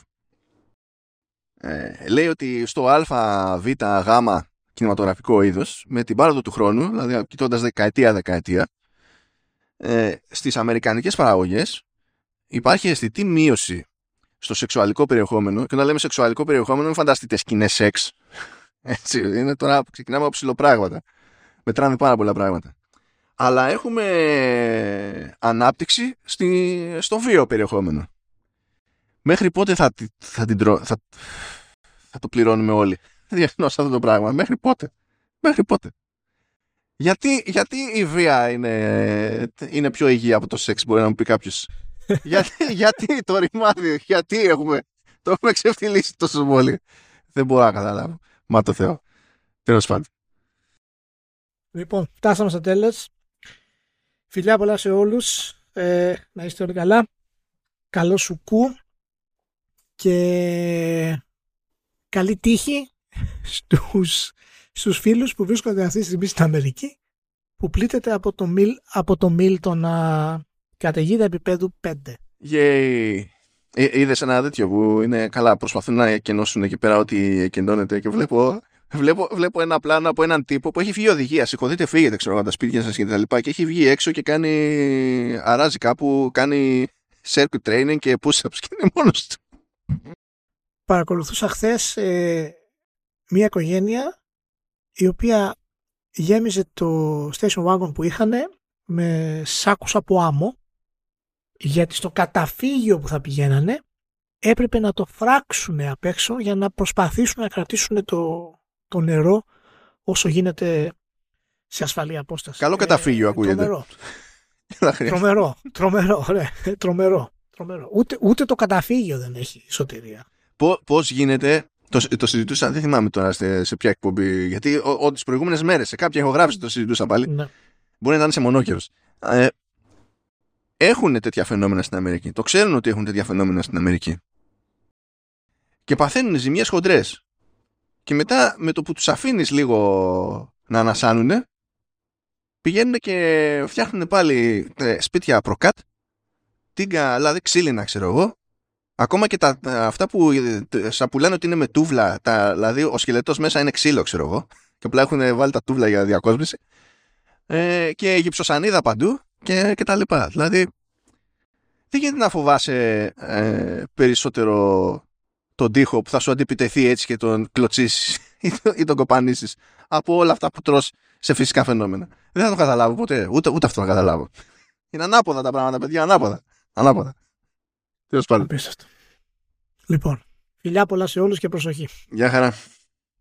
Ε, λέει ότι στο α, β, γ κινηματογραφικό είδος, με την πάροδο του χρόνου, δηλαδή κοιτώντας δεκαετία-δεκαετία, ε, στις αμερικανικές παραγωγές υπάρχει αισθητή μείωση στο σεξουαλικό περιεχόμενο. Και όταν λέμε σεξουαλικό περιεχόμενο, μην φανταστείτε σκηνές σεξ. Έτσι, είναι τώρα που ξεκινάμε από ψηλοπράγματα. Μετράμε πάρα πολλά πράγματα. Αλλά έχουμε ανάπτυξη στη, στο βίο περιεχόμενο. Μέχρι πότε θα, θα, την τρο, θα, θα το πληρώνουμε όλοι διεθνώς αυτό το πράγμα? Μέχρι πότε? Μέχρι πότε? Γιατί, γιατί η βία είναι, είναι πιο υγιή από το σεξ, μπορεί να μου πει κάποιος. γιατί, γιατί το ρημάδι, γιατί έχουμε, το έχουμε ξεφτυλίσει τόσο πολύ. Δεν μπορώ να καταλάβω. Μα το Θεό. Τέλος πάντων. Λοιπόν, φτάσαμε στο τέλος. Φιλιά πολλά σε όλους. Ε, να είστε όλοι καλά. Καλό σου κου. Και καλή τύχη στους, στους φίλους που βρίσκονται αυτή τη στιγμή στην Αμερική, που πλήττεται από το μιλ, από το μιλ των α, καταιγίδα επίπεδου πέντε. Yay. Ε, είδες ένα τέτοιο που είναι καλά, προσπαθούν να εκενώσουν εκεί πέρα ότι εκενώνεται, και βλέπω, βλέπω, βλέπω ένα πλάνο από έναν τύπο που έχει βγει οδηγία. Σηκωθείτε, φύγετε, ξέρω, από τα σπίτια σας και τα λοιπά, και έχει βγει έξω και κάνει, αράζει κάπου, κάνει circuit training και push-ups και είναι μόνος του. Παρακολουθούσα χθες ε, μια οικογένεια η οποία γέμιζε το station wagon που είχαν με σάκους από άμμο, γιατί στο καταφύγιο που θα πηγαίνανε έπρεπε να το φράξουν απ' έξω για να προσπαθήσουν να κρατήσουν το, το νερό όσο γίνεται σε ασφαλή απόσταση. Καλό καταφύγιο ε, ακούγεται. Τρομερό. τρομερό, τρομερό, ωραία, τρομερό, τρομερό. Ούτε, ούτε το καταφύγιο δεν έχει σωτηρία. Πώς γίνεται Το, το συζητούσα, δεν θυμάμαι τώρα σε, σε ποια εκπομπή. Γιατί ο, ο, τις προηγούμενες μέρες σε κάποια ηχογράφηση το συζητούσα πάλι. Ναι. Μπορεί να είναι σε μονόκερος. Ε, έχουν τέτοια φαινόμενα στην Αμερική. Το ξέρουν ότι έχουν τέτοια φαινόμενα στην Αμερική. Και παθαίνουν ζημιές χοντρές. Και μετά με το που τους αφήνεις λίγο να ανασάνουν, πηγαίνουν και φτιάχνουν πάλι ε, σπίτια προκάτ, τίγκα, δηλαδή ξύλινα ξέρω εγώ. Ακόμα και τα, αυτά που σα πουλάνε ότι είναι με τούβλα, τα, δηλαδή ο σκελετός μέσα είναι ξύλο ξέρω εγώ, και απλά έχουν βάλει τα τούβλα για διακόσμηση, ε, και γυψοσανίδα παντού και, και τα λοιπά. Δηλαδή δεν γίνεται να φοβάσαι ε, περισσότερο τον τοίχο που θα σου αντιπιτεθεί έτσι και τον κλωτσίσεις ή, το, ή τον κοπανίσεις από όλα αυτά που τρως σε φυσικά φαινόμενα. Δεν θα το καταλάβω ποτέ, ούτε, ούτε αυτό θα καταλάβω. Είναι ανάποδα τα πράγματα, παιδιά, ανάποδα. Ανάποδα. Τέλος πάντων. Λοιπόν, φιλιά πολλά σε όλους και προσοχή. Γεια χαρά.